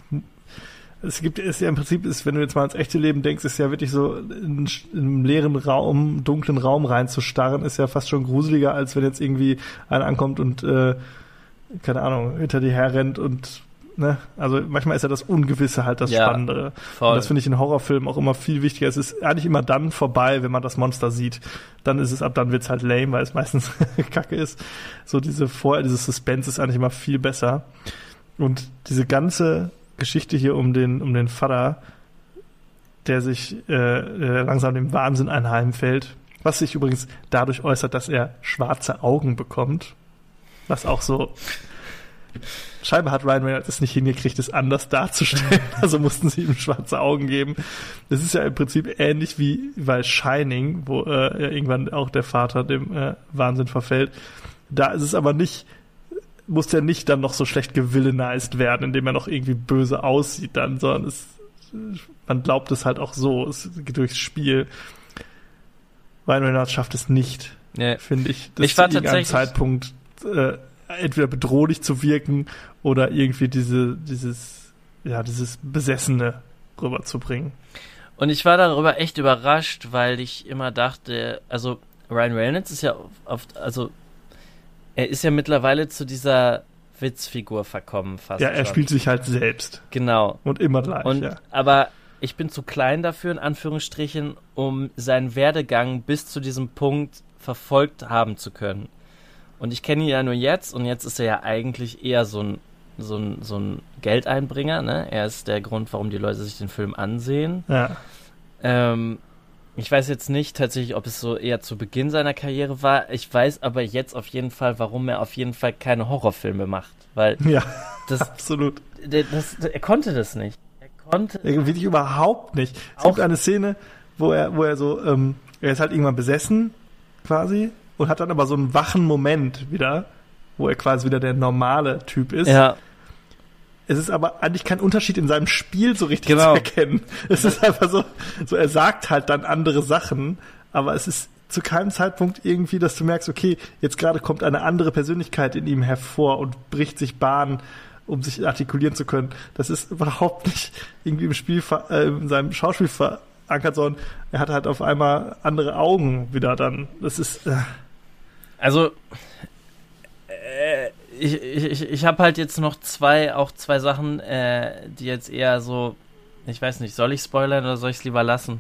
es gibt, ist ja im Prinzip, ist, wenn du jetzt mal ans echte Leben denkst, ist ja wirklich so, in, in einem leeren Raum, dunklen Raum reinzustarren, ist ja fast schon gruseliger, als wenn jetzt irgendwie einer ankommt und, äh, keine Ahnung, hinter dir herrennt und, ne, also manchmal ist ja das Ungewisse halt das ja, Spannendere. Voll. Und das finde ich in Horrorfilmen auch immer viel wichtiger. Es ist eigentlich immer dann vorbei, wenn man das Monster sieht. Dann ist es, ab dann wird's halt lame, weil es meistens kacke ist. So diese vorher, dieses Suspense ist eigentlich immer viel besser. Und diese ganze Geschichte hier um den, um den Vater, der sich, äh, der langsam dem Wahnsinn anheimfällt, was sich übrigens dadurch äußert, dass er schwarze Augen bekommt. Was auch so, scheinbar hat Ryan Reynolds es nicht hingekriegt, es anders darzustellen, also mussten sie ihm schwarze Augen geben. Das ist ja im Prinzip ähnlich wie bei Shining, wo äh, ja irgendwann auch der Vater dem äh, Wahnsinn verfällt. Da ist es aber nicht, muss der nicht dann noch so schlecht gevillainized werden, indem er noch irgendwie böse aussieht dann, sondern es, man glaubt es halt auch so, es geht durchs Spiel. Ryan Reynolds schafft es nicht, nee. finde ich, das ich war zu irgendeinem tatsächlich Zeitpunkt äh, entweder bedrohlich zu wirken oder irgendwie diese, dieses, ja, dieses Besessene rüberzubringen. Und ich war darüber echt überrascht, weil ich immer dachte, also Ryan Reynolds ist ja oft, also er ist ja mittlerweile zu dieser Witzfigur verkommen fast. Ja, er schon. spielt sich halt selbst. Genau. Und immer gleich, Und, ja. Aber ich bin zu klein dafür, in Anführungsstrichen, um seinen Werdegang bis zu diesem Punkt verfolgt haben zu können. Und ich kenne ihn ja nur jetzt und jetzt ist er ja eigentlich eher so ein, so ein, so ein Geldeinbringer, ne? Er ist der Grund, warum die Leute sich den Film ansehen. Ja. Ähm, ich weiß jetzt nicht tatsächlich, ob es so eher zu Beginn seiner Karriere war. Ich weiß aber jetzt auf jeden Fall, warum er auf jeden Fall keine Horrorfilme macht. Weil Ja, das, absolut. das, das, er konnte das nicht. Er konnte... Wirklich überhaupt nicht. Es Auch- gibt eine Szene, wo er, wo er so, ähm, er ist halt irgendwann besessen, quasi, und hat dann aber so einen wachen Moment wieder, wo er quasi wieder der normale Typ ist. Ja, Es ist aber eigentlich kein Unterschied in seinem Spiel so richtig Genau. zu erkennen. Es ist einfach so, so, er sagt halt dann andere Sachen, aber es ist zu keinem Zeitpunkt irgendwie, dass du merkst, okay, jetzt gerade kommt eine andere Persönlichkeit in ihm hervor und bricht sich Bahn, um sich artikulieren zu können. Das ist überhaupt nicht irgendwie im Spiel, ver- äh, in seinem Schauspiel verankert, sondern er hat halt auf einmal andere Augen wieder dann. Das ist, äh, also äh, ich, ich, ich habe halt jetzt noch zwei, auch zwei Sachen, äh, die jetzt eher so, ich weiß nicht, soll ich spoilern oder soll ich es lieber lassen?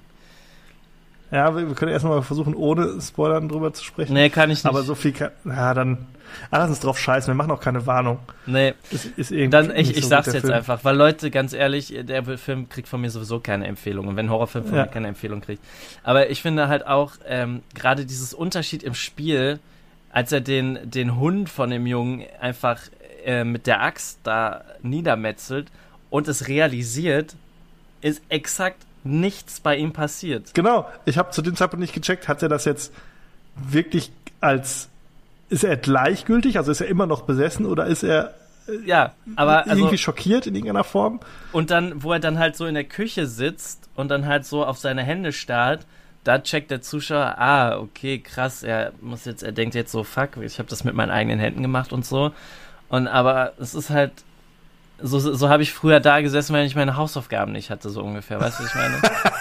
ja, wir, wir können erstmal versuchen, ohne Spoilern drüber zu sprechen. Nee, kann ich nicht. Aber so viel kann, ja, dann, ah, lass uns drauf scheißen, wir machen auch keine Warnung. Nee, Das ist irgendwie dann ich, nicht ich so sag's gut, der jetzt Film. einfach, weil Leute, ganz ehrlich, der Film kriegt von mir sowieso keine Empfehlung und wenn ein Horrorfilm von Ja. mir keine Empfehlung kriegt. Aber ich finde halt auch, ähm, gerade dieses Unterschied im Spiel, als er den, den Hund von dem Jungen einfach äh, mit der Axt da niedermetzelt und es realisiert, ist exakt nichts bei ihm passiert. Genau, ich habe zu dem Zeitpunkt nicht gecheckt, hat er das jetzt wirklich als, ist er gleichgültig, also ist er immer noch besessen oder ist er Ja, aber also, irgendwie schockiert in irgendeiner Form? und dann, wo er dann halt so in der Küche sitzt und dann halt so auf seine Hände starrt, da checkt der Zuschauer, ah, okay, krass, er muss jetzt, er denkt jetzt so, fuck, ich habe das mit meinen eigenen Händen gemacht und so. Und aber es ist halt, so, so habe ich früher da gesessen, wenn ich meine Hausaufgaben nicht hatte, so ungefähr, weißt du, was ich meine?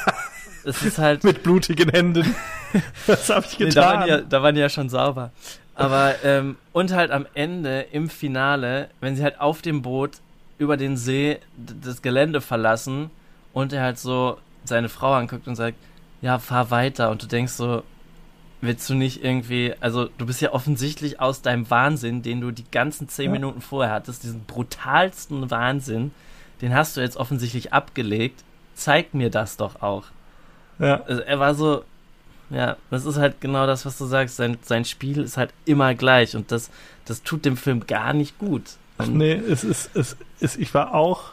Es ist halt, Mit blutigen Händen. Was habe ich nee, da, waren getan? die ja, da waren die ja schon sauber. Aber, ähm, und halt am Ende, im Finale, wenn sie halt auf dem Boot über den See d- das Gelände verlassen und er halt so seine Frau anguckt und sagt, ja, fahr weiter. Und du denkst so, willst du nicht irgendwie, also du bist ja offensichtlich aus deinem Wahnsinn, den du die ganzen zehn Ja. Minuten vorher hattest, diesen brutalsten Wahnsinn, den hast du jetzt offensichtlich abgelegt. Zeig mir das doch auch. Ja. Also er war so, ja, das ist halt genau das, was du sagst. Sein, sein Spiel ist halt immer gleich und das, das tut dem Film gar nicht gut. Und Nee, es ist, es ist, ich war auch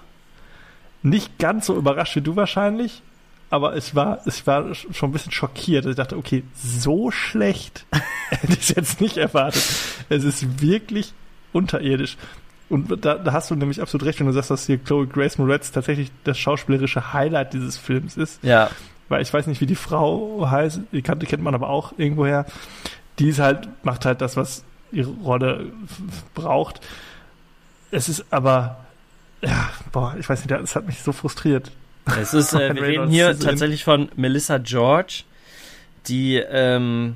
nicht ganz so überrascht wie du wahrscheinlich, aber es war, es war schon ein bisschen schockiert. Ich dachte, okay, so schlecht hätte ich es jetzt nicht erwartet. Es ist wirklich unterirdisch. Und da, da hast du nämlich absolut recht, wenn du sagst, dass hier Chloe Grace Moretz tatsächlich das schauspielerische Highlight dieses Films ist. ja, Weil ich weiß nicht, wie die Frau heißt, die kannte, kennt man aber auch irgendwoher. Die ist halt, macht halt das, was ihre Rolle f- braucht. Es ist aber, ja, boah, ich weiß nicht, es hat mich so frustriert. es ist, äh, Ryan wir reden Reynolds hier zu sehen. tatsächlich von Melissa George, die, ähm,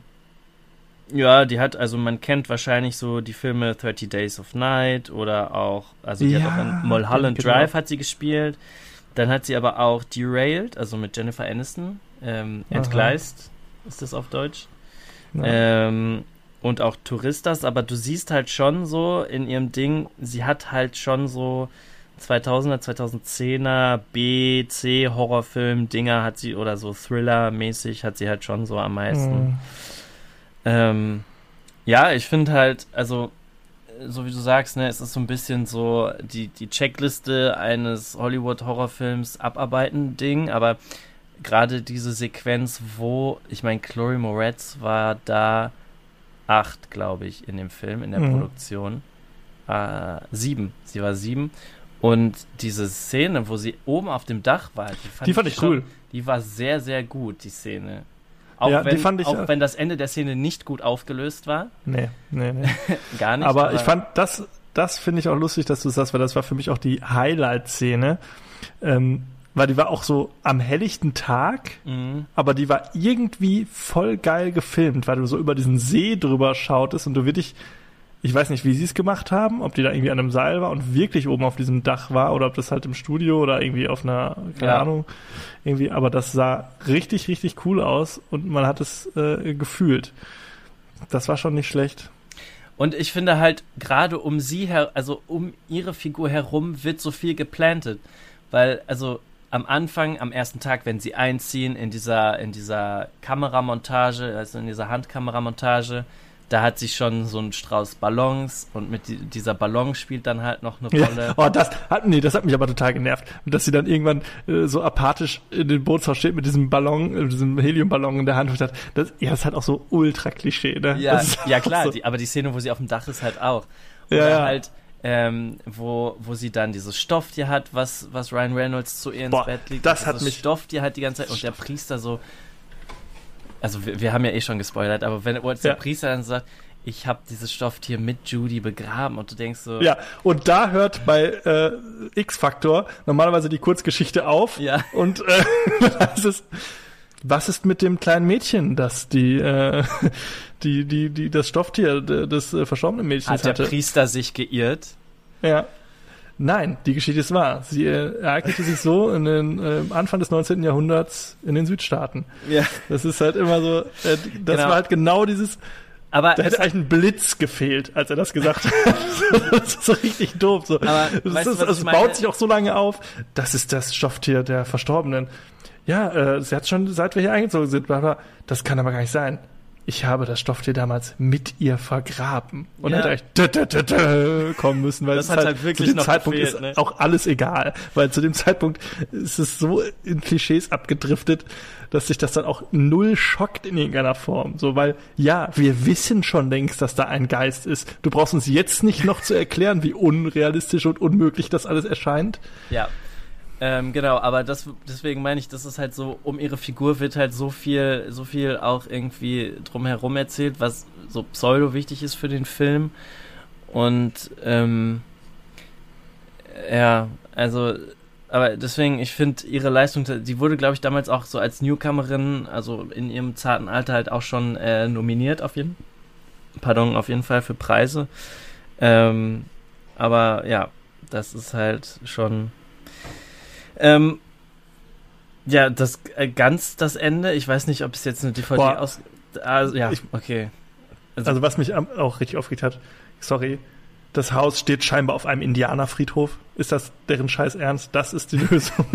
ja, die hat, also man kennt wahrscheinlich so die Filme thirty Days of Night oder auch, also die Ja, hat auch in Mulholland genau. Drive hat sie gespielt. Dann hat sie aber auch Derailed, also mit Jennifer Aniston, ähm, Aha. Entgleist, ist das auf Deutsch. Ja. Ähm, und auch Touristas, aber du siehst halt schon so in ihrem Ding, sie hat halt schon so zweitausender, zweitausendzehner B, C Horrorfilm Dinger hat sie oder so Thriller-mäßig hat sie halt schon so am meisten. Mhm. Ähm, ja, ich finde halt, also so wie du sagst, ne, es ist so ein bisschen so die, die Checkliste eines Hollywood-Horrorfilms abarbeiten Ding, aber gerade diese Sequenz, wo, ich meine, Chloe Moretz war da acht, glaube ich, in dem Film, in der Mhm. Produktion. Äh, sieben. Sie war sieben. Und diese Szene, wo sie oben auf dem Dach war, die fand, Die fand ich schon, cool. Die war sehr, sehr gut, die Szene. Auch, Ja, die wenn, fand ich auch auch. wenn das Ende der Szene nicht gut aufgelöst war. Nee, nee, nee. Gar nicht. aber ich fand, das, das finde ich auch lustig, dass du sagst, weil das war für mich auch die Highlight-Szene. Ähm, weil die war auch so am helllichten Tag, Mhm. aber die war irgendwie voll geil gefilmt, weil du so über diesen See drüber schautest und du wirklich, ich weiß nicht, wie sie es gemacht haben, ob die da irgendwie an einem Seil war und wirklich oben auf diesem Dach war oder ob das halt im Studio oder irgendwie auf einer, keine Ja. Ahnung, irgendwie, aber das sah richtig, richtig cool aus und man hat es äh, gefühlt. Das war schon nicht schlecht. Und ich finde halt, gerade um sie her, also um ihre Figur herum wird so viel geplantet. Weil, also am Anfang, am ersten Tag, wenn sie einziehen in dieser, in dieser Kameramontage, also in dieser Handkameramontage, da hat sie schon so einen Strauß Ballons und mit die, dieser Ballon spielt dann halt noch eine Rolle. Ja, oh, das hat, nee, das hat mich aber total genervt. Und dass sie dann irgendwann äh, so apathisch in den Bootshaus steht mit diesem Ballon, äh, diesem Heliumballon in der Hand. Und ich dachte, das, ja, das ist halt auch so ultra Klischee, ne? Ja, Das ist ja auch klar, so. die, aber die Szene, wo sie auf dem Dach ist, halt auch. Oder Ja, ja. halt, ähm, wo, wo sie dann dieses Stofftier hat, was, was Ryan Reynolds zu ihr ins Boah, Bett liegt. das und hat dieses mich- Stofftier halt die ganze Zeit und der Priester so, also wir, wir haben ja eh schon gespoilert, aber wenn wo jetzt Ja. der Priester dann sagt, ich habe dieses Stofftier mit Judy begraben und du denkst so, Ja, und da hört bei äh, X-Factor normalerweise die Kurzgeschichte auf. Ja. Und äh, das ist, was ist mit dem kleinen Mädchen, das die, äh, die, die, die, das Stofftier d- des äh, verstorbenen Mädchens hat der hatte? Priester sich geirrt? Ja. Nein, die Geschichte ist wahr. Sie äh, ereignete sich so in den äh, Anfang des neunzehnten Jahrhunderts in den Südstaaten. Ja. Das ist halt immer so, äh, das Genau. war halt genau dieses, Aber da hätte es- eigentlich ein Blitz gefehlt, als er das gesagt hat. Das ist so richtig doof. So. Aber das weißt du, ist, was es ich meine? baut sich auch so lange auf. Das ist das Stofftier der Verstorbenen. Ja, äh, sie hat schon, seit wir hier eingezogen sind, bla bla. Das kann aber gar nicht sein. Ich habe das Stofftier damals mit ihr vergraben. Und Ja. hätte eigentlich dä, dä, dä, dä kommen müssen, weil Das es hat halt, halt wirklich zu dem noch Zeitpunkt gefehlt, ist ne? auch alles egal. Weil zu dem Zeitpunkt ist es so in Klischees abgedriftet, dass sich das dann auch null schockt in irgendeiner Form. So, weil, ja, wir wissen schon längst, dass da ein Geist ist. Du brauchst uns jetzt nicht noch zu erklären, wie unrealistisch und unmöglich das alles erscheint. Ja, ähm, genau, aber das, deswegen meine ich, das ist halt so, um ihre Figur wird halt so viel, so viel auch irgendwie drumherum erzählt, was so pseudo wichtig ist für den Film. Und, ähm, ja, also, aber deswegen, ich finde ihre Leistung, die wurde, glaube ich, damals auch so als Newcomerin, also in ihrem zarten Alter halt auch schon äh, nominiert auf jeden Pardon, auf jeden Fall für Preise. Ähm, aber ja, das ist halt schon ähm, ja, das äh, ganz das Ende. Ich weiß nicht, ob es jetzt eine D V D Boah. aus... Also, ja, Ich- okay. Also was mich am- auch richtig aufgeregt hat, sorry, das Haus steht scheinbar auf einem Indianerfriedhof. Ist das deren Scheiß Ernst? Das ist die Lösung.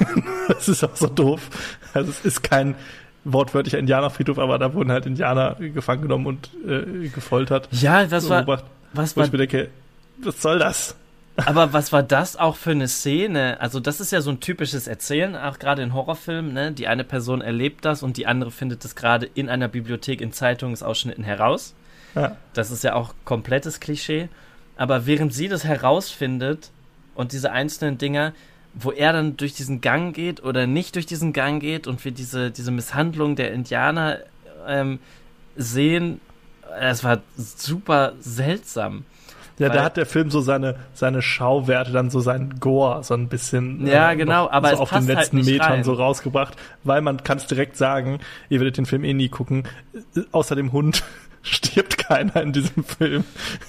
Das ist auch so doof. Also es ist kein wortwörtlicher Indianerfriedhof, aber da wurden halt Indianer gefangen genommen und äh, gefoltert. Ja, was war, umgebracht. was Wo war ich mir denke, was soll das? Aber was war das auch für eine Szene? Also das ist ja so ein typisches Erzählen, auch gerade in Horrorfilmen, ne? Die eine Person erlebt das und die andere findet es gerade in einer Bibliothek in Zeitungsausschnitten heraus. Ja. Das ist ja auch komplettes Klischee. Aber während sie das herausfindet und diese einzelnen Dinger, wo er dann durch diesen Gang geht oder nicht durch diesen Gang geht und wir diese, diese Misshandlung der Indianer ähm, sehen, es war super seltsam. Ja, Weil- da hat der Film so seine, seine Schauwerte, dann so sein Gore so ein bisschen Ja, äh, genau, noch aber so es auf passt den halt letzten nicht Metern rein. so rausgebracht, weil man kann es direkt sagen, ihr werdet den Film eh nie gucken, äh, außer dem Hund stirbt keiner in diesem Film.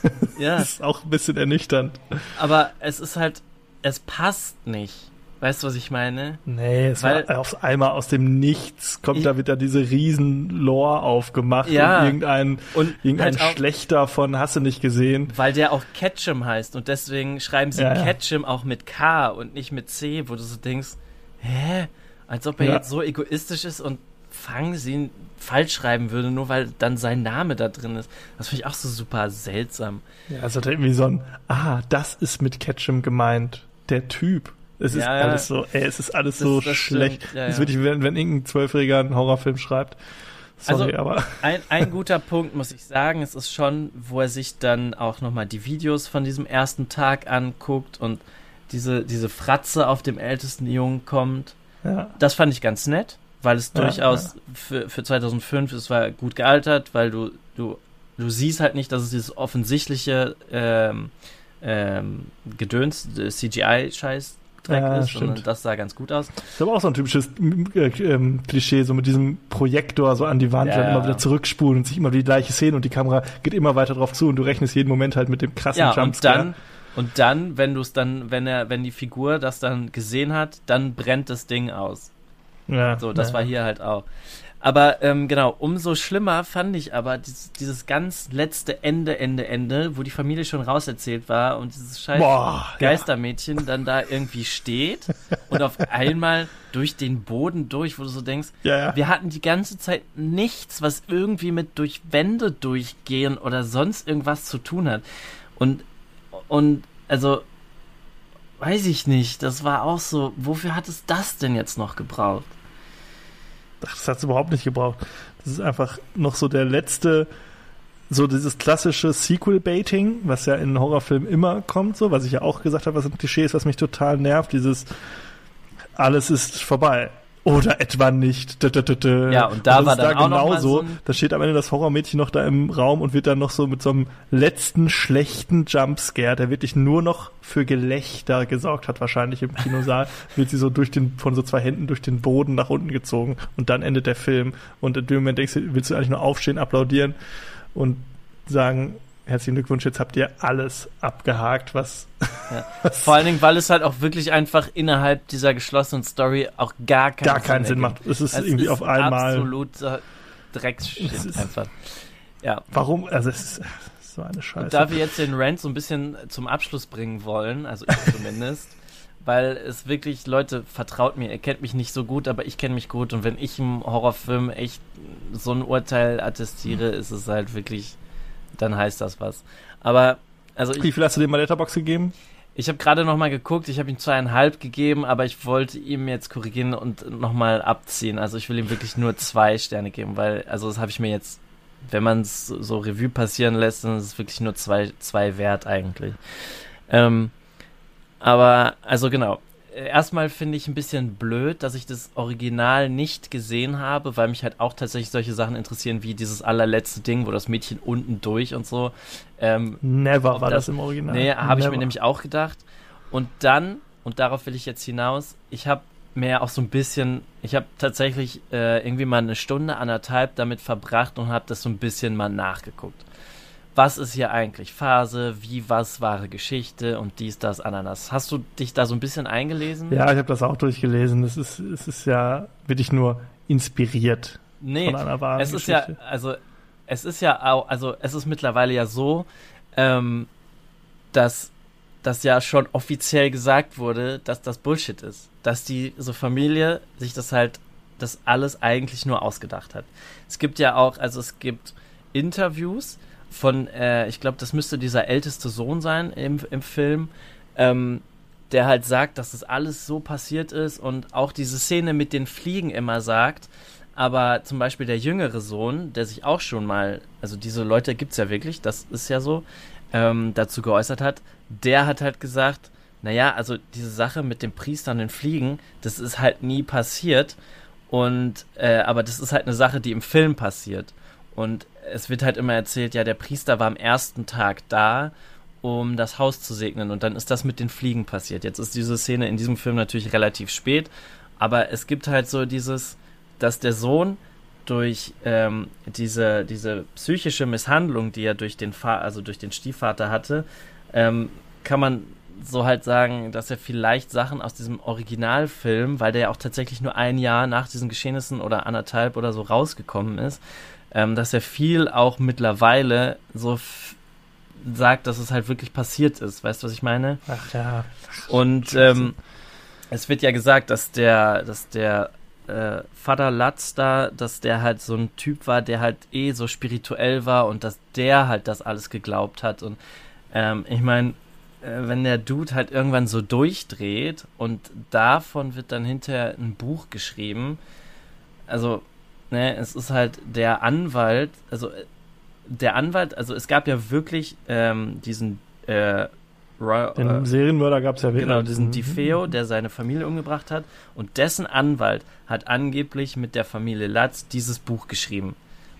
Ja. Das ist auch ein bisschen ernüchternd. Aber es ist halt, es passt nicht. Weißt du, was ich meine? Nee, es Weil- war auf einmal aus dem Nichts kommt Ich- da wieder diese riesen Lore aufgemacht Ja. und irgendein, Und irgendein halt auch- Schlechter von hast du nicht gesehen. Weil der auch Ketchum heißt und deswegen schreiben sie Ja, ja. Ketchum auch mit K und nicht mit C, wo du so denkst, hä? Als ob er Ja. jetzt so egoistisch ist und Fang sie ihn falsch schreiben würde, nur weil dann sein Name da drin ist. Das finde ich auch so super seltsam. Ja, also da irgendwie so ein, ah, das ist mit Ketchum gemeint, der Typ. Es ist Ja, ja. alles so, ey, es ist alles Das- so das schlecht. stimmt. Ja, Das ist ja. wirklich, wenn, wenn irgendein Zwölfjähriger einen Horrorfilm schreibt. Sorry, Also- aber. Ein, ein guter Punkt, muss ich sagen, es ist schon, wo er sich dann auch nochmal die Videos von diesem ersten Tag anguckt und diese, diese Fratze auf dem ältesten Jungen kommt. Ja. Das fand ich ganz nett, weil es Ja, durchaus Für, für zweitausendfünf, es war gut gealtert, weil du, du, du siehst halt nicht, dass es dieses offensichtliche ähm, ähm, Gedöns, äh, C G I-Scheiß ja, ist. stimmt. Und das sah ganz gut aus. Das ist aber auch so ein typisches äh, ähm, Klischee, so mit diesem Projektor so an die Wand, Ja, dann immer ja. wieder zurückspulen und sich immer die gleiche Szene und die Kamera geht immer weiter drauf zu und du rechnest jeden Moment halt mit dem krassen Ja, und Jumpscare. dann, und dann, wenn du es dann, wenn er, wenn die Figur das dann gesehen hat, dann brennt das Ding aus. Ja, So, das ja. war hier halt auch. Aber ähm, genau, umso schlimmer fand ich aber dieses, dieses ganz letzte Ende, Ende, Ende, wo die Familie schon rauserzählt war und dieses scheiß Boah, Geistermädchen ja. dann da irgendwie steht und auf einmal durch den Boden durch, wo du so denkst, Ja, ja. wir hatten die ganze Zeit nichts, was irgendwie mit durch Wände durchgehen oder sonst irgendwas zu tun hat. Und, und also, weiß ich nicht, das war auch so, wofür hat es das denn jetzt noch gebraucht? Das hat es überhaupt nicht gebraucht. Das ist einfach noch so der letzte, so dieses klassische Sequel-Baiting, was ja in Horrorfilmen immer kommt, so, was ich ja auch gesagt habe, was ein Klischee ist, was mich total nervt, dieses alles ist vorbei. Oder etwa nicht. Dö, dö, dö, dö. Ja, und da das war ist dann da auch noch mal genauso. so ein- Da steht am Ende das Horrormädchen noch da im Raum und wird dann noch so mit so einem letzten schlechten Jumpscare, der wirklich nur noch für Gelächter gesorgt hat, wahrscheinlich im Kinosaal, wird sie so durch den, von so zwei Händen durch den Boden nach unten gezogen und dann endet der Film. Und in dem Moment denkst du, willst du eigentlich nur aufstehen, applaudieren und sagen, herzlichen Glückwunsch, jetzt habt ihr alles abgehakt, was... Ja. was Vor allen Dingen, weil es halt auch wirklich einfach innerhalb dieser geschlossenen Story auch gar keinen, gar keinen Sinn Sinn macht. Es ist Es irgendwie ist auf einmal... absoluter Drecksshit Es ist- einfach. Ja. Warum? Also es ist so eine Scheiße. Und da wir jetzt den Rant so ein bisschen zum Abschluss bringen wollen, also ich zumindest, weil es wirklich, Leute, vertraut mir, ihr kennt mich nicht so gut, aber ich kenne mich gut und wenn ich im Horrorfilm echt so ein Urteil attestiere, ist es halt wirklich, dann heißt das was. Aber, also ich, Wie viel hast du dem bei Letterboxd gegeben? ich habe gerade nochmal geguckt, ich habe ihm zweieinhalb gegeben, aber ich wollte ihm jetzt korrigieren und nochmal abziehen. Also ich will ihm wirklich nur zwei Sterne geben, weil, also das habe ich mir jetzt, wenn man es so Revue passieren lässt, dann ist es wirklich nur zwei, zwei wert eigentlich. Ähm, aber, also genau. Erstmal finde ich ein bisschen blöd, dass ich das Original nicht gesehen habe, weil mich halt auch tatsächlich solche Sachen interessieren, wie dieses allerletzte Ding, wo das Mädchen unten durch und so. Ähm, Never Ob war das, das- im Original. Nee, habe ich Never. mir nämlich auch gedacht. Und dann, und darauf will ich jetzt hinaus, ich habe mir auch so ein bisschen, ich habe tatsächlich äh, irgendwie mal eine Stunde, anderthalb damit verbracht und habe das so ein bisschen mal nachgeguckt. Was ist hier eigentlich Phase, wie, was, wahre Geschichte und dies, das, Ananas. Hast du dich da so ein bisschen eingelesen? Ja, ich habe das auch durchgelesen. Es ist, es ist ja wirklich nur inspiriert Nee, von einer wahren es ist ja, Geschichte. also, es ist ja auch, also, es ist mittlerweile ja so, ähm, dass das ja schon offiziell gesagt wurde, dass das Bullshit ist. Dass die, so Familie sich das halt, das alles eigentlich nur ausgedacht hat. Es gibt ja auch, also es gibt Interviews von, äh, ich glaube, das müsste dieser älteste Sohn sein im, im Film, ähm, der halt sagt, dass das alles so passiert ist und auch diese Szene mit den Fliegen immer sagt, aber zum Beispiel der jüngere Sohn, der sich auch schon mal, also diese Leute gibt's ja wirklich, das ist ja so, ähm, dazu geäußert hat, der hat halt gesagt, naja, also diese Sache mit dem Priester und den Fliegen, das ist halt nie passiert und, äh, aber das ist halt eine Sache, die im Film passiert und es wird halt immer erzählt, ja, der Priester war am ersten Tag da, um das Haus zu segnen und dann ist das mit den Fliegen passiert. Jetzt ist diese Szene in diesem Film natürlich relativ spät, aber es gibt halt so dieses, dass der Sohn durch ähm, diese, diese psychische Misshandlung, die er durch den Fa- also durch den Stiefvater hatte, ähm, kann man so halt sagen, dass er vielleicht Sachen aus diesem Originalfilm, weil der ja auch tatsächlich nur ein Jahr nach diesen Geschehnissen oder anderthalb oder so rausgekommen ist, ähm, dass er viel auch mittlerweile so f- sagt, dass es halt wirklich passiert ist. Weißt du, was ich meine? Ach ja. Und ähm, es wird ja gesagt, dass der, dass der äh, Vater Latz da, dass der halt so ein Typ war, der halt eh so spirituell war und dass der halt das alles geglaubt hat. Und ähm, ich meine, äh, wenn der Dude halt irgendwann so durchdreht und davon wird dann hinterher ein Buch geschrieben, also, ne, es ist halt der Anwalt, also äh, der Anwalt, also es gab ja wirklich ähm, diesen äh, Roy, Den äh, Serienmörder gab es ja wirklich. Genau, diesen Mhm. DiFeo, der seine Familie umgebracht hat und dessen Anwalt hat angeblich mit der Familie Latz dieses Buch geschrieben,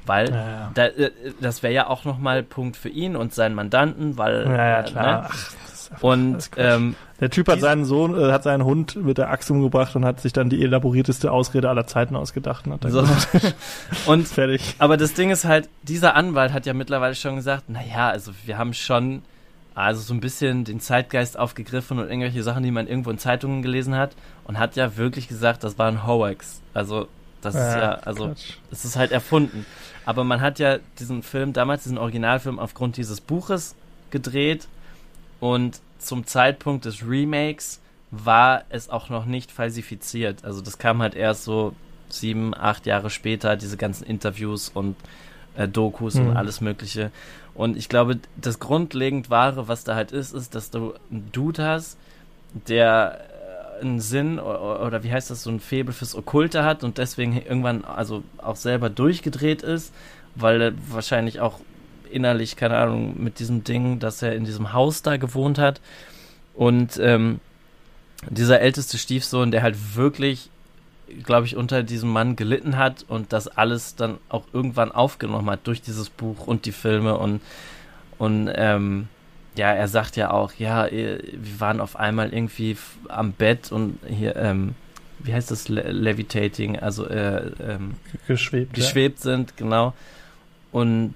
Weil ja, ja. Da, das wäre ja auch nochmal Punkt für ihn und seinen Mandanten, weil... Ja, ja, klar. Ne? Ach, und ähm, der Typ hat seinen Sohn, äh, hat seinen Hund mit der Axt umgebracht und hat sich dann die elaborierteste Ausrede aller Zeiten ausgedacht. Und, hat dann so. und fertig. Aber das Ding ist halt, dieser Anwalt hat ja mittlerweile schon gesagt, naja, also wir haben schon also so ein bisschen den Zeitgeist aufgegriffen und irgendwelche Sachen, die man irgendwo in Zeitungen gelesen hat und hat ja wirklich gesagt, das war ein Hoax. Also das ja, ist ja, also es ist halt erfunden. Aber man hat ja diesen Film, damals diesen Originalfilm aufgrund dieses Buches gedreht. Und zum Zeitpunkt des Remakes war es auch noch nicht falsifiziert. Also das kam halt erst so sieben, acht Jahre später, diese ganzen Interviews und äh, Dokus mhm. und alles Mögliche. Und ich glaube, das grundlegend Wahre, was da halt ist, ist, dass du einen Dude hast, der äh, einen Sinn oder, oder wie heißt das, so ein Faible fürs Okkulte hat und deswegen irgendwann also auch selber durchgedreht ist, weil er wahrscheinlich auch innerlich, keine Ahnung, mit diesem Ding, dass er in diesem Haus da gewohnt hat. Und ähm, dieser älteste Stiefsohn, der halt wirklich, glaube ich, unter diesem Mann gelitten hat und das alles dann auch irgendwann aufgenommen hat durch dieses Buch und die Filme. Und, und ähm, ja, er sagt ja auch, ja, wir waren auf einmal irgendwie am Bett und hier, ähm, wie heißt das, Le- Levitating, also äh, ähm, geschwebt, geschwebt ja. sind, genau. Und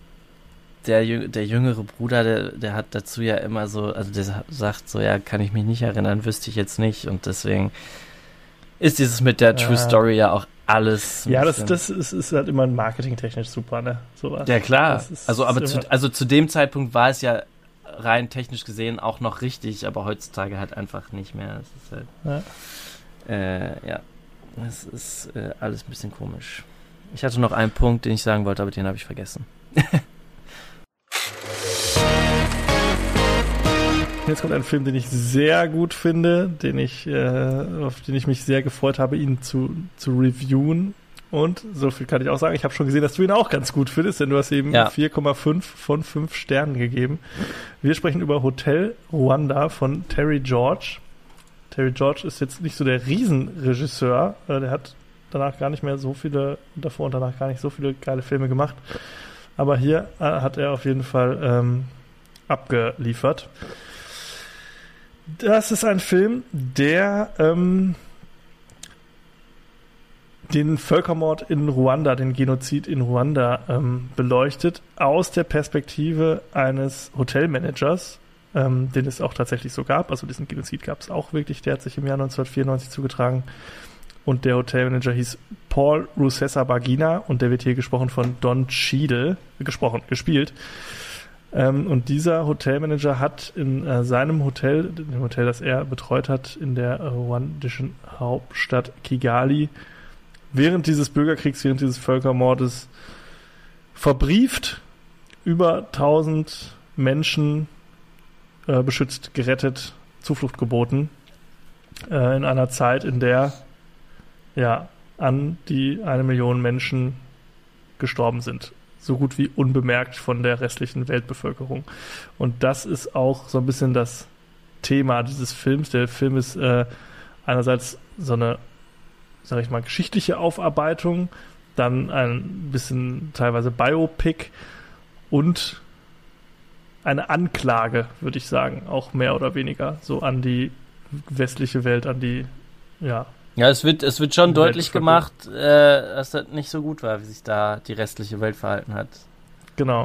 Der, der jüngere Bruder, der, der hat dazu ja immer so, also der sagt so, ja, kann ich mich nicht erinnern, wüsste ich jetzt nicht und deswegen ist dieses mit der True ja. Story ja auch alles. Ja, das, das ist, ist halt immer marketingtechnisch super, ne? Sowas. Ja, klar. Also, aber zu, also zu dem Zeitpunkt war es ja rein technisch gesehen auch noch richtig, aber heutzutage halt einfach nicht mehr. Das ist halt, ja. Äh, ja, das ist äh, alles ein bisschen komisch. Ich hatte noch einen Punkt, den ich sagen wollte, aber den habe ich vergessen. Jetzt kommt ein Film, den ich sehr gut finde, den ich, äh, auf den ich mich sehr gefreut habe, ihn zu, zu reviewen. Und so viel kann ich auch sagen, ich habe schon gesehen, dass du ihn auch ganz gut findest, denn du hast eben ja. vier Komma fünf von fünf Sternen gegeben. Wir sprechen über Hotel Rwanda von Terry George. Terry George ist jetzt nicht so der Riesenregisseur, äh, der hat danach gar nicht mehr so viele, davor und danach gar nicht so viele geile Filme gemacht. Aber hier äh, hat er auf jeden Fall ähm, abgeliefert. Das ist ein Film, der ähm, den Völkermord in Ruanda, den Genozid in Ruanda ähm, beleuchtet, aus der Perspektive eines Hotelmanagers, ähm, den es auch tatsächlich so gab. Also diesen Genozid gab es auch wirklich, der hat sich im Jahr neunzehnhundertvierundneunzig zugetragen. Und der Hotelmanager hieß Paul Rusesabagina und der wird hier gesprochen von Don Cheadle, gesprochen, gespielt. Ähm, und dieser Hotelmanager hat in äh, seinem Hotel, dem Hotel, das er betreut hat, in der äh, ruandischen Hauptstadt Kigali, während dieses Bürgerkriegs, während dieses Völkermordes verbrieft, über tausend Menschen äh, beschützt, gerettet, Zuflucht geboten, äh, in einer Zeit, in der ja an die eine Million Menschen gestorben sind. So gut wie unbemerkt von der restlichen Weltbevölkerung. Und das ist auch so ein bisschen das Thema dieses Films. Der Film ist äh, einerseits so eine, sag ich mal, geschichtliche Aufarbeitung, dann ein bisschen teilweise Biopic und eine Anklage, würde ich sagen, auch mehr oder weniger, so an die westliche Welt, an die, ja, Ja, es wird, es wird schon deutlich gemacht, äh, dass das nicht so gut war, wie sich da die restliche Welt verhalten hat. Genau.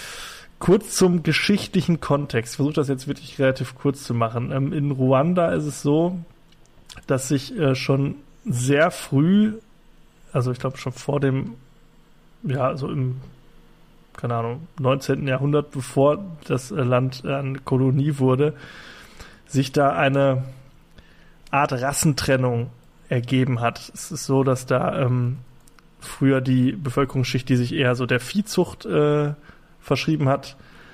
Kurz zum geschichtlichen Kontext. Ich versuche das jetzt wirklich relativ kurz zu machen. Ähm, in Ruanda ist es so, dass sich äh, schon sehr früh, also ich glaube schon vor dem, ja, so im, keine Ahnung, neunzehnten Jahrhundert, bevor das äh, Land äh, eine Kolonie wurde, sich da eine Art Rassentrennung ergeben hat. Es ist so, dass da ähm, früher die Bevölkerungsschicht, die sich eher so der Viehzucht äh, verschrieben hat,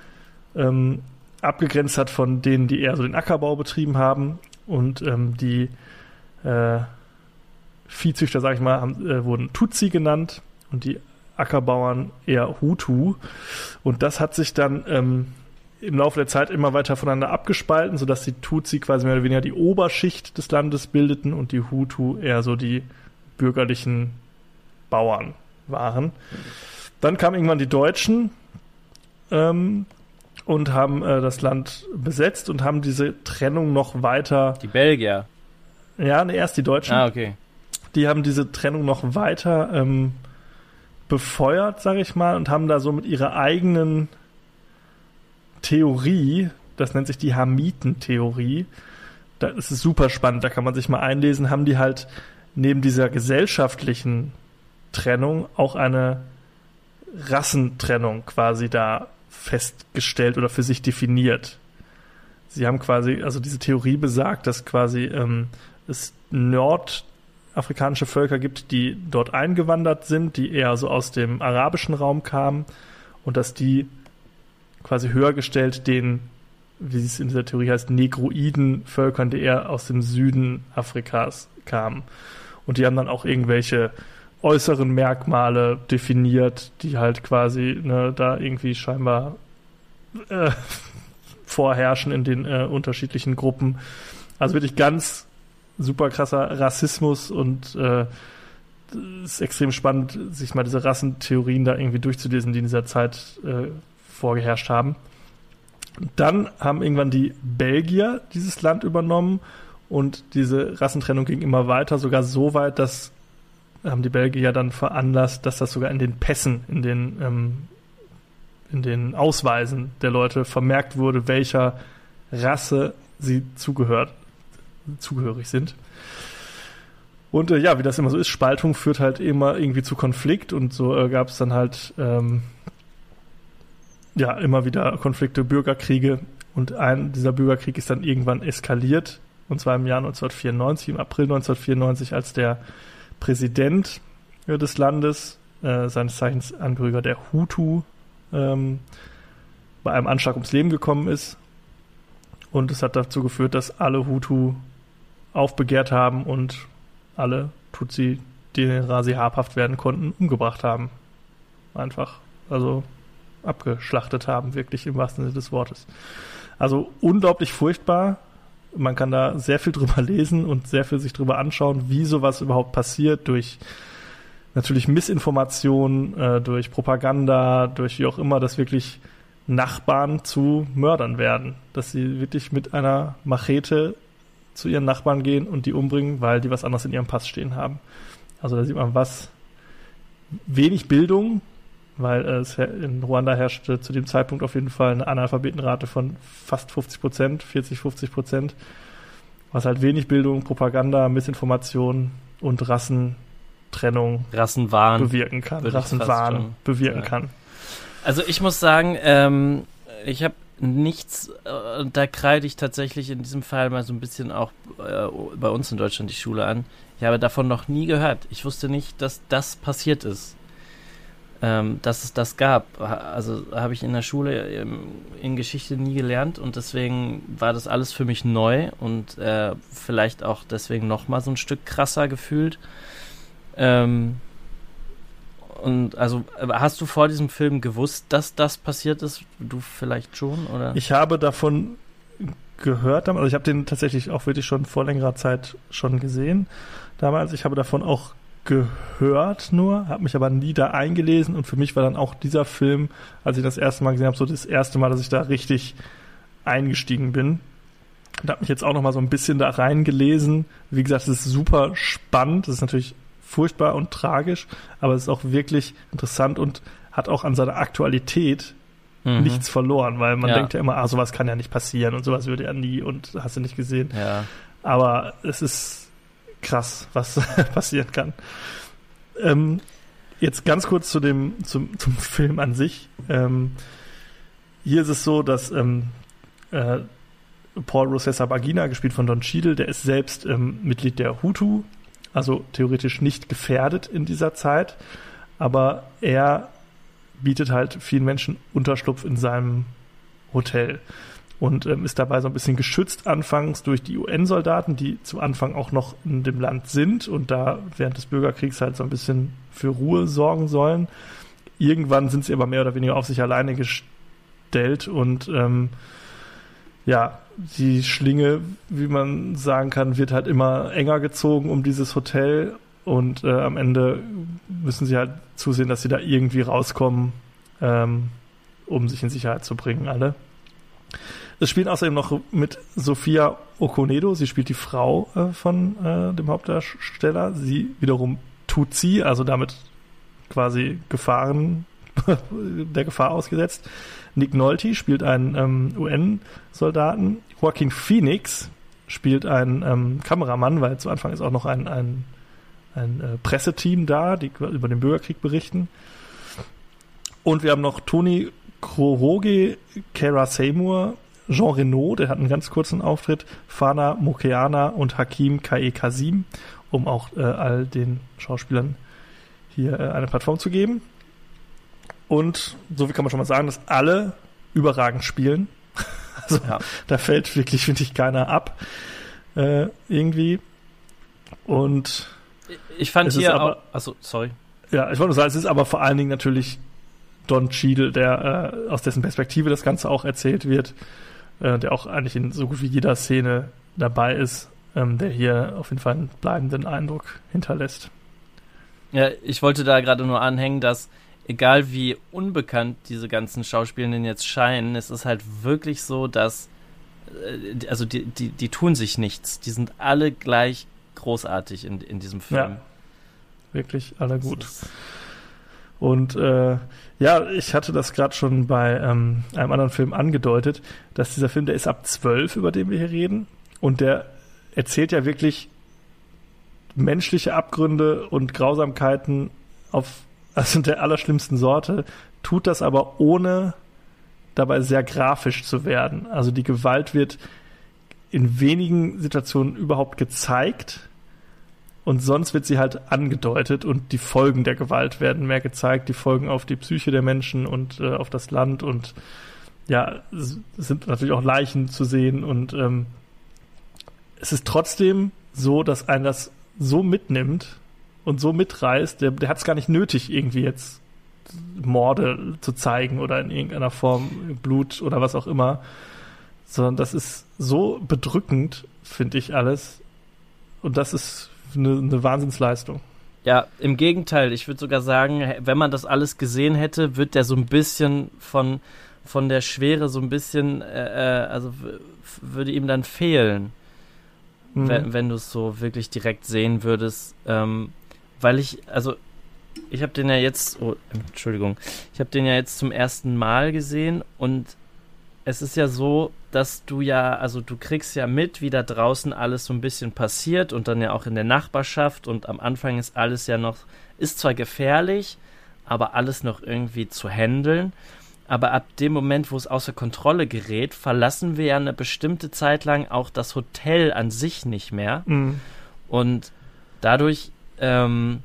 ähm, abgegrenzt hat von denen, die eher so den Ackerbau betrieben haben, und ähm, die äh, Viehzüchter, sag ich mal, haben, äh, wurden Tutsi genannt und die Ackerbauern eher Hutu, und das hat sich dann ähm, im Laufe der Zeit immer weiter voneinander abgespalten, sodass die Tutsi quasi mehr oder weniger die Oberschicht des Landes bildeten und die Hutu eher so die bürgerlichen Bauern waren. Dann kamen irgendwann die Deutschen ähm, und haben äh, das Land besetzt und haben diese Trennung noch weiter... Die Belgier? Ja, nee, erst die Deutschen. Ah, okay. Die haben diese Trennung noch weiter ähm, befeuert, sage ich mal, und haben da so mit ihrer eigenen Theorie, das nennt sich die Hamitentheorie, das ist super spannend, da kann man sich mal einlesen, haben die halt neben dieser gesellschaftlichen Trennung auch eine Rassentrennung quasi da festgestellt oder für sich definiert. Sie haben quasi, also diese Theorie besagt, dass quasi ähm, es nordafrikanische Völker gibt, die dort eingewandert sind, die eher so aus dem arabischen Raum kamen und dass die quasi höher gestellt den, wie es in dieser Theorie heißt, negroiden Völkern, die eher aus dem Süden Afrikas kamen. Und die haben dann auch irgendwelche äußeren Merkmale definiert, die halt quasi ne, da irgendwie scheinbar äh, vorherrschen in den äh, unterschiedlichen Gruppen. Also wirklich ganz super krasser Rassismus und äh, es ist extrem spannend, sich mal diese Rassentheorien da irgendwie durchzulesen, die in dieser Zeit äh, vorgeherrscht haben. Dann haben irgendwann die Belgier dieses Land übernommen und diese Rassentrennung ging immer weiter, sogar so weit, dass haben die Belgier dann veranlasst, dass das sogar in den Pässen, in den, ähm, in den Ausweisen der Leute vermerkt wurde, welcher Rasse sie zugehört, zugehörig sind. Und äh, ja, wie das immer so ist, Spaltung führt halt immer irgendwie zu Konflikt und so äh, gab es dann halt ähm, ja immer wieder Konflikte, Bürgerkriege und ein dieser Bürgerkrieg ist dann irgendwann eskaliert und zwar im Jahr neunzehnhundertvierundneunzig, im April neunzehnhundertvierundneunzig, als der Präsident äh, des Landes, äh, seines Zeichens Angehöriger der Hutu, ähm, bei einem Anschlag ums Leben gekommen ist. Und es hat dazu geführt, dass alle Hutu aufbegehrt haben und alle Tutsi, derer sie habhaft werden konnten, umgebracht haben. Einfach. Also abgeschlachtet haben, wirklich im wahrsten Sinne des Wortes. Also unglaublich furchtbar. Man kann da sehr viel drüber lesen und sehr viel sich drüber anschauen, wie sowas überhaupt passiert, durch natürlich Missinformation, äh, durch Propaganda, durch wie auch immer, dass wirklich Nachbarn zu Mördern werden. Dass sie wirklich mit einer Machete zu ihren Nachbarn gehen und die umbringen, weil die was anderes in ihrem Pass stehen haben. Also da sieht man was. Wenig Bildung, weil es in Ruanda herrschte zu dem Zeitpunkt auf jeden Fall eine Analphabetenrate von fast fünfzig Prozent, vierzig, fünfzig Prozent, was halt wenig Bildung, Propaganda, Missinformation und Rassentrennung Rassenwahn bewirken kann. Rassenwahn bewirken ja. kann. Also ich muss sagen, ähm, ich habe nichts, äh, da kreide ich tatsächlich in diesem Fall mal so ein bisschen auch äh, bei uns in Deutschland die Schule an. Ich habe davon noch nie gehört. Ich wusste nicht, dass das passiert ist. Ähm, dass es das gab. Also habe ich in der Schule ähm, in Geschichte nie gelernt und deswegen war das alles für mich neu und äh, vielleicht auch deswegen nochmal so ein Stück krasser gefühlt. Ähm, und also hast du vor diesem Film gewusst, dass das passiert ist? Du vielleicht schon, oder? Ich habe davon gehört, also ich habe den tatsächlich auch wirklich schon vor längerer Zeit schon gesehen damals. Ich habe davon auch gehört nur, habe mich aber nie da eingelesen und für mich war dann auch dieser Film, als ich das erste Mal gesehen habe, so das erste Mal, dass ich da richtig eingestiegen bin. Und habe mich jetzt auch noch mal so ein bisschen da reingelesen. Wie gesagt, es ist super spannend, es ist natürlich furchtbar und tragisch, aber es ist auch wirklich interessant und hat auch an seiner Aktualität mhm. nichts verloren, weil man ja. denkt ja immer, ah, sowas kann ja nicht passieren und sowas würde ja nie und hast du nicht gesehen. Ja. Aber es ist krass, was passieren kann. Ähm, jetzt ganz kurz zu dem, zum, zum Film an sich. Ähm, hier ist es so, dass ähm, äh, Paul Rusesabagina, gespielt von Don Cheadle, der ist selbst ähm, Mitglied der Hutu, also theoretisch nicht gefährdet in dieser Zeit, aber er bietet halt vielen Menschen Unterschlupf in seinem Hotel. Und ähm, ist dabei so ein bisschen geschützt anfangs durch die U N-Soldaten, die zu Anfang auch noch in dem Land sind und da während des Bürgerkriegs halt so ein bisschen für Ruhe sorgen sollen. Irgendwann sind sie aber mehr oder weniger auf sich alleine gestellt und ähm, ja, die Schlinge, wie man sagen kann, wird halt immer enger gezogen um dieses Hotel und äh, am Ende müssen sie halt zusehen, dass sie da irgendwie rauskommen, ähm, um sich in Sicherheit zu bringen, alle. Es spielt außerdem noch mit Sophia Okonedo, sie spielt die Frau äh, von äh, dem Hauptdarsteller, sie wiederum Tutsi, also damit quasi Gefahren, der Gefahr ausgesetzt. Nick Nolte spielt einen ähm, U N-Soldaten. Joaquin Phoenix spielt einen ähm, Kameramann, weil zu Anfang ist auch noch ein, ein, ein äh, Presseteam da, die über den Bürgerkrieg berichten. Und wir haben noch Tony Koroge, Cara Seymour, Jean Reno, der hat einen ganz kurzen Auftritt, Fana Mokeana und Hakim Kae Kasim, um auch äh, all den Schauspielern hier äh, eine Plattform zu geben. Und so wie kann man schon mal sagen, dass alle überragend spielen. Also ja. Da fällt wirklich, finde ich, keiner ab. Äh, irgendwie. Und ich fand hier aber, auch, achso, sorry. Ja, ich wollte nur sagen, es ist aber vor allen Dingen natürlich Don Cheadle, der äh, aus dessen Perspektive das Ganze auch erzählt wird, äh, der auch eigentlich in so gut wie jeder Szene dabei ist, ähm, der hier auf jeden Fall einen bleibenden Eindruck hinterlässt. Ja, ich wollte da gerade nur anhängen, dass egal wie unbekannt diese ganzen Schauspielenden jetzt scheinen, es ist halt wirklich so, dass äh, also die, die, die tun sich nichts. Die sind alle gleich großartig in, in diesem Film. Ja, wirklich alle gut. Und äh, ja, ich hatte das gerade schon bei ähm, einem anderen Film angedeutet, dass dieser Film, der ist ab zwölf, über den wir hier reden, und der erzählt ja wirklich menschliche Abgründe und Grausamkeiten auf also der allerschlimmsten Sorte, tut das aber ohne dabei sehr grafisch zu werden. Also die Gewalt wird in wenigen Situationen überhaupt gezeigt und sonst wird sie halt angedeutet und die Folgen der Gewalt werden mehr gezeigt, die Folgen auf die Psyche der Menschen und äh, auf das Land und ja, es sind natürlich auch Leichen zu sehen und ähm, es ist trotzdem so, dass einen das so mitnimmt und so mitreißt, der, der hat es gar nicht nötig, irgendwie jetzt Morde zu zeigen oder in irgendeiner Form Blut oder was auch immer, sondern das ist so bedrückend, finde ich alles, und das ist eine, eine Wahnsinnsleistung. Ja, im Gegenteil, ich würde sogar sagen, wenn man das alles gesehen hätte, wird der so ein bisschen von, von der Schwere so ein bisschen, äh, also w- würde ihm dann fehlen, mhm. wenn, wenn du es so wirklich direkt sehen würdest, ähm, weil ich, also ich habe den ja jetzt, oh, Entschuldigung, ich habe den ja jetzt zum ersten Mal gesehen und es ist ja so, dass du ja, also du kriegst ja mit, wie da draußen alles so ein bisschen passiert und dann ja auch in der Nachbarschaft und am Anfang ist alles ja noch, ist zwar gefährlich, aber alles noch irgendwie zu handeln, aber ab dem Moment, wo es außer Kontrolle gerät, verlassen wir ja eine bestimmte Zeit lang auch das Hotel an sich nicht mehr mhm. und dadurch Ähm,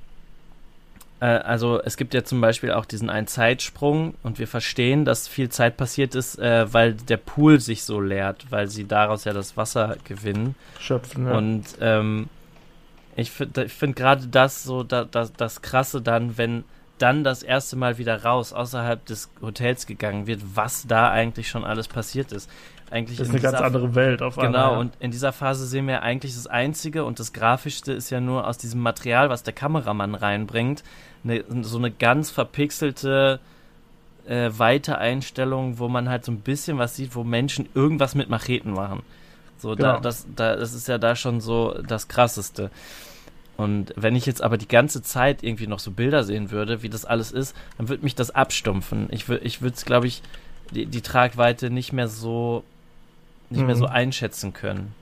äh, also es gibt ja zum Beispiel auch diesen einen Zeitsprung und wir verstehen, dass viel Zeit passiert ist, äh, weil der Pool sich so leert, weil sie daraus ja das Wasser gewinnen. Schöpfen, ja. Und ähm, ich finde ich find gerade das so da, das, das Krasse dann, wenn dann das erste Mal wieder raus außerhalb des Hotels gegangen wird, was da eigentlich schon alles passiert ist. Eigentlich das ist eine ganz andere Welt auf einmal. Genau, ja. und in dieser Phase sehen wir eigentlich das Einzige und das Grafischste ist ja nur aus diesem Material, was der Kameramann reinbringt, eine, so eine ganz verpixelte äh, weite Einstellung, wo man halt so ein bisschen was sieht, wo Menschen irgendwas mit Macheten machen. So, genau. da, das, da, das ist ja da schon so das Krasseste. Und wenn ich jetzt aber die ganze Zeit irgendwie noch so Bilder sehen würde, wie das alles ist, dann würde mich das abstumpfen. Ich, wür, ich würde es, glaube ich, die, die Tragweite nicht mehr so nicht mhm. mehr so einschätzen können.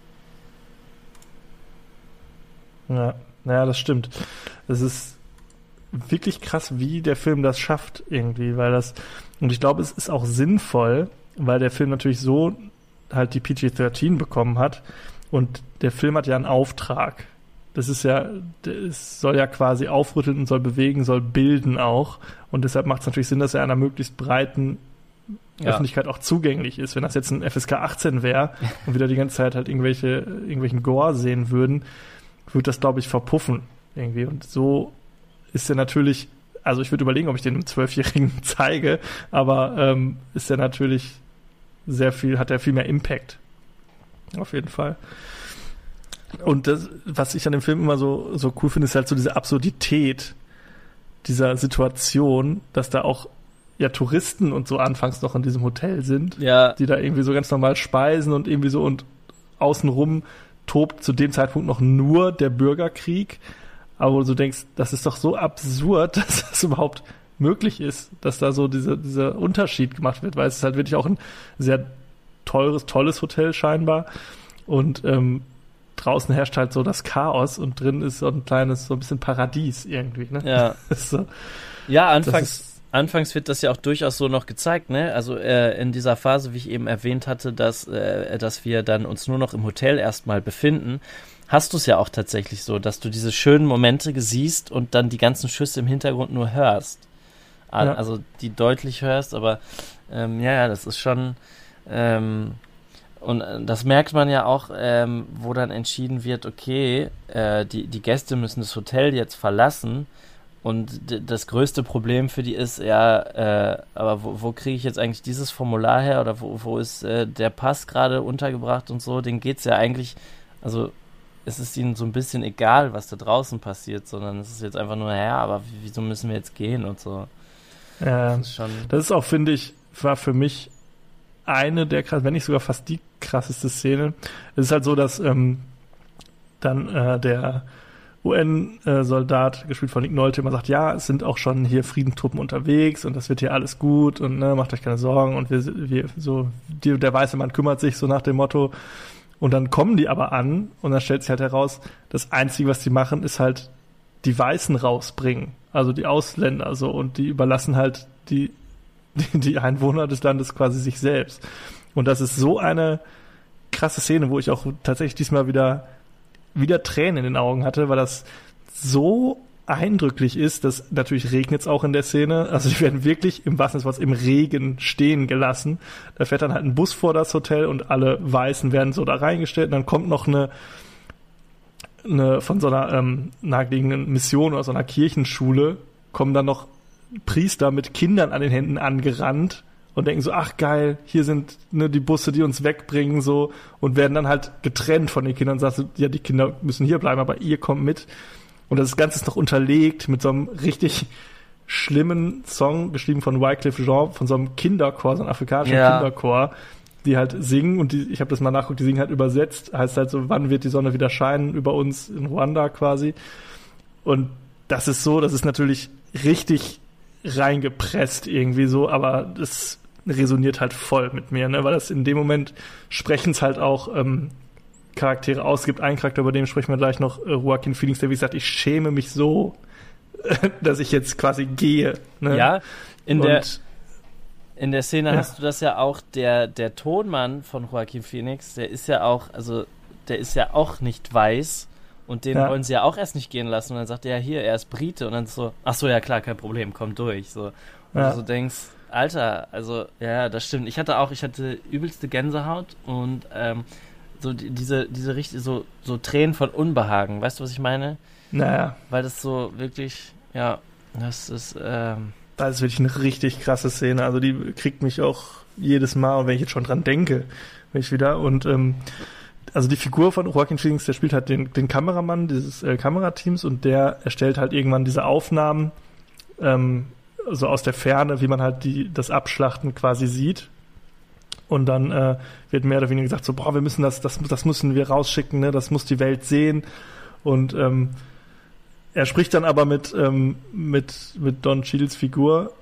Ja, naja, das stimmt. Es ist wirklich krass, wie der Film das schafft irgendwie, weil das, und ich glaube, es ist auch sinnvoll, weil der Film natürlich so halt die P G dreizehn bekommen hat und der Film hat ja einen Auftrag. Das ist ja, es soll ja quasi aufrütteln und soll bewegen, soll bilden auch und deshalb macht es natürlich Sinn, dass er einer möglichst breiten ja. Öffentlichkeit auch zugänglich ist. Wenn das jetzt ein F S K achtzehn wäre und wieder die ganze Zeit halt irgendwelche irgendwelchen Gore sehen würden, würde das, glaube ich, verpuffen irgendwie. Und so ist er natürlich, also ich würde überlegen, ob ich den einem Zwölfjährigen zeige, aber ähm, ist er natürlich sehr viel, hat er viel mehr Impact. Auf jeden Fall. Und das, was ich an dem Film immer so, so cool finde, ist halt so diese Absurdität dieser Situation, dass da auch ja Touristen und so anfangs noch in diesem Hotel sind, ja. die da irgendwie so ganz normal speisen und irgendwie so und außenrum tobt zu dem Zeitpunkt noch nur der Bürgerkrieg. Aber wo du denkst, das ist doch so absurd, dass das überhaupt möglich ist, dass da so diese, dieser Unterschied gemacht wird, weil es ist halt wirklich auch ein sehr teures, tolles Hotel scheinbar und ähm, draußen herrscht halt so das Chaos und drin ist so ein kleines, so ein bisschen Paradies irgendwie, ne? Ja. so, ja, anfangs, anfangs wird das ja auch durchaus so noch gezeigt, ne? Also äh, in dieser Phase, wie ich eben erwähnt hatte, dass, äh, dass wir dann uns nur noch im Hotel erstmal befinden, hast du es ja auch tatsächlich so, dass du diese schönen Momente siehst und dann die ganzen Schüsse im Hintergrund nur hörst. Ja. Also die deutlich hörst, aber ähm, ja, ja, das ist schon ähm, und das merkt man ja auch, ähm, wo dann entschieden wird, okay, äh, die, die Gäste müssen das Hotel jetzt verlassen und d- das größte Problem für die ist, ja, äh, aber wo, wo kriege ich jetzt eigentlich dieses Formular her oder wo, wo ist äh, der Pass gerade untergebracht und so, denen geht's ja eigentlich, also es ist ihnen so ein bisschen egal, was da draußen passiert, sondern es ist jetzt einfach nur, ja, aber wieso müssen wir jetzt gehen und so. Ja, das ist schon... Das ist auch, finde ich, war für mich eine der krass, wenn nicht sogar fast die krasseste Szene. Es ist halt so, dass ähm, dann äh, der U N-Soldat, gespielt von Nick Nolte, immer sagt, ja, es sind auch schon hier Friedenstruppen unterwegs und das wird hier alles gut und ne, macht euch keine Sorgen und wir, wir so, die, der weiße Mann kümmert sich, so nach dem Motto. Und dann kommen die aber an und dann stellt sich halt heraus, das Einzige, was die machen, ist halt die Weißen rausbringen, also die Ausländer so, und die überlassen halt die Die, die Einwohner des Landes quasi sich selbst. Und das ist so eine krasse Szene, wo ich auch tatsächlich diesmal wieder, wieder Tränen in den Augen hatte, weil das so eindrücklich ist, dass natürlich regnet es auch in der Szene. Also die werden wirklich im wahrsten Sinne des Wortes im Regen stehen gelassen. Da fährt dann halt ein Bus vor das Hotel und alle Weißen werden so da reingestellt. Und dann kommt noch eine, eine von so einer ähm, nahegelegenen Mission oder so einer Kirchenschule, kommen dann noch Priester mit Kindern an den Händen angerannt und denken so, ach geil, hier sind ne, die Busse, die uns wegbringen, so, und werden dann halt getrennt von den Kindern und sagen so, ja, die Kinder müssen hier bleiben, aber ihr kommt mit. Und das Ganze ist noch unterlegt mit so einem richtig schlimmen Song, geschrieben von Wyclef Jean, von so einem Kinderchor, so einem afrikanischen ja. Kinderchor, die halt singen und die, ich habe das mal nachgeguckt, die singen halt übersetzt, heißt halt so, wann wird die Sonne wieder scheinen, über uns in Ruanda quasi. Und das ist so, das ist natürlich richtig reingepresst irgendwie so, aber das resoniert halt voll mit mir, ne, weil das in dem Moment sprechen es halt auch ähm, Charaktere aus. Es gibt einen Charakter, über den sprechen wir gleich noch, äh, Joaquin Phoenix, der wie gesagt, ich schäme mich so, dass ich jetzt quasi gehe. Ne? Ja, in Und, der in der Szene ja. hast du das ja auch, der, der Tonmann von Joaquin Phoenix, der ist ja auch, also der ist ja auch nicht weiß. Und den ja. wollen sie ja auch erst nicht gehen lassen. Und dann sagt er, ja, hier, er ist Brite. Und dann so, ach so, ja klar, kein Problem, komm durch. So. Und ja. du so denkst, Alter, also, ja, das stimmt. Ich hatte auch, ich hatte übelste Gänsehaut und ähm, so die, diese, diese richtig, so, so Tränen von Unbehagen. Weißt du, was ich meine? Naja. Weil das so wirklich, ja, das ist, ähm... Das ist wirklich eine richtig krasse Szene. Also die kriegt mich auch jedes Mal, und wenn ich jetzt schon dran denke, wenn ich wieder, und ähm, also die Figur von Joaquin Phoenix, der spielt halt den, den Kameramann dieses äh, Kamerateams, und der erstellt halt irgendwann diese Aufnahmen ähm, so aus der Ferne, wie man halt die das Abschlachten quasi sieht. Und dann äh, wird mehr oder weniger gesagt so, boah, wir müssen das, das, das müssen wir rausschicken, ne? Das muss die Welt sehen. Und ähm, er spricht dann aber mit ähm, mit mit Don Cheadles Figur,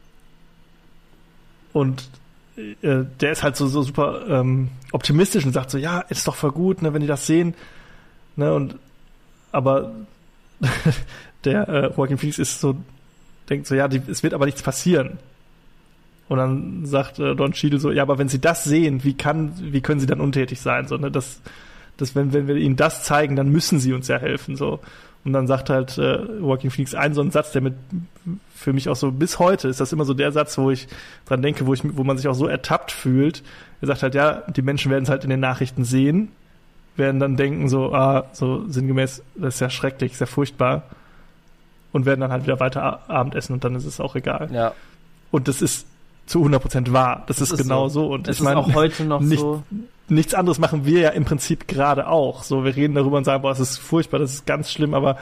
und äh, der ist halt so, so super ähm, optimistisch und sagt so, ja, ist doch voll gut, ne, wenn die das sehen, ne, und aber der äh, Joaquin Phoenix ist so, denkt so, ja, die, es wird aber nichts passieren. Und dann sagt äh, Don Cheadle so, ja, aber wenn sie das sehen, wie kann, wie können sie dann untätig sein? So, ne, das, das, wenn, wenn wir ihnen das zeigen, dann müssen sie uns ja helfen, so. Und dann sagt halt äh, Joaquin Phoenix einen so einen Satz, der mit für mich auch so bis heute ist das immer so der Satz, wo ich dran denke, wo ich, wo man sich auch so ertappt fühlt. Er sagt halt, ja, die Menschen werden es halt in den Nachrichten sehen, werden dann denken so, ah, so sinngemäß, das ist ja schrecklich, ist ja furchtbar, und werden dann halt wieder weiter Abendessen, und dann ist es auch egal. Ja. Und das ist zu hundert Prozent wahr. Das, das ist, ist genau so. so. Und das ich meine, ist auch heute noch nicht, so. nichts anderes machen wir ja im Prinzip gerade auch. So, wir reden darüber und sagen, boah, das ist furchtbar, das ist ganz schlimm, aber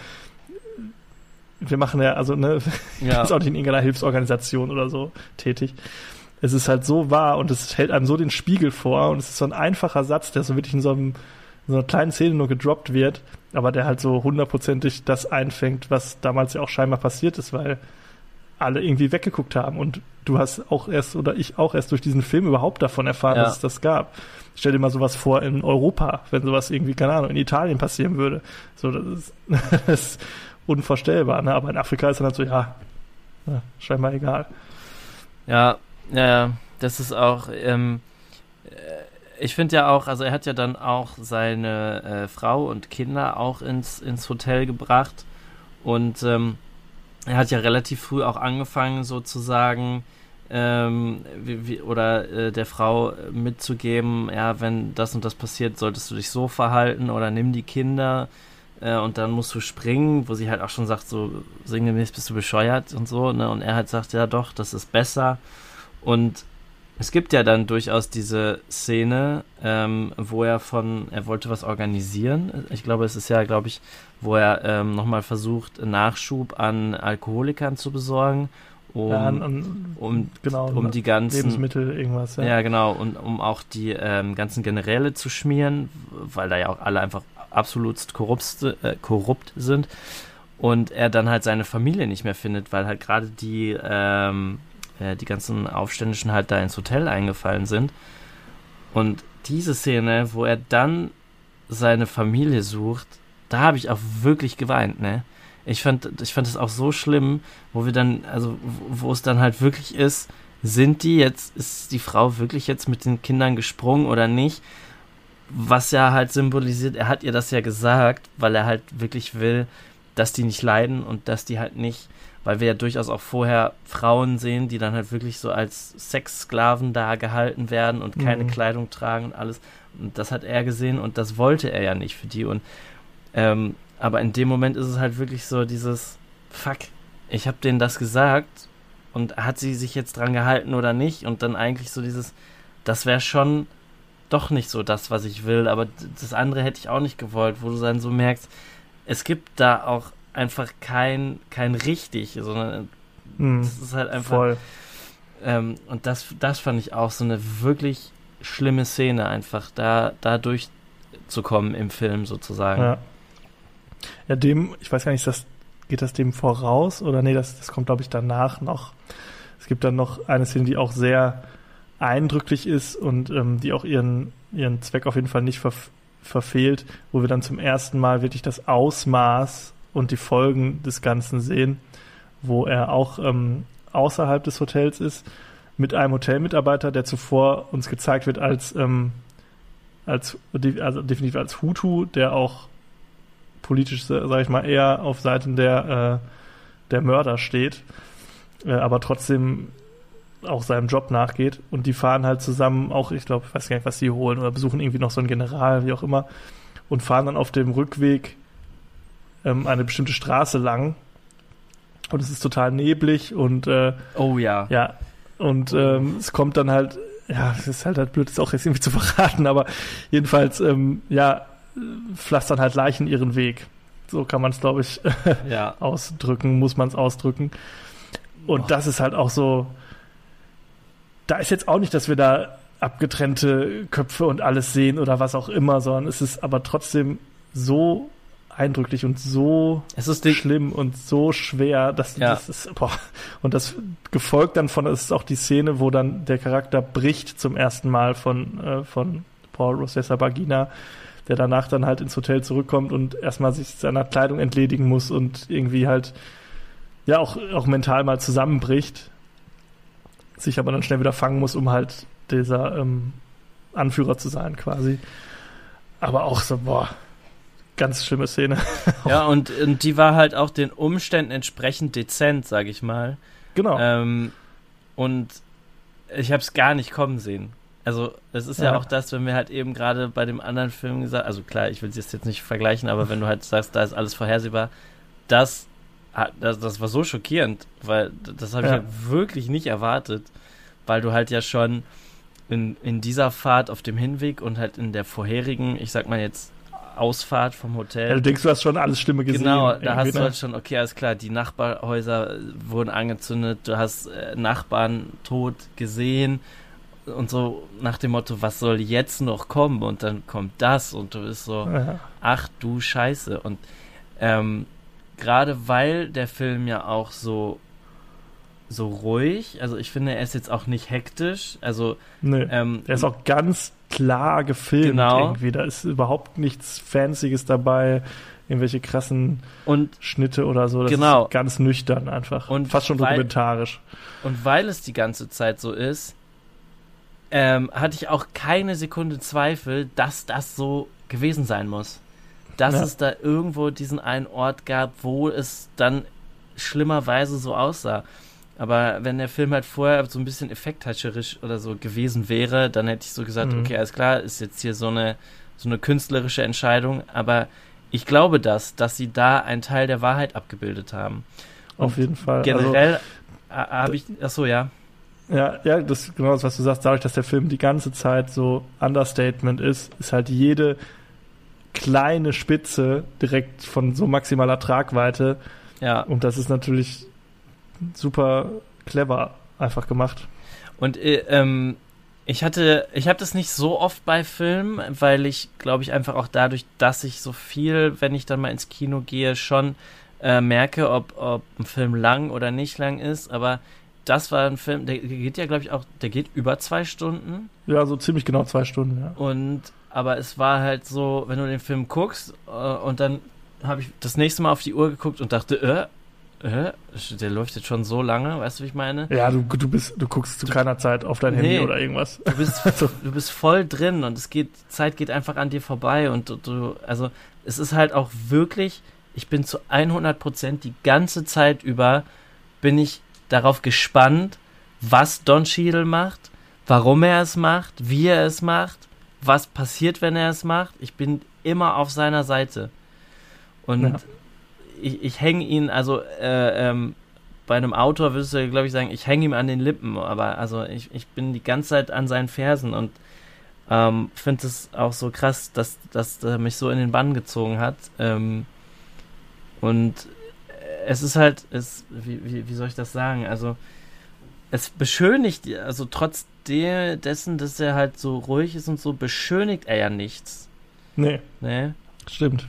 wir machen ja, also, ne, Ja. ist auch nicht in irgendeiner Hilfsorganisation oder so tätig. Es ist halt so wahr und es hält einem so den Spiegel vor und es ist so ein einfacher Satz, der so wirklich in so, einem, in so einer kleinen Szene nur gedroppt wird, aber der halt so hundertprozentig das einfängt, was damals ja auch scheinbar passiert ist, weil alle irgendwie weggeguckt haben und du hast auch erst, oder ich auch erst durch diesen Film überhaupt davon erfahren, Ja. dass es das gab. Stell dir mal sowas vor in Europa, wenn sowas irgendwie, keine Ahnung, in Italien passieren würde. So, das ist, das ist unvorstellbar, ne? Aber in Afrika ist dann halt so, ja, ja scheinbar egal. Ja, ja, ja, das ist auch, ähm, äh, ich finde ja auch, also er hat ja dann auch seine äh, Frau und Kinder auch ins, ins Hotel gebracht und ähm, er hat ja relativ früh auch angefangen sozusagen, ähm, wie, wie, oder äh, der Frau mitzugeben, ja, wenn das und das passiert, solltest du dich so verhalten oder nimm die Kinder äh, und dann musst du springen, wo sie halt auch schon sagt, so sinngemäß bist du bescheuert und so, ne, und er halt sagt, ja doch, das ist besser. Und es gibt ja dann durchaus diese Szene, ähm, wo er von, er wollte was organisieren. Ich glaube, es ist ja, glaube ich, wo er ähm, nochmal versucht, Nachschub an Alkoholikern zu besorgen, um, Ja, an, an, um, genau, um die ganzen Lebensmittel, irgendwas. Ja, ja, genau, und um auch die ähm, ganzen Generäle zu schmieren, weil da ja auch alle einfach absolut korrupt, äh, korrupt sind. Und er dann halt seine Familie nicht mehr findet, weil halt gerade die ähm, die ganzen Aufständischen halt da ins Hotel eingefallen sind. Und diese Szene, wo er dann seine Familie sucht, da habe ich auch wirklich geweint, ne? Ich fand, ich fand es auch so schlimm, wo wir dann, also wo es dann halt wirklich ist, sind die jetzt, ist die Frau wirklich jetzt mit den Kindern gesprungen oder nicht? Was ja halt symbolisiert, er hat ihr das ja gesagt, weil er halt wirklich will, dass die nicht leiden und dass die halt nicht, weil wir ja durchaus auch vorher Frauen sehen, die dann halt wirklich so als Sexsklaven da gehalten werden und keine Mhm. Kleidung tragen und alles. Und das hat er gesehen und das wollte er ja nicht für die. Und ähm, aber in dem Moment ist es halt wirklich so dieses Fuck, ich habe denen das gesagt und hat sie sich jetzt dran gehalten oder nicht? Und dann eigentlich so dieses, das wäre schon doch nicht so das, was ich will, aber das andere hätte ich auch nicht gewollt, wo du dann so merkst, es gibt da auch einfach kein, kein richtig, sondern Mhm. das ist halt einfach Voll. ähm, und das, das fand ich auch so eine wirklich schlimme Szene, einfach da, da durchzukommen im Film sozusagen. Ja. Ja, dem, ich weiß gar nicht, das, geht das dem voraus oder nee, das, das kommt, glaube ich, danach noch. Es gibt dann noch eine Szene, die auch sehr eindrücklich ist und ähm, die auch ihren, ihren Zweck auf jeden Fall nicht verf- verfehlt, wo wir dann zum ersten Mal wirklich das Ausmaß und die Folgen des Ganzen sehen, wo er auch ähm, außerhalb des Hotels ist, mit einem Hotelmitarbeiter, der zuvor uns gezeigt wird als, ähm, als also definitiv als Hutu, der auch politisch, sage ich mal, eher auf Seiten der, äh, der Mörder steht, äh, aber trotzdem auch seinem Job nachgeht. Und die fahren halt zusammen auch, ich glaube, ich weiß gar nicht, was sie holen, oder besuchen irgendwie noch so einen General, wie auch immer, und fahren dann auf dem Rückweg ähm, eine bestimmte Straße lang. Und es ist total neblig und äh, Oh ja. ja, und ähm, es kommt dann halt, ja, es ist halt halt blöd, das auch jetzt irgendwie zu verraten, aber jedenfalls, ähm, ja, pflastern halt Leichen ihren Weg. So kann man es, glaube ich, Ja. ausdrücken, muss man es ausdrücken. Und das ist halt auch so, da ist jetzt auch nicht, dass wir da abgetrennte Köpfe und alles sehen oder was auch immer, sondern es ist aber trotzdem so eindrücklich und so Es ist die, schlimm und so schwer, dass Ja. das ist, boah, und das gefolgt dann von, es ist auch die Szene, wo dann der Charakter bricht zum ersten Mal von, äh, von Paul Rusesabagina, der danach dann halt ins Hotel zurückkommt und erstmal sich seiner Kleidung entledigen muss und irgendwie halt ja auch, auch mental mal zusammenbricht, sich aber dann schnell wieder fangen muss, um halt dieser ähm, Anführer zu sein quasi. Aber auch so, boah, ganz schlimme Szene. ja, und, und die war halt auch den Umständen entsprechend dezent, sag ich mal. Genau. Ähm, und ich habe es gar nicht kommen sehen. Also es ist ja. Ja. auch das, wenn wir halt eben gerade bei dem anderen Film gesagt, also klar, ich will es jetzt nicht vergleichen, aber wenn du halt sagst, da ist alles vorhersehbar, das, hat- das, das war so schockierend, weil das habe ich Ja. halt wirklich nicht erwartet, weil du halt ja schon in, in dieser Fahrt auf dem Hinweg und halt in der vorherigen, ich sag mal jetzt, Ausfahrt vom Hotel. Ja, du denkst, du hast schon alles Schlimme gesehen. Genau, da hast du halt schon, okay, alles klar, die Nachbarhäuser wurden angezündet, du hast äh, Nachbarn tot gesehen und so nach dem Motto, was soll jetzt noch kommen? Und dann kommt das und du bist so, Ja. ach du Scheiße. Und ähm, gerade weil der Film ja auch so so ruhig, also ich finde, er ist jetzt auch nicht hektisch, also Nee, ähm, der ist auch ganz klar gefilmt Genau. irgendwie. Da ist überhaupt nichts Fancyes dabei, irgendwelche krassen und Schnitte oder so. Das Genau. ist ganz nüchtern einfach. Und fast schon weil- dokumentarisch. Und weil es die ganze Zeit so ist, ähm, hatte ich auch keine Sekunde Zweifel, dass das so gewesen sein muss. Dass Ja. es da irgendwo diesen einen Ort gab, wo es dann schlimmerweise so aussah. Aber wenn der Film halt vorher so ein bisschen effekthäscherisch oder so gewesen wäre, dann hätte ich so gesagt, Mhm. okay, alles klar, ist jetzt hier so eine, so eine künstlerische Entscheidung. Aber ich glaube das, dass sie da einen Teil der Wahrheit abgebildet haben. Auf jeden Fall. Generell ha- habe ich, achso, ja. Also, ja, ja, das ist genau das, was du sagst. Dadurch, dass der Film die ganze Zeit so Understatement ist, ist halt jede kleine Spitze direkt von so maximaler Tragweite. Ja, Und das ist natürlich super clever einfach gemacht. und äh, ähm, ich hatte, ich habe das nicht so oft bei Filmen, weil ich, glaube ich, einfach auch dadurch, dass ich so viel, wenn ich dann mal ins Kino gehe, schon äh, merke, ob, ob ein Film lang oder nicht lang ist. Aber das war ein Film, der geht ja, glaube ich, auch, der geht über zwei Stunden. Ja, so ziemlich genau zwei Stunden, ja. Und aber es war halt so, wenn du den Film guckst äh, und dann habe ich das nächste Mal auf die Uhr geguckt und dachte, äh, äh, der läuft jetzt schon so lange, weißt du, wie ich meine? Ja, du, du bist, du guckst zu Du- keiner Zeit auf dein Nee. Handy oder irgendwas. Du bist, du bist voll drin und es geht, die Zeit geht einfach an dir vorbei und du, du, also es ist halt auch wirklich, ich bin zu hundert Prozent die ganze Zeit über, bin ich darauf gespannt, was Don Cheadle macht, warum er es macht, wie er es macht, was passiert, wenn er es macht. Ich bin immer auf seiner Seite. Und Ja. ich, ich hänge ihn, also äh, ähm, bei einem Autor würdest du, glaube ich, sagen, ich hänge ihm an den Lippen, aber also ich, ich bin die ganze Zeit an seinen Fersen und ähm, finde es auch so krass, dass, dass er mich so in den Bann gezogen hat. Ähm, und es ist halt, es, wie, wie, wie soll ich das sagen? Also es beschönigt, also trotz der, dessen, dass er halt so ruhig ist und so, beschönigt er ja nichts. Nee, Ne? stimmt.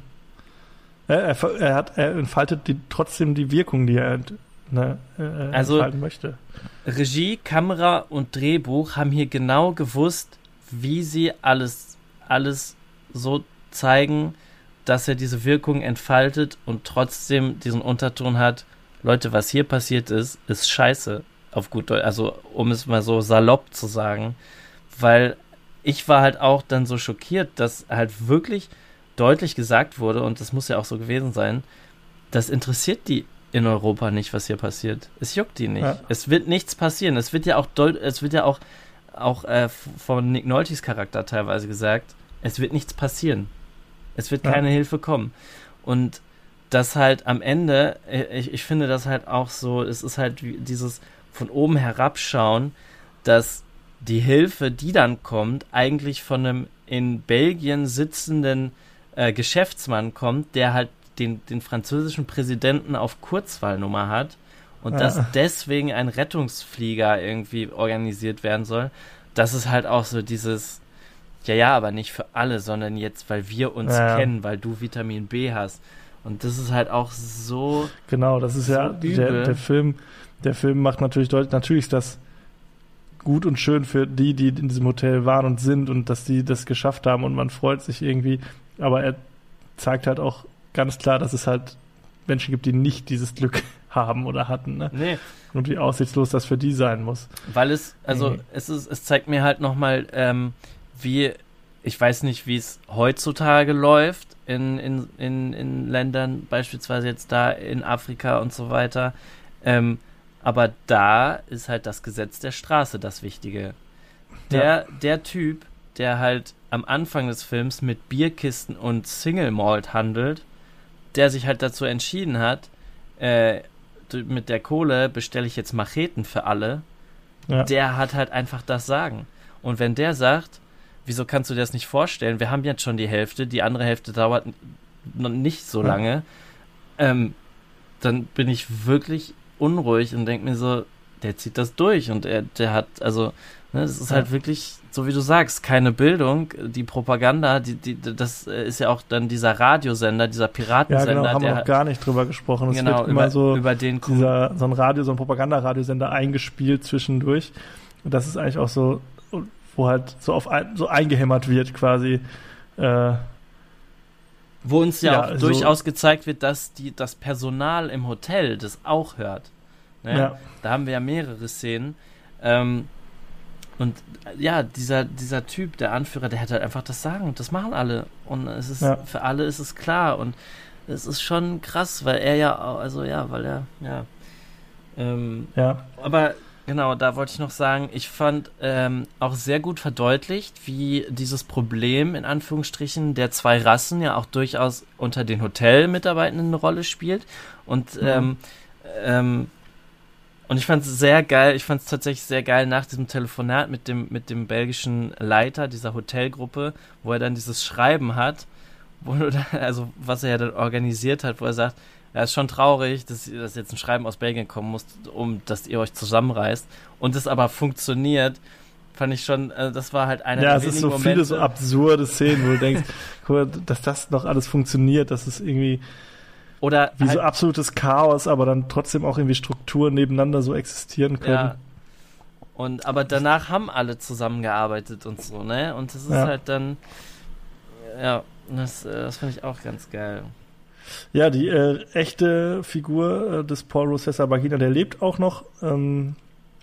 Er, er, er, hat, er entfaltet die, trotzdem die Wirkung, die er ne, äh, Also- entfalten möchte. Regie, Kamera und Drehbuch haben hier genau gewusst, wie sie alles, alles so zeigen, dass er diese Wirkung entfaltet und trotzdem diesen Unterton hat, Leute, was hier passiert ist, ist scheiße, auf gut Deutsch, also um es mal so salopp zu sagen, weil ich war halt auch dann so schockiert, dass halt wirklich deutlich gesagt wurde, und das muss ja auch so gewesen sein, das interessiert die in Europa nicht, was hier passiert. Es juckt die nicht. Ja. Es wird nichts passieren. Es wird ja auch deut- es wird ja auch, auch äh, von Nick Nolte's Charakter teilweise gesagt, es wird nichts passieren. Es wird Ja. keine Hilfe kommen. Und das halt am Ende, äh, ich, ich finde das halt auch so, es ist halt wie dieses von oben herabschauen, dass die Hilfe, die dann kommt, eigentlich von einem in Belgien sitzenden äh, Geschäftsmann kommt, der halt den, den französischen Präsidenten auf Kurzwahlnummer hat und Ja. dass deswegen ein Rettungsflieger irgendwie organisiert werden soll. Das ist halt auch so dieses, ja, ja, aber nicht für alle, sondern jetzt, weil wir uns Ja. kennen, weil du Vitamin B hast. Und das ist halt auch so, Genau, das ist ja, so der, übel. der Film, der Film macht natürlich deutlich, natürlich ist das gut und schön für die, die in diesem Hotel waren und sind und dass die das geschafft haben und man freut sich irgendwie, aber er zeigt halt auch ganz klar, dass es halt Menschen gibt, die nicht dieses Glück haben oder hatten, ne? nee, Und wie aussichtslos das für die sein muss. weil es, also Nee. es ist, es zeigt mir halt nochmal, ähm, wie, ich weiß nicht, wie es heutzutage läuft in, in, in, in Ländern, beispielsweise jetzt da in Afrika und so weiter, ähm, aber da ist halt das Gesetz der Straße das Wichtige. Der, der Typ, der halt am Anfang des Films mit Bierkisten und Single Malt handelt, der sich halt dazu entschieden hat, äh, du- mit der Kohle bestelle ich jetzt Macheten für alle, Ja. der hat halt einfach das Sagen. Und wenn der sagt, wieso kannst du dir das nicht vorstellen? Wir haben jetzt schon die Hälfte, die andere Hälfte dauert noch nicht so lange. Ja. Ähm, dann bin ich wirklich unruhig und denke mir so, der zieht das durch und er, der hat, also, ne, das ist ja. halt wirklich, so wie du sagst, keine Bildung, die Propaganda, die, die, das ist ja auch dann dieser Radiosender, dieser Piratensender. Ja, genau, haben der wir noch gar nicht drüber gesprochen. Es genau, wird immer über, so, über den dieser, so ein Radio, so ein Propagandaradiosender eingespielt zwischendurch. Und das ist eigentlich auch so, wo halt so auf ein, so eingehämmert wird quasi, äh, wo uns ja, ja auch so durchaus gezeigt wird, dass die, das Personal im Hotel das auch hört. Ne? Ja. Da haben wir ja mehrere Szenen. Ähm, und ja, dieser, dieser Typ, der Anführer, der hat halt einfach das Sagen und das machen alle. Und es ist ja. für alle ist es klar. Und es ist schon krass, weil er ja, also ja, weil er, ja. Ähm, ja. Aber genau, da wollte ich noch sagen, ich fand ähm, auch sehr gut verdeutlicht, wie dieses Problem, in Anführungsstrichen, der zwei Rassen ja auch durchaus unter den Hotelmitarbeitenden eine Rolle spielt. Und, mhm. ähm, ähm, und ich fand es sehr geil, ich fand es tatsächlich sehr geil nach diesem Telefonat mit dem, mit dem belgischen Leiter dieser Hotelgruppe, wo er dann dieses Schreiben hat, wo du da, also was er ja dann organisiert hat, wo er sagt, ja, ist schon traurig, dass, dass jetzt ein Schreiben aus Belgien kommen muss, um dass ihr euch zusammenreißt. Und das aber funktioniert, fand ich schon, also das war halt einer ja, der wenigen Momente. Ja, es ist so viele so absurde Szenen, wo du denkst, guck mal, dass das noch alles funktioniert, dass es irgendwie oder wie halt, so absolutes Chaos, aber dann trotzdem auch irgendwie Strukturen nebeneinander so existieren können. Ja. Und aber danach haben alle zusammengearbeitet und so, ne? Und das ist ja. halt dann, ja, das, das finde ich auch ganz geil. Ja, die äh, echte Figur äh, des Paul Rusesabagina, der lebt auch noch ähm,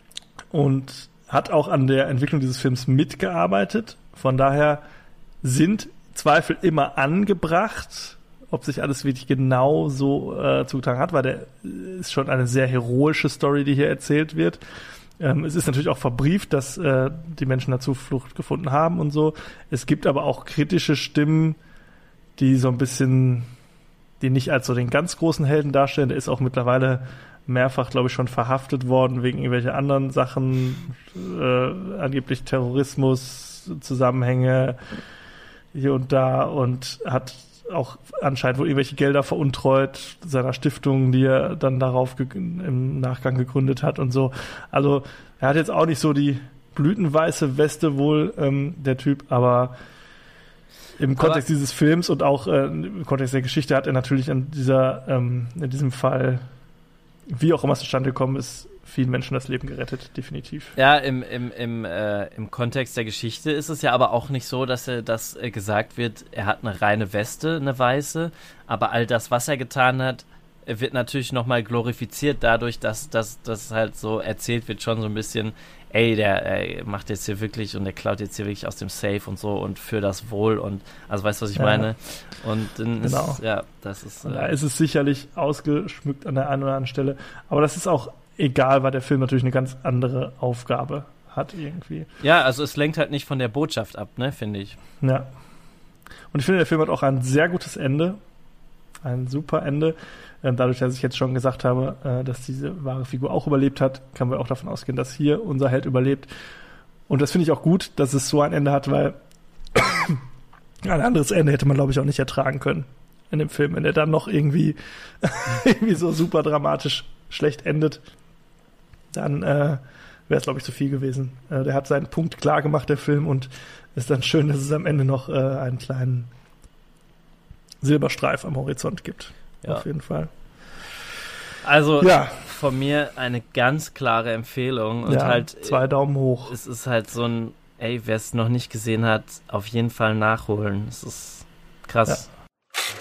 und hat auch an der Entwicklung dieses Films mitgearbeitet. Von daher sind Zweifel immer angebracht, ob sich alles wirklich genau so äh, zugetragen hat, weil der ist schon eine sehr heroische Story, die hier erzählt wird. Ähm, es ist natürlich auch verbrieft, dass äh, die Menschen da Zuflucht gefunden haben und so. Es gibt aber auch kritische Stimmen, die so ein bisschen, die nicht als so den ganz großen Helden darstellen. Der ist auch mittlerweile mehrfach, glaube ich, schon verhaftet worden wegen irgendwelcher anderen Sachen, äh, angeblich Terrorismus, Zusammenhänge hier und da und hat auch anscheinend wohl irgendwelche Gelder veruntreut seiner Stiftung, die er dann darauf ge- im Nachgang gegründet hat und so. Also er hat jetzt auch nicht so die blütenweiße Weste wohl, ähm, der Typ, aber im Kontext aber dieses Films und auch äh, im Kontext der Geschichte hat er natürlich in dieser, ähm, in diesem Fall, wie auch immer es zustande gekommen ist, vielen Menschen das Leben gerettet, definitiv. Ja, im, im, im, äh, im Kontext der Geschichte ist es ja aber auch nicht so, dass er, dass äh, gesagt wird, er hat eine reine Weste, eine weiße, aber all das, was er getan hat, wird natürlich nochmal glorifiziert dadurch, dass das halt so erzählt wird, schon so ein bisschen, ey, der ey, macht jetzt hier wirklich und der klaut jetzt hier wirklich aus dem Safe und so und für das Wohl und, also weißt du, was ich ja. meine? Und dann genau. ist, ja, das ist... Äh, da ist es sicherlich ausgeschmückt an der einen oder anderen Stelle, aber das ist auch egal, weil der Film natürlich eine ganz andere Aufgabe hat irgendwie. Ja, also es lenkt halt nicht von der Botschaft ab, ne, finde ich. Ja. Und ich finde, der Film hat auch ein sehr gutes Ende. Ein super Ende. Dadurch, dass ich jetzt schon gesagt habe, dass diese wahre Figur auch überlebt hat, können wir auch davon ausgehen, dass hier unser Held überlebt. Und das finde ich auch gut, dass es so ein Ende hat, weil ein anderes Ende hätte man, glaube ich, auch nicht ertragen können in dem Film, wenn der dann noch irgendwie, irgendwie so super dramatisch schlecht endet. Dann äh, wäre es, glaube ich, zu viel gewesen. Äh, der hat seinen Punkt klar gemacht, der Film, und ist dann schön, dass es am Ende noch äh, einen kleinen Silberstreif am Horizont gibt. Ja. Auf jeden Fall. Also ja. von mir eine ganz klare Empfehlung. Und ja, halt zwei Daumen hoch. Es ist halt so ein, ey, wer es noch nicht gesehen hat, auf jeden Fall nachholen. Es ist krass. Ja.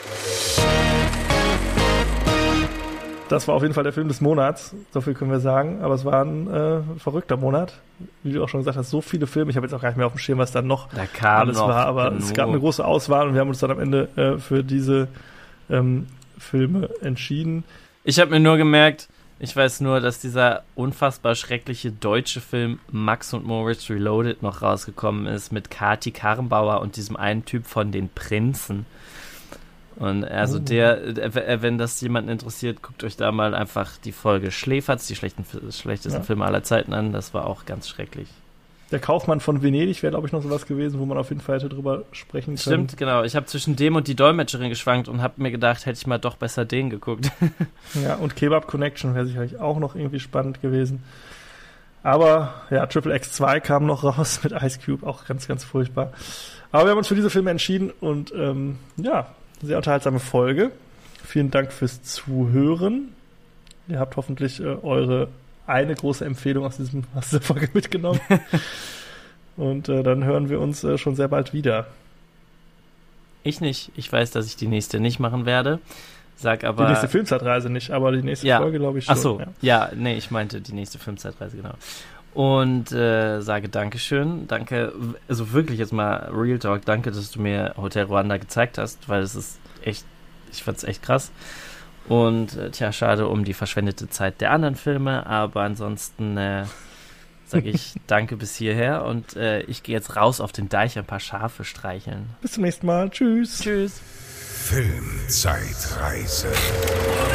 Das war auf jeden Fall der Film des Monats, so viel können wir sagen. Aber es war ein äh, verrückter Monat. Wie du auch schon gesagt hast, so viele Filme. Ich habe jetzt auch gar nicht mehr auf dem Schirm, was dann noch da kam alles noch war. Aber genug. Es gab eine große Auswahl und wir haben uns dann am Ende äh, für diese ähm, Filme entschieden. Ich habe mir nur gemerkt, ich weiß nur, dass dieser unfassbar schreckliche deutsche Film Max und Moritz Reloaded noch rausgekommen ist mit Kati Karrenbauer und diesem einen Typ von den Prinzen. Und also oh. der, wenn das jemanden interessiert, guckt euch da mal einfach die Folge Schläferz, die schlechten, schlechtesten ja. Filme aller Zeiten an. Das war auch ganz schrecklich. Der Kaufmann von Venedig wäre, glaube ich, noch sowas gewesen, wo man auf jeden Fall hätte drüber sprechen können. Stimmt, genau. Ich habe zwischen dem und die Dolmetscherin geschwankt und habe mir gedacht, hätte ich mal doch besser den geguckt. Ja, und Kebab Connection wäre sicherlich auch noch irgendwie spannend gewesen. Aber ja, Triple X zwei kam noch raus mit Ice Cube, auch ganz, ganz furchtbar. Aber wir haben uns für diese Filme entschieden und ähm, ja, sehr unterhaltsame Folge. Vielen Dank fürs Zuhören. Ihr habt hoffentlich äh, eure eine große Empfehlung aus, diesem, aus dieser Folge mitgenommen. Und äh, dann hören wir uns äh, schon sehr bald wieder. Ich nicht. Ich weiß, dass ich die nächste nicht machen werde. Sag aber. Die nächste Filmzeitreise nicht, aber die nächste ja. Folge glaube ich schon. Ach so, ja. ja, nee, ich meinte die nächste Filmzeitreise, genau. Und äh, sage Dankeschön. Danke, also wirklich jetzt mal Real Talk, danke, dass du mir Hotel Rwanda gezeigt hast, weil es ist echt, ich fand's echt krass. Und äh, tja, schade um die verschwendete Zeit der anderen Filme, aber ansonsten äh, sage ich danke bis hierher und äh, ich gehe jetzt raus auf den Deich ein paar Schafe streicheln. Bis zum nächsten Mal. Tschüss. Tschüss. Filmzeitreise.